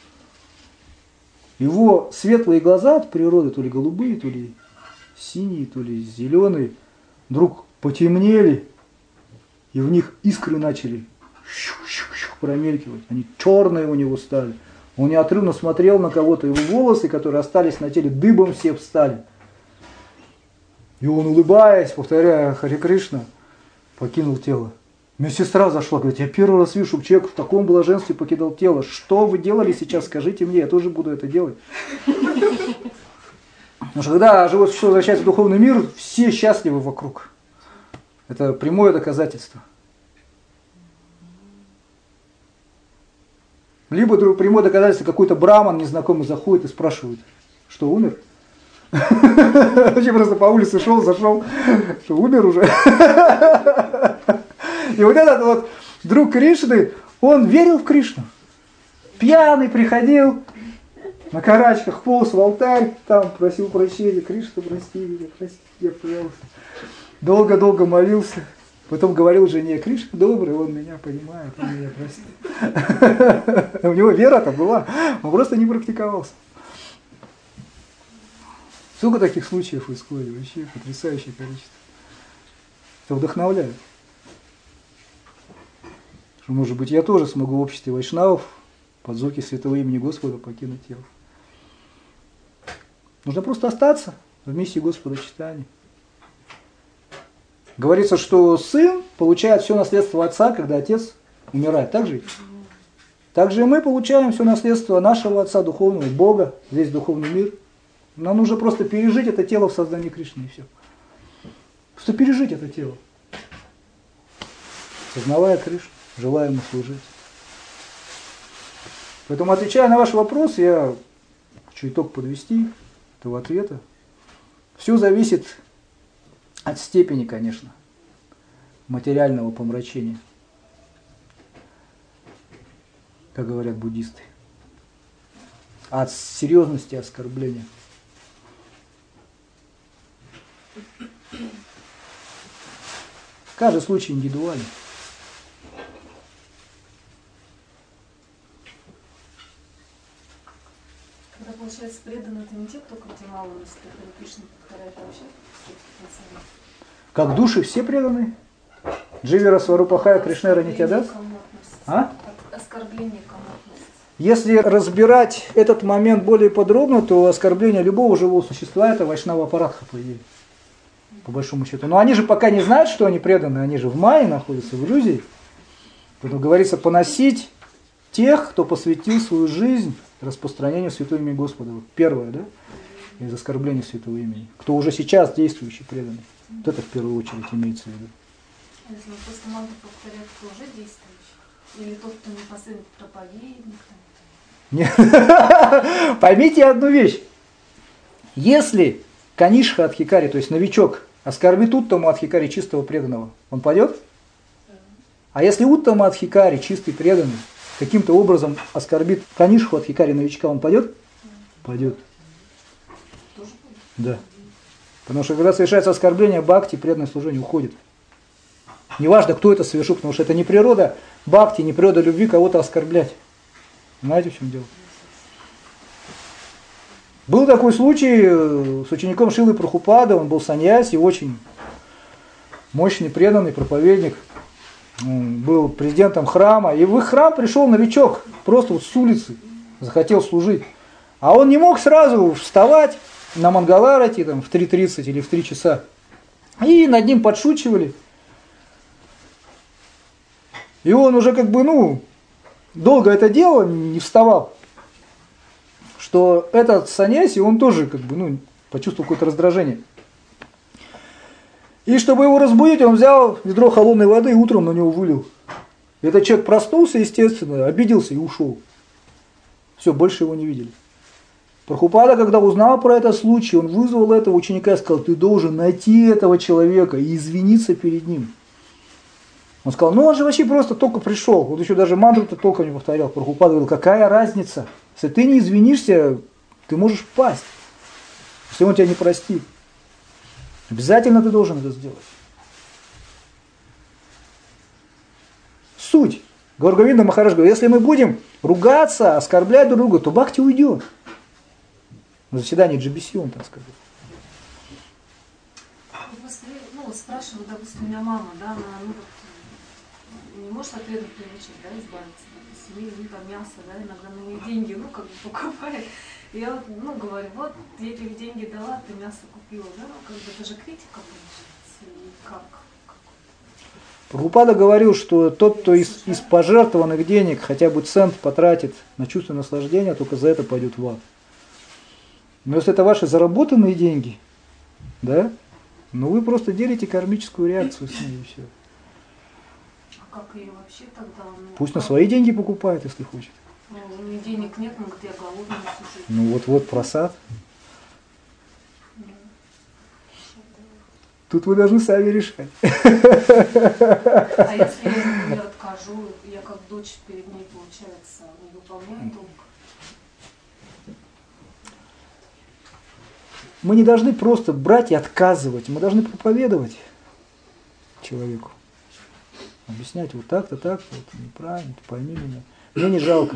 Его светлые глаза от природы, то ли голубые, то ли синие, то ли зеленые, вдруг потемнели, и в них искры начали промелькивать. Они черные у него стали. Он неотрывно смотрел на кого-то, его волосы, которые остались на теле, дыбом все встали. И он, улыбаясь, повторяя Харе Кришна, покинул тело. Меня сестра зашла, говорит, я первый раз вижу, чтобы человек в таком блаженстве покидал тело. Что вы делали сейчас, скажите мне, я тоже буду это делать. Потому что когда живое существо возвращается в духовный мир, все счастливы вокруг. Это прямое доказательство. Либо прямое доказательство, какой-то браман незнакомый заходит и спрашивает, что умер? Вообще просто по улице шел, зашел, что умер уже. И вот этот вот друг Кришны, он верил в Кришну. Пьяный приходил, на карачках полз в алтарь, там просил прощения, Кришна, прости меня, прости меня, пожалуйста. Долго-долго молился. Потом говорил жене, Кришна добрый, он меня понимает, он меня простит. У него вера-то была, он просто не практиковался. Сколько таких случаев происходит, вообще потрясающее количество. Это вдохновляет. Что, может быть, я тоже смогу в обществе вайшнавов под звуки святого имени Господа покинуть тело. Нужно просто остаться в миссии Господа читания. Говорится, что сын получает все наследство отца, когда отец умирает. Так же? Так же и мы получаем все наследство нашего отца духовного, Бога, весь духовный мир. Нам нужно просто пережить это тело в создании Кришны, и все. Просто пережить это тело. Сознавая Кришну, желая ему служить. Поэтому, отвечая на ваш вопрос, я хочу итог подвести этого ответа. Все зависит от степени, конечно, материального помрачения, как говорят буддисты, от серьезности оскорбления. Каждый случай индивидуален. Когда получается преданные, это не те, кто кардиналы, если Кришна повторяет, а вообще как души все преданы? Дживера Сварупахая Кришнера Нитядас? А? Оскорбление кому относится? Если разбирать этот момент более подробно, то оскорбление любого живого существа – это вайшнава апаратха, по идее. По большому счету. Но они же пока не знают, что они преданы, они же в майе находятся, в иллюзии. Поэтому говорится, поносить тех, кто посвятил свою жизнь распространению святого имени Господа. Первое, да? Из оскорбления святого имени. Кто уже сейчас действующий, преданный. Вот это в первую очередь имеется в виду. Если мы просто мантру повторяем, кто уже действующий? Или тот, кто непосредственно проповедник? Нет. Поймите одну вещь. Если Канишха Адхикари, то есть новичок, оскорбит Уттама Адхикари, чистого преданного, он пойдет? А если Уттама Адхикари, чистый преданный, каким-то образом оскорбит Канишху Адхикари, новичка, он пойдет? Пойдет. Да. Потому что когда совершается оскорбление, бхакти, преданное служение уходит. Неважно, кто это совершил, потому что это не природа бхакти, не природа любви кого-то оскорблять. Знаете, в чем дело? Был такой случай с учеником Шилы Прабхупады, он был саньяси, очень мощный, преданный проповедник, он был президентом храма, и в их храм пришел новичок, просто вот с улицы, захотел служить. А он не мог сразу вставать на Мангаларати там, в три тридцать или в три часа. И над ним подшучивали. И он уже как бы, ну, долго это делал, не вставал. Что этот саньяси, он тоже как бы, ну, почувствовал какое-то раздражение. И чтобы его разбудить, он взял ведро холодной воды и утром на него вылил. Этот человек проснулся, естественно, обиделся и ушел. Все, больше его не видели. Прабхупада, когда узнал про этот случай, он вызвал этого ученика и сказал, ты должен найти этого человека и извиниться перед ним. Он сказал, ну он же вообще просто только пришел, вот еще даже мантру-то толком не повторял. Прабхупада говорил, какая разница, если ты не извинишься, ты можешь пасть, если он тебя не простит. Обязательно ты должен это сделать. Суть. Гаургавинда Махарадж говорит, если мы будем ругаться, оскорблять друг друга, то бхакти уйдет. На заседании джи би си он так сказал. Ну, спрашивают, допустим, у меня мама, да, она ну, не может от вредных привычек, да, избавиться, от семьи, ну, там, мясо, да, иногда на ней деньги, ну, как бы покупает. И я вот, ну, говорю, вот, я тебе деньги дала, ты мясо купила, да, ну, как бы это же критика получается, и как? Прабхупада говорил, что тот, кто из, из пожертвованных денег хотя бы цент потратит на чувство наслаждения, только за это пойдет в ад. Но если это ваши заработанные деньги, да, ну вы просто делите кармическую реакцию с ней и все. А как ее вообще тогда? Ну, Пусть на свои деньги покупает, если хочет. Ну, у меня денег нет, но где я голодный, слушай. Ну вот-вот просад. Тут вы должны сами решать. А если я, например, откажу, я как дочь перед ней, получается, не выполняю долг? Мы не должны просто брать и отказывать. Мы должны проповедовать человеку. Объяснять вот так-то, так-то, вот неправильно, ты пойми меня. Мне не жалко.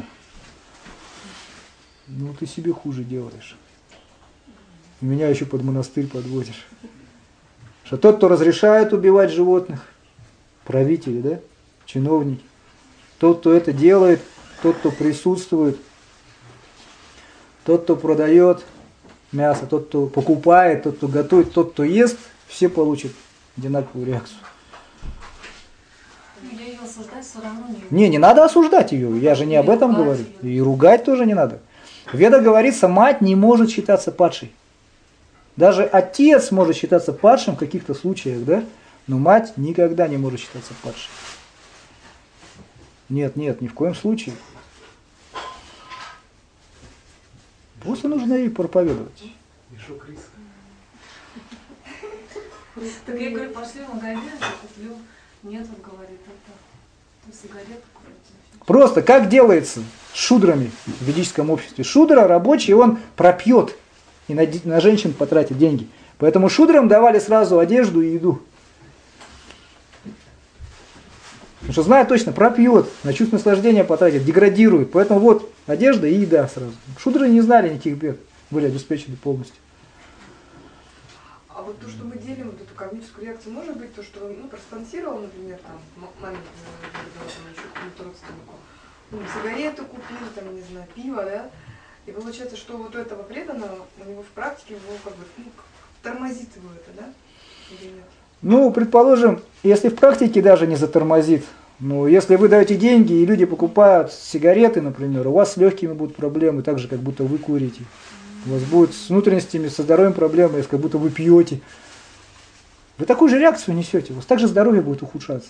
Ну ты себе хуже делаешь. Меня еще под монастырь подводишь. Что тот, кто разрешает убивать животных, правители, да, чиновники, тот, кто это делает, тот, кто присутствует, тот, кто продает мясо, тот, кто покупает, тот, кто готовит, тот, кто ест, все получат одинаковую реакцию. Я ее осуждать все равно не... Не, не надо осуждать ее, я же не об этом говорю. И ругать тоже не надо. В Ведах говорится, мать не может считаться падшей. Даже отец может считаться падшим в каких-то случаях, да? Но мать никогда не может считаться падшей. Нет, нет, ни в коем случае. Просто нужно ей проповедовать. Мешок риса. Так я говорю, пошли в магазин, я куплю. Нет, он говорит, это то сигарету купить. Просто как делается с шудрами в ведическом обществе? Шудра рабочий, он пропьет и на, на женщин потратит деньги. Поэтому шудрам давали сразу одежду и еду. Потому что знает точно, пропьет, на чувство наслаждения потратит, деградирует. Поэтому вот одежда и еда сразу. Шудры не знали никаких бед, были обеспечены полностью. А вот то, что мы делим вот эту кармическую реакцию, может быть то, что ну, проспонсировал, например, там, маме передала там еще какому-то родственнику, ну, сигарету купил, там, не знаю, пиво, да? И получается, что вот у этого преданного, у него в практике его как бы ну, тормозит его это, да? Или нет? Ну, предположим, если в практике даже не затормозит, ну, если вы даете деньги и люди покупают сигареты, например, у вас с легкими будут проблемы, так же, как будто вы курите. У вас будет с внутренностями, со здоровьем проблемы, если как будто вы пьете. Вы такую же реакцию несете, у вас также здоровье будет ухудшаться.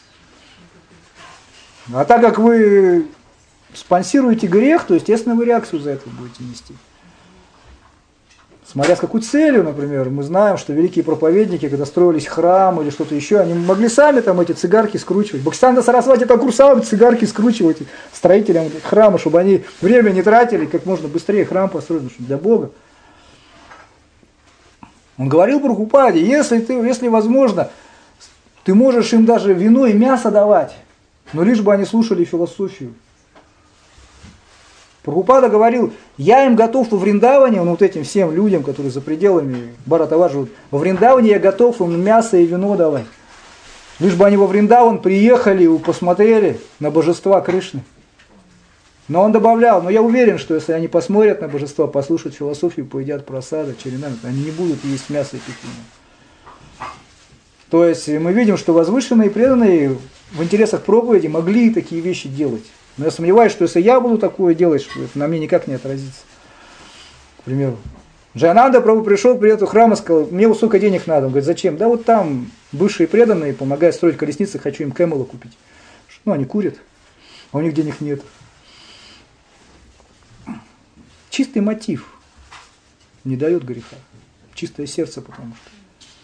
А так как вы спонсируете грех, то, естественно, вы реакцию за это будете нести. Смотря с какой целью, например, мы знаем, что великие проповедники, когда строились храмы или что-то еще, они могли сами там эти цигарки скручивать. Бхактисиданта Сарасвати Такур сам цигарки скручивать строителям храма, чтобы они время не тратили, как можно быстрее храм построить, чтобы для Бога. Он говорил Прабхупаде, если ты, если возможно, ты можешь им даже вино и мясо давать, но лишь бы они слушали философию. Прабхупада говорил, я им готов во Вриндаване, ну, вот этим всем людям, которые за пределами Бхаратавар живут, во Вриндаване я готов им мясо и вино давать. Лишь бы они во Вриндаван приехали и посмотрели на божества Кришны. Но он добавлял, но я уверен, что если они посмотрят на божества, послушают философию, поедят прасада, чаринами, они не будут есть мясо и пить вино. То есть мы видим, что возвышенные и преданные в интересах проповеди могли такие вещи делать. Но я сомневаюсь, что если я буду такое делать, что это на мне никак не отразится. К примеру, Джайананда Прабху пришел при эту храм и сказал, мне вот столько денег надо. Он говорит, зачем? Да вот там бывшие преданные помогают строить колесницы, хочу им кэмела купить. Ну, они курят, а у них денег нет. Чистый мотив не дает греха. Чистое сердце, потому что.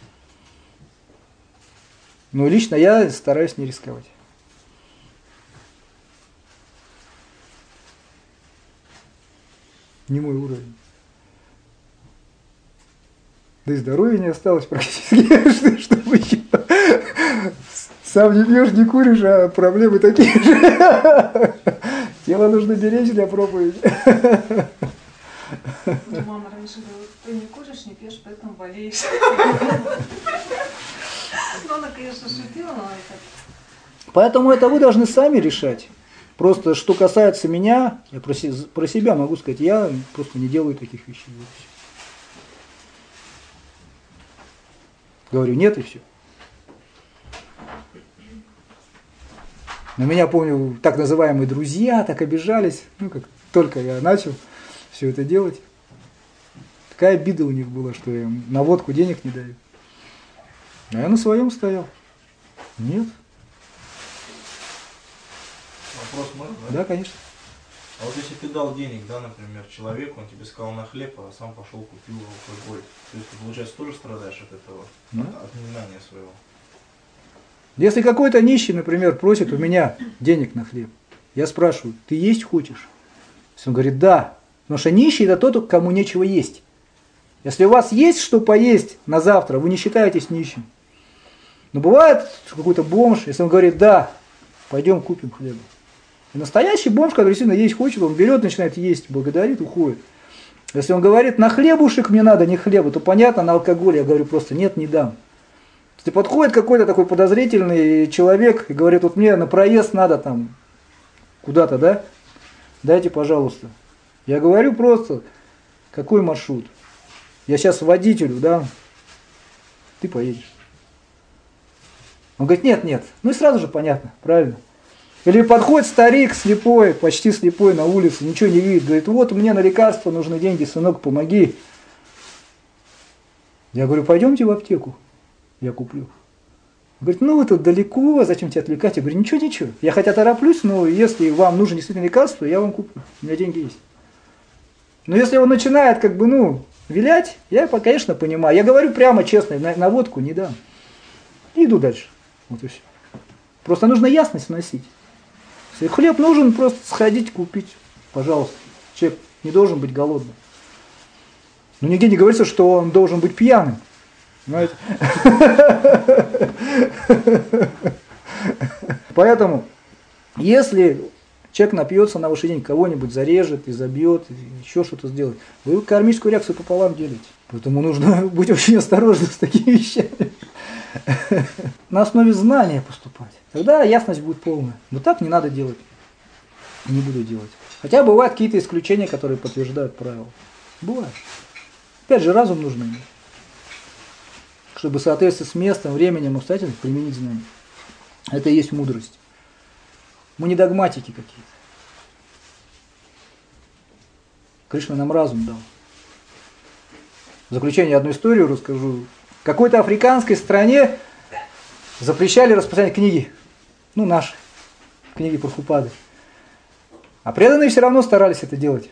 Но лично я стараюсь не рисковать. Не мой уровень. Да и здоровья не осталось практически, чтобы еще. Сам не пьешь, не куришь, а проблемы такие же. Тело нужно беречь для проповеди. Мама раньше говорила, ты не куришь, не пьешь, поэтому болеешь. Ну, она, конечно, шутила, но это... Поэтому это вы должны сами решать. Просто, что касается меня, я про, про себя могу сказать, я просто не делаю таких вещей. Говорю, нет и все. На меня, помню, так называемые друзья так обижались, ну, как только я начал все это делать. Такая обида у них была, что я им на водку денег не даю. А я на своем стоял. Нет. Вопрос можно, да? Да, конечно. А вот если ты дал денег, да, например, человеку, он тебе сказал на хлеб, а сам пошел купил алкоголь, то есть ты, получается, тоже страдаешь от этого, Да. от, от внимания своего? Если какой-то нищий, например, просит у меня денег на хлеб, я спрашиваю, ты есть хочешь? Если он говорит, да. Потому что нищий это тот, кому нечего есть. Если у вас есть что поесть на завтра, вы не считаетесь нищим. Но бывает какой-то бомж, если он говорит, да, пойдем купим хлеба. И настоящий бомж, который действительно есть хочет, он берет, начинает есть, благодарит, уходит. Если он говорит, на хлебушек мне надо, не хлеба, то понятно, на алкоголь я говорю просто, нет, не дам. Если подходит какой-то такой подозрительный человек и говорит, вот мне на проезд надо там куда-то, да, дайте, пожалуйста. Я говорю просто, какой маршрут? Я сейчас водителю, да, ты поедешь. Он говорит, нет, нет. Ну и сразу же понятно, правильно. Или подходит старик слепой, почти слепой на улице, ничего не видит, говорит, вот мне на лекарства нужны деньги, сынок, помоги. Я говорю, пойдемте в аптеку, я куплю. Он говорит, ну вы тут далеко, зачем тебя отвлекать? Я говорю, ничего, ничего, я хотя тороплюсь, но если вам нужно действительно лекарство, я вам куплю, у меня деньги есть. Но если он начинает как бы, ну, вилять, я, конечно, понимаю. Я говорю прямо честно, на, на водку не дам. И иду дальше. Вот и все. Просто нужно ясность вносить. Если хлеб нужен, просто сходить, купить. Пожалуйста. Человек не должен быть голодным. Но нигде не говорится, что он должен быть пьяным. Понимаете? Поэтому, если человек напьется на ваши деньги, кого-нибудь зарежет, изобьет, еще что-то сделает, вы кармическую реакцию пополам делите. Поэтому нужно быть очень осторожным с такими вещами. На основе знания поступать. Тогда ясность будет полная. Но так не надо делать. Не буду делать. Хотя бывают какие-то исключения, которые подтверждают правила. Бывает. Опять же, разум нужно иметь. Чтобы в соответствии с местом, временем, обстоятельствами применить знания. Это и есть мудрость. Мы не догматики какие-то. Кришна нам разум дал. В заключение одну историю расскажу. В какой-то африканской стране запрещали распространять книги. Ну, наши. Книги Прабхупады. А преданные все равно старались это делать.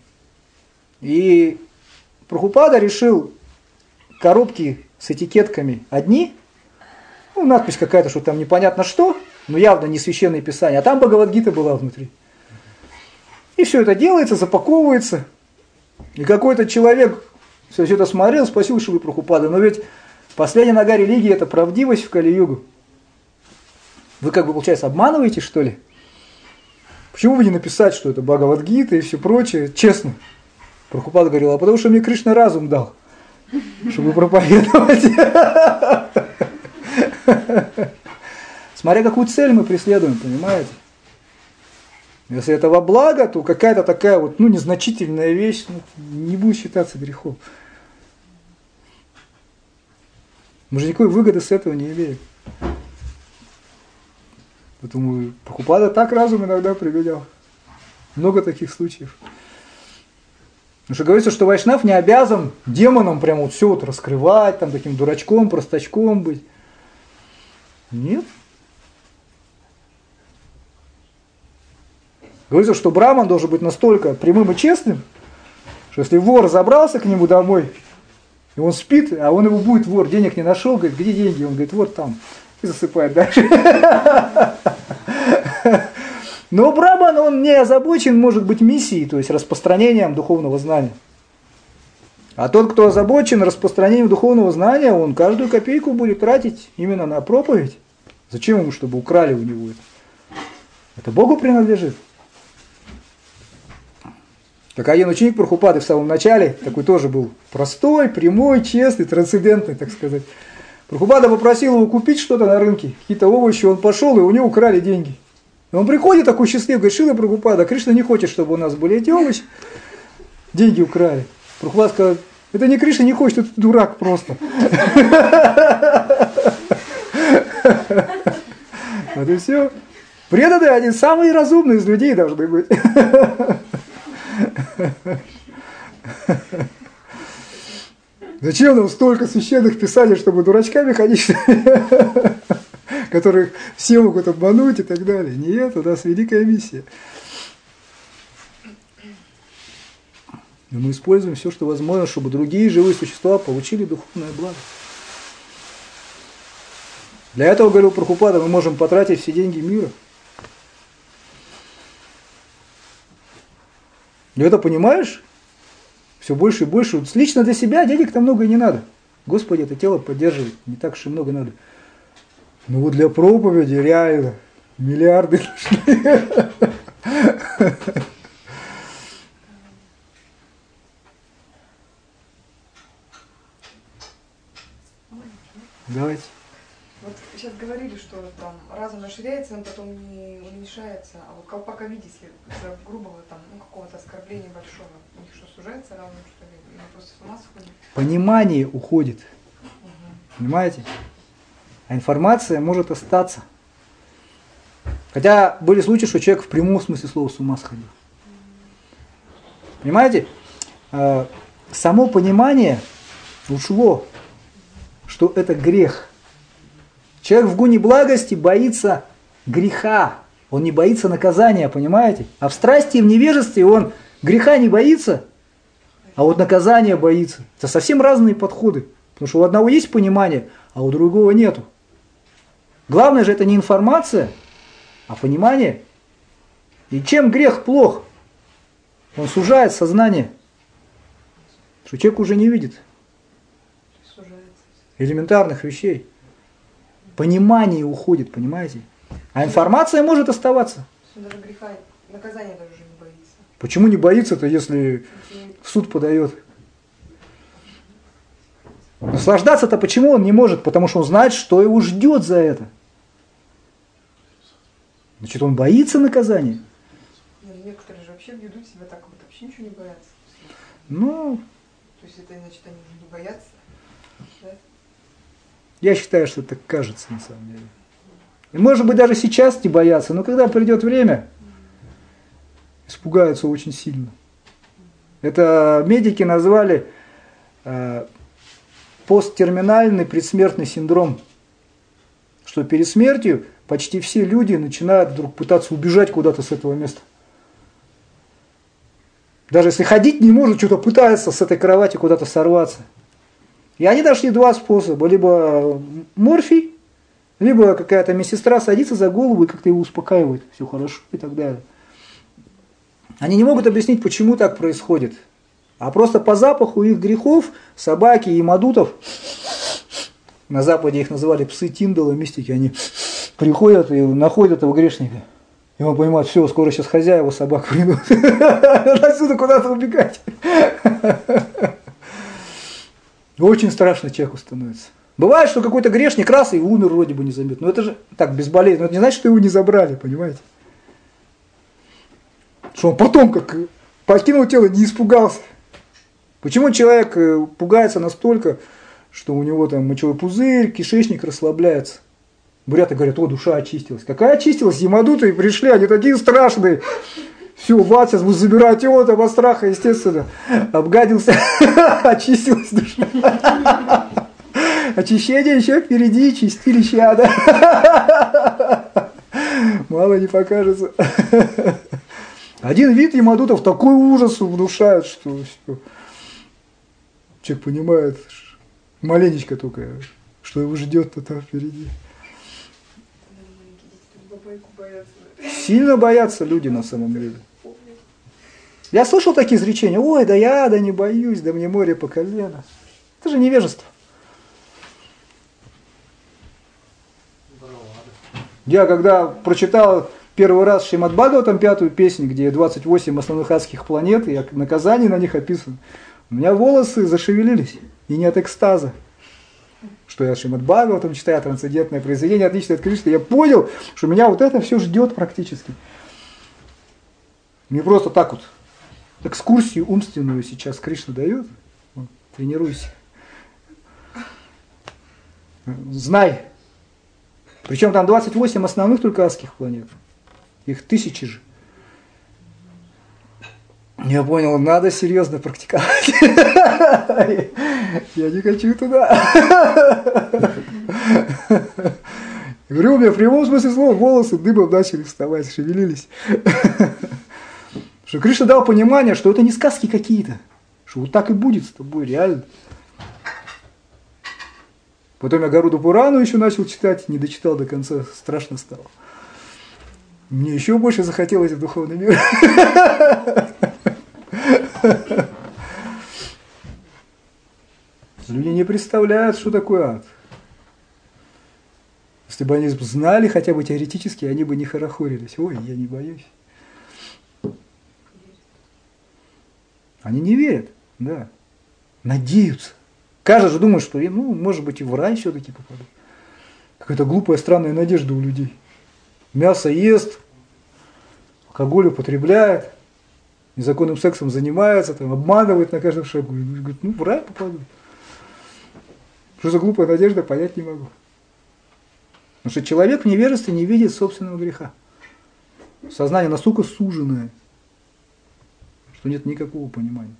И Прабхупада решил коробки с этикетками одни. Ну, надпись какая-то, что там непонятно что. Но явно не священное писание. А там Бхагавад-гита была внутри. И все это делается, запаковывается. И какой-то человек все это смотрел, спросил Шилы Прабхупады, но ведь последняя нога религии – это правдивость в Кали-югу. Вы как бы, получается, обманываете, что ли? Почему бы не написать, что это Бхагавад-гита и все прочее, честно? Прабхупада говорил, а потому что мне Кришна разум дал, чтобы проповедовать. Смотря какую цель мы преследуем, понимаете? Если это во благо, то какая-то такая вот, ну, незначительная вещь, ну, не будет считаться грехом. Мы же никакой выгоды с этого не имеем. Поэтому Прабхупада так разум иногда применял. Много таких случаев. Потому что говорится, что вайшнав не обязан демонам прямо вот все вот раскрывать, там таким дурачком, простачком быть. Нет. Говорится, что браман должен быть настолько прямым и честным, что если вор забрался к нему домой, и он спит, а он его будет, вор, денег не нашел, говорит, где деньги? Он говорит, вот там. И засыпает дальше. Но браман, он не озабочен, может быть, миссией, то есть распространением духовного знания. А тот, кто озабочен распространением духовного знания, он каждую копейку будет тратить именно на проповедь. Зачем ему, чтобы украли у него это? Это Богу принадлежит. Как один ученик Прабхупады в самом начале, такой тоже был простой, прямой, честный, трансцендентный, так сказать. Прабхупада попросил его купить что-то на рынке, какие-то овощи, он пошел, и у него украли деньги. И он приходит такой счастливый, говорит, Шила Прабхупада, Кришна не хочет, чтобы у нас были эти овощи, деньги украли. Прабхупада сказал, это не Кришна не хочет, это дурак просто. Вот и все. Преданные, они самые разумные из людей должны быть. Зачем нам столько священных писаний, чтобы дурачками ходить, которых все могут обмануть и так далее? Нет, у нас великая миссия. И мы используем все, что возможно, чтобы другие живые существа получили духовное благо. Для этого, говорил Прабхупада, мы можем потратить все деньги мира. И это понимаешь? Все больше и больше. Вот лично для себя денег-то много и не надо. Господи, это тело поддерживает, не так уж и много надо. Но вот для проповеди реально миллиарды нужны. Давайте. Вот сейчас говорили, что там разум расширяется, он потом не уменьшается, а вот колпака виде, если из-за грубого там, ну, какого-то оскорбления большого, у них что, сужается разум, что ли? Или просто с ума сходит? Понимание уходит. Угу. Понимаете? А информация может остаться. Хотя были случаи, что человек в прямом смысле слова с ума сходил. Понимаете? Само понимание ушло, что это грех. Человек в гуне благости боится греха. Он не боится наказания, понимаете? А в страсти и в невежестве он греха не боится, а вот наказания боится. Это совсем разные подходы. Потому что у одного есть понимание, а у другого нету. Главное же это не информация, а понимание. И чем грех плох? Он сужает сознание. Что человек уже не видит элементарных вещей. Понимание уходит, понимаете? А информация может оставаться. Даже греха, наказания даже уже не боится. Почему не боится-то, если в суд подает? Наслаждаться-то почему он не может? Потому что он знает, что его ждет за это. Значит, он боится наказания. Некоторые же вообще ведут себя так, вот вообще ничего не боятся. Ну... То есть это значит, они уже не боятся. Да? Я считаю, что так кажется на самом деле. И может быть даже сейчас не боятся, но когда придет время, испугаются очень сильно. Это медики назвали э, посттерминальный предсмертный синдром. Что перед смертью почти все люди начинают вдруг пытаться убежать куда-то с этого места. Даже если ходить не может, что-то пытается с этой кровати куда-то сорваться. И они нашли два способа. Либо морфий, либо какая-то медсестра садится за голову и как-то его успокаивает. Все хорошо и так далее. Они не могут объяснить, почему так происходит. А просто по запаху их грехов собаки и мадутов, на Западе их называли псы Тиндала, мистики, они приходят и находят этого грешника. И он понимает, все, скоро сейчас хозяева собак придут. Отсюда куда-то убегать. Очень страшно человеку становится. Бывает, что какой-то грешник раз и умер вроде бы незаметно. Но это же так, безболезненно. Но это не значит, что его не забрали, понимаете? Что он потом, как покинул тело, не испугался. Почему человек пугается настолько, что у него там мочевой пузырь, кишечник расслабляется? Буряты говорят, о, душа очистилась. Какая очистилась? Ямадуты пришли, они такие страшные. Все, бац, сейчас буду забирать его там от страха, естественно. Обгадился, очистилась душа. Очищение еще впереди, чистилище ада. Мало не покажется. Один вид ямадутов такой ужас внушает, что все. Человек понимает маленечко только, что его ждет-то там впереди. Сильно боятся люди на самом деле. Я слышал такие изречения, ой, да я, да не боюсь, да мне море по колено. Это же невежество. Я когда прочитал первый раз Шримад Бхагаватам, пятую песню, где двадцать восемь основных адских планет, и наказания на них описаны, у меня волосы зашевелились, и не от экстаза. Что я Шримад Бхагаватам читаю, трансцендентное произведение, отличное от Кришны, я понял, что меня вот это все ждет практически. Мне просто так вот экскурсию умственную сейчас Кришна дает. Вот, тренируйся. Знай. Причем там двадцать восемь основных только адских планет. Их тысячи же. Я понял, надо серьезно практиковать. Я не хочу туда. Я говорю, у меня в прямом смысле слова волосы дыбом начали вставать, шевелились. Что Кришна дал понимание, что это не сказки какие-то. Что вот так и будет с тобой, реально. Потом я Гаруда Пурану еще начал читать, не дочитал до конца, страшно стало. Мне еще больше захотелось в духовный мир. Люди не представляют, что такое ад. Если бы они знали хотя бы теоретически, они бы не хорохорились. Ой, я не боюсь. Они не верят, да. Надеются. Каждый же думает, что, ну, может быть, и в рай все-таки попаду. Какая-то глупая, странная надежда у людей. Мясо ест, алкоголь употребляет, незаконным сексом занимается, там, обманывает на каждом шагу. И говорит, ну, в рай попаду. Что за глупая надежда, понять не могу. Потому что человек в невежестве не видит собственного греха. Сознание настолько суженное, что нет никакого понимания.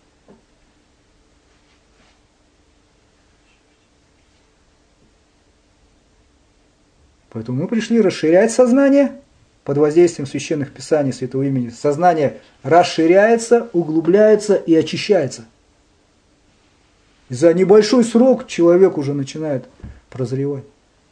Поэтому мы пришли расширять сознание под воздействием священных писаний Святого Имени. Сознание расширяется, углубляется и очищается. И за небольшой срок человек уже начинает прозревать.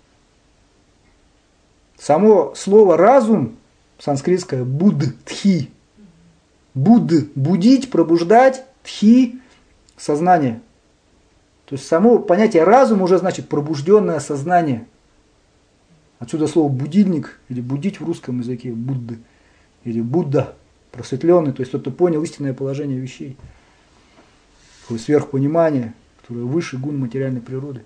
Само слово разум, санскритское буддхи, будд, будить, пробуждать, тхи, сознание. То есть само понятие разум уже значит пробужденное сознание. Отсюда слово будильник или будить в русском языке, Будды, или Будда, просветленный, то есть тот, кто понял истинное положение вещей. Такое сверхпонимание, которое выше гун материальной природы.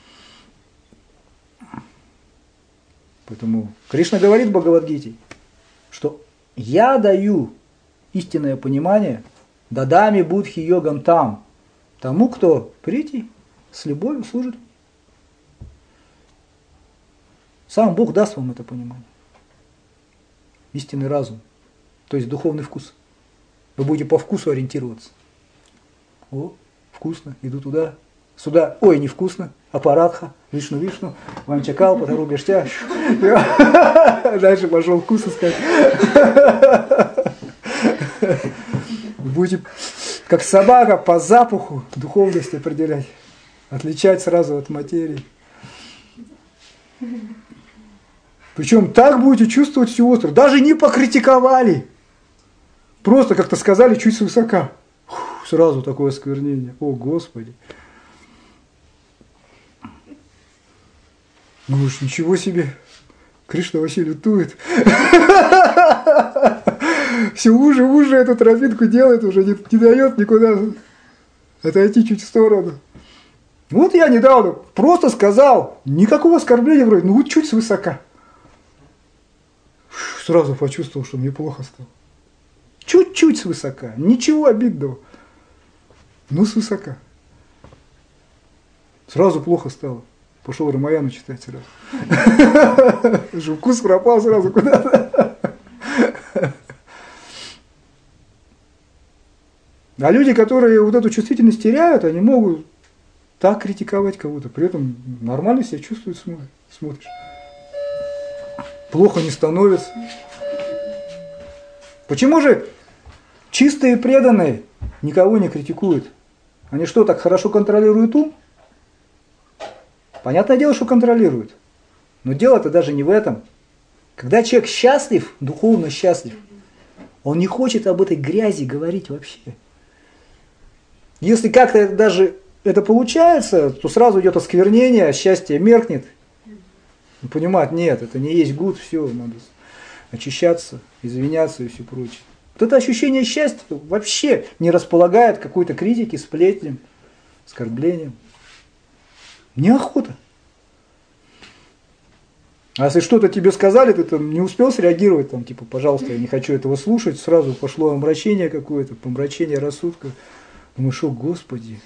Поэтому Кришна говорит в Бхагавад-гите, что я даю истинное понимание, дадами будхи йогам там, тому, кто прийти с любовью служит. Сам Бог даст вам это понимание. Истинный разум, то есть духовный вкус. Вы будете по вкусу ориентироваться. О, вкусно, иду туда, сюда. Ой, невкусно, аппаратха, вишну, вишну, ванчакал, потару бештя. Дальше пошел вкус искать. Вы будете, как собака, по запаху духовность определять. Отличать сразу от материи. Причем так будете чувствовать все остро. Даже не покритиковали. Просто как-то сказали чуть свысока. Фух, сразу такое осквернение. О, Господи. Ну уж ничего себе. Кришна вообще лютует. Все уже, уже эту тропинку делает, уже не, не дает никуда отойти чуть в сторону. Вот я недавно просто сказал, никакого оскорбления вроде, ну вот чуть свысока. Сразу почувствовал, что мне плохо стало. Чуть-чуть свысока, ничего обидного. Ну, свысока. Сразу плохо стало. Пошел Рамаяну читать сразу. Вкус пропал сразу куда-то. А люди, которые вот эту чувствительность теряют, они могут так критиковать кого-то, при этом нормально себя чувствуют, смотришь. Плохо не становится. Почему же чистые преданные никого не критикуют? Они что, так хорошо контролируют ум? Понятное дело, что контролируют. Но дело-то даже не в этом. Когда человек счастлив, духовно счастлив, он не хочет об этой грязи говорить вообще. Если как-то даже это получается, то сразу идет осквернение, счастье меркнет. Он понимает, нет, это не есть гуд, все, надо очищаться, извиняться и все прочее. Вот это ощущение счастья вообще не располагает к какой-то критике, сплетням, оскорблениям. Неохота. А если что-то тебе сказали, ты там не успел среагировать, там, типа, пожалуйста, я не хочу этого слушать, сразу пошло омрачение какое-то, помрачение рассудка. Думаешь, о, Господи,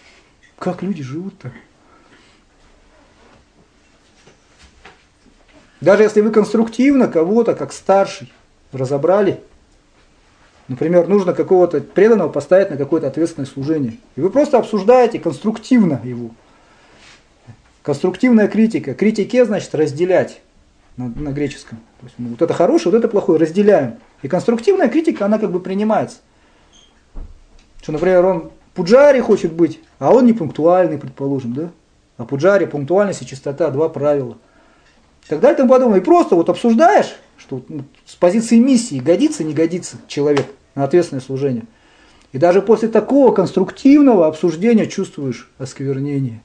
как люди живут-то? Даже если вы конструктивно кого-то, как старший, разобрали, например, нужно какого-то преданного поставить на какое-то ответственное служение, и вы просто обсуждаете конструктивно его. Конструктивная критика. Критике значит разделять на, на греческом. То есть, ну, вот это хорошее, вот это плохое, разделяем. И конструктивная критика, она как бы принимается. Что, например, он пуджари хочет быть, а он не пунктуальный, предположим, да? А пуджари, пунктуальность и чистота, два правила. И так далее, тому подобное. И просто вот обсуждаешь, что ну, с позиции миссии годится, не годится человек на ответственное служение. И даже после такого конструктивного обсуждения чувствуешь осквернение.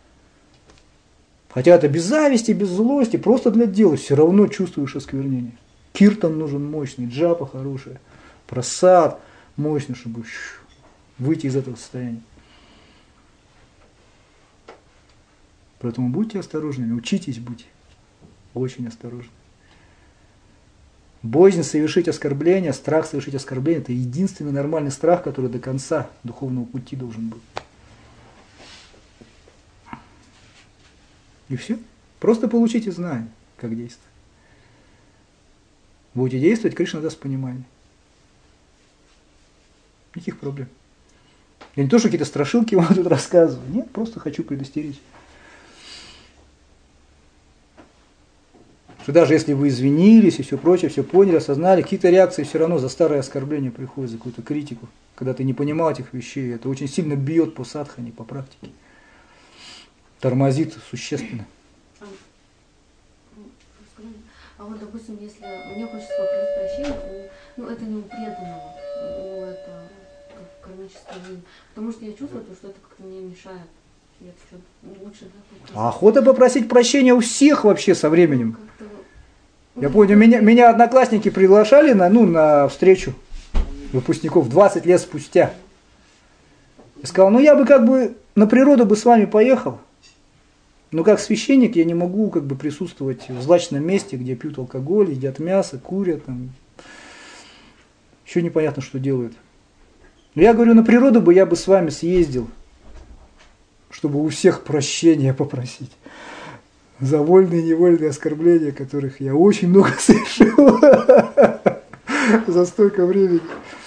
Хотя это без зависти, без злости, просто для дела, все равно чувствуешь осквернение. Киртан нужен мощный, джапа хорошая, прасад мощный, чтобы выйти из этого состояния. Поэтому будьте осторожными, учитесь быть очень осторожными. Боязнь совершить оскорбление, страх совершить оскорбление – это единственный нормальный страх, который до конца духовного пути должен быть. И все. Просто получите знания, как действовать. Будете действовать, Кришна даст понимание. Никаких проблем. Я не то, что какие-то страшилки вам тут рассказываю. Нет, просто хочу предостеречь. Что даже если вы извинились и все прочее, все поняли, осознали, какие-то реакции все равно за старое оскорбление приходят, за какую-то критику. Когда ты не понимал этих вещей, это очень сильно бьет по садхане, по практике. Тормозит существенно. А, а вот, допустим, если мне хочется попросить прощения, у, ну, это не у преданного, у это как кармический жизнь, потому что я чувствую, что это как-то мне мешает. Я что, лучше, да, а охота попросить прощения у всех вообще со временем. Я помню, меня, меня одноклассники приглашали на, ну, на встречу выпускников двадцать лет спустя. Я сказал, ну я бы как бы на природу бы с вами поехал. Но как священник я не могу как бы присутствовать в злачном месте, где пьют алкоголь, едят мясо, курят. Там. Еще непонятно, что делают. Но я говорю, на природу бы я бы с вами съездил, чтобы у всех прощения попросить. За вольные и невольные оскорбления, которых я очень много совершил за столько времени.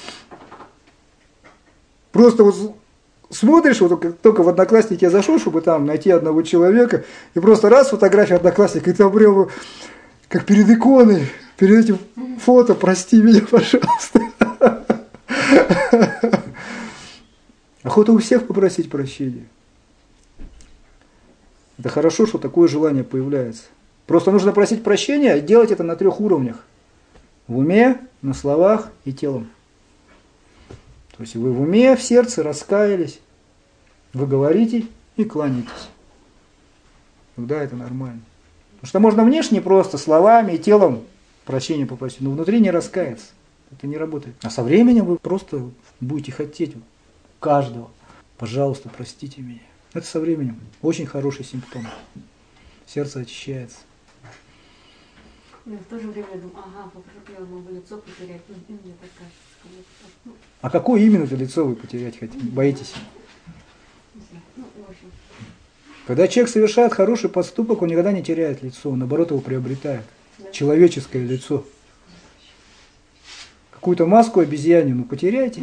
Просто вот смотришь, вот только в Одноклассники я зашел, чтобы там найти одного человека, и просто раз фотография Одноклассника, и там прямо как перед иконой, перед этим фото, прости меня, пожалуйста. Охота у всех попросить прощения. Это хорошо, что такое желание появляется. Просто нужно просить прощения и делать это на трех уровнях. В уме, на словах и телом. То есть вы в уме, в сердце раскаялись, вы говорите и кланяетесь. Тогда это нормально. Потому что можно внешне просто словами и телом прощения попросить, но внутри не раскаяться. Это не работает. А со временем вы просто будете хотеть каждого. Пожалуйста, простите меня. Это со временем. Очень хороший симптом. Сердце очищается. Но в то же время я думаю, ага, я могу лицо потерять. Ну, мне так кажется. А какое именно это лицо вы потерять хотите? Боитесь? Ну, в общем. Когда человек совершает хороший поступок, он никогда не теряет лицо, он наоборот его приобретает. Да. Человеческое лицо. Какую-то маску обезьянину потеряйте.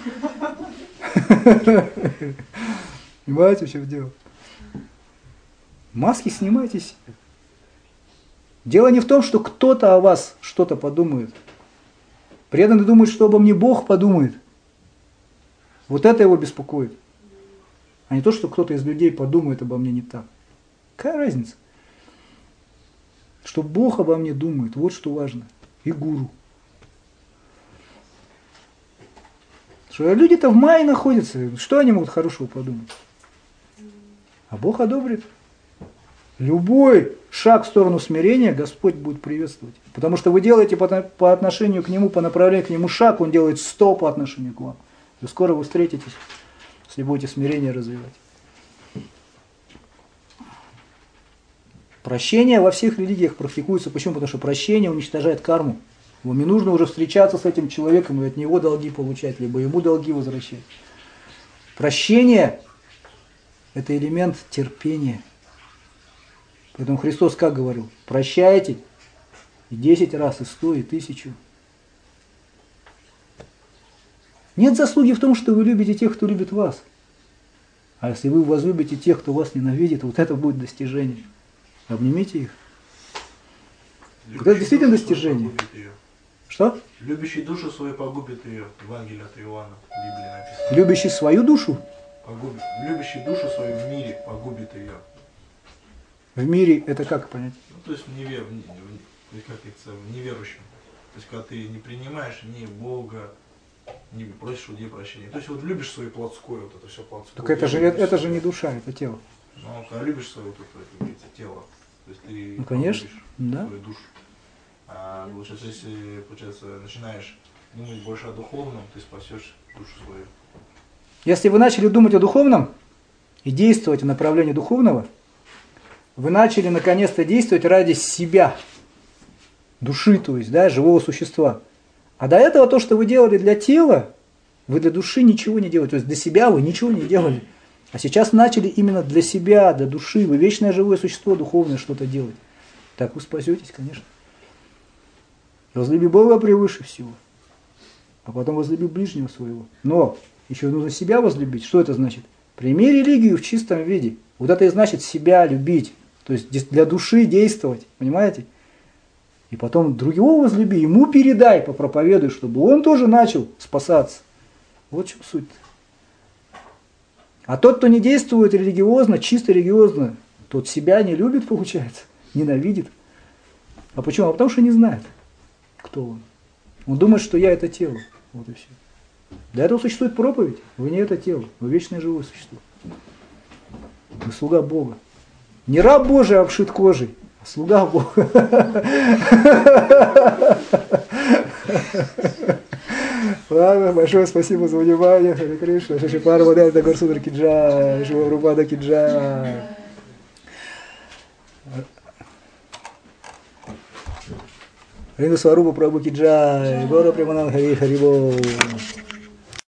Понимаете, в чем дело? Маски снимайте себе. Дело не в том, что кто-то о вас что-то подумает. Преданный думает, что обо мне Бог подумает. Вот это его беспокоит. А не то, что кто-то из людей подумает обо мне не так. Какая разница? Что Бог обо мне думает, вот что важно. И гуру. Что люди-то в мае находятся, что они могут хорошего подумать? А Бог одобрит. Любой шаг в сторону смирения Господь будет приветствовать. Потому что вы делаете по, по отношению к Нему, по направлению к Нему шаг, Он делает сто по отношению к вам. И скоро вы встретитесь, если будете смирение развивать. Прощение во всех религиях практикуется. Почему? Потому что прощение уничтожает карму. Вам не нужно уже встречаться с этим человеком и от него долги получать, либо ему долги возвращать. Прощение – это элемент терпения. Поэтому Христос как говорил? Прощайте и десять раз, и сто, и тысячу. Нет заслуги в том, что вы любите тех, кто любит вас. А если вы возлюбите тех, кто вас ненавидит, вот это будет достижение. Обнимите их. Любящий Вот это действительно душу свою достижение. погубит ее. Что? Любящий душу свою погубит ее. Евангелие от Иоанна, в Библии написано. Любящий свою душу Погубит. Любящий душу свою в мире погубит ее. в мире, это как понять? Ну, то есть в, невер... в, в, как это, в неверующем. То есть когда ты не принимаешь ни Бога, не просишь у людей прощения. То есть вот любишь свое плотское, вот это все плотское. Так это же, это, это же не душа, это тело. Ну, когда любишь свое вот это, как говорится, тело, то есть ты Ну, конечно, погубишь да. свою душу. А получается, если получается, начинаешь думать больше о духовном, ты спасешь душу свою. Если вы начали думать о духовном и действовать в направлении духовного, вы начали наконец-то действовать ради себя, души, то есть, да, живого существа. А до этого то, что вы делали для тела, вы для души ничего не делали. То есть для себя вы ничего не делали. А сейчас начали именно для себя, для души. Вы вечное живое существо, духовное что-то делать. Так вы спасетесь, конечно. Возлюби Бога превыше всего. А потом возлюби ближнего своего. Но еще нужно себя возлюбить. Что это значит? Прими религию в чистом виде. Вот это и значит себя любить. То есть для души действовать. Понимаете? И потом другого возлюби, ему передай, попроповедуй, чтобы он тоже начал спасаться. Вот в чем суть. А тот, кто не действует религиозно, чисто религиозно, тот себя не любит, получается, ненавидит. А почему? А потому что не знает, кто он. Он думает, что я это тело. Вот и все. Для этого существует проповедь. Вы не это тело, вы вечное живое существо. Вы слуга Бога. Не раб Божий обшит кожей, а слуга Бога. Ладно, большое спасибо за внимание. Харе Кришна, Шиши Парвадай, Дагар Судар Киджа, Шива Рупада Киджа. Ринду Сварупа Прабhu Киджа, Гора Приманан Хари Харибо.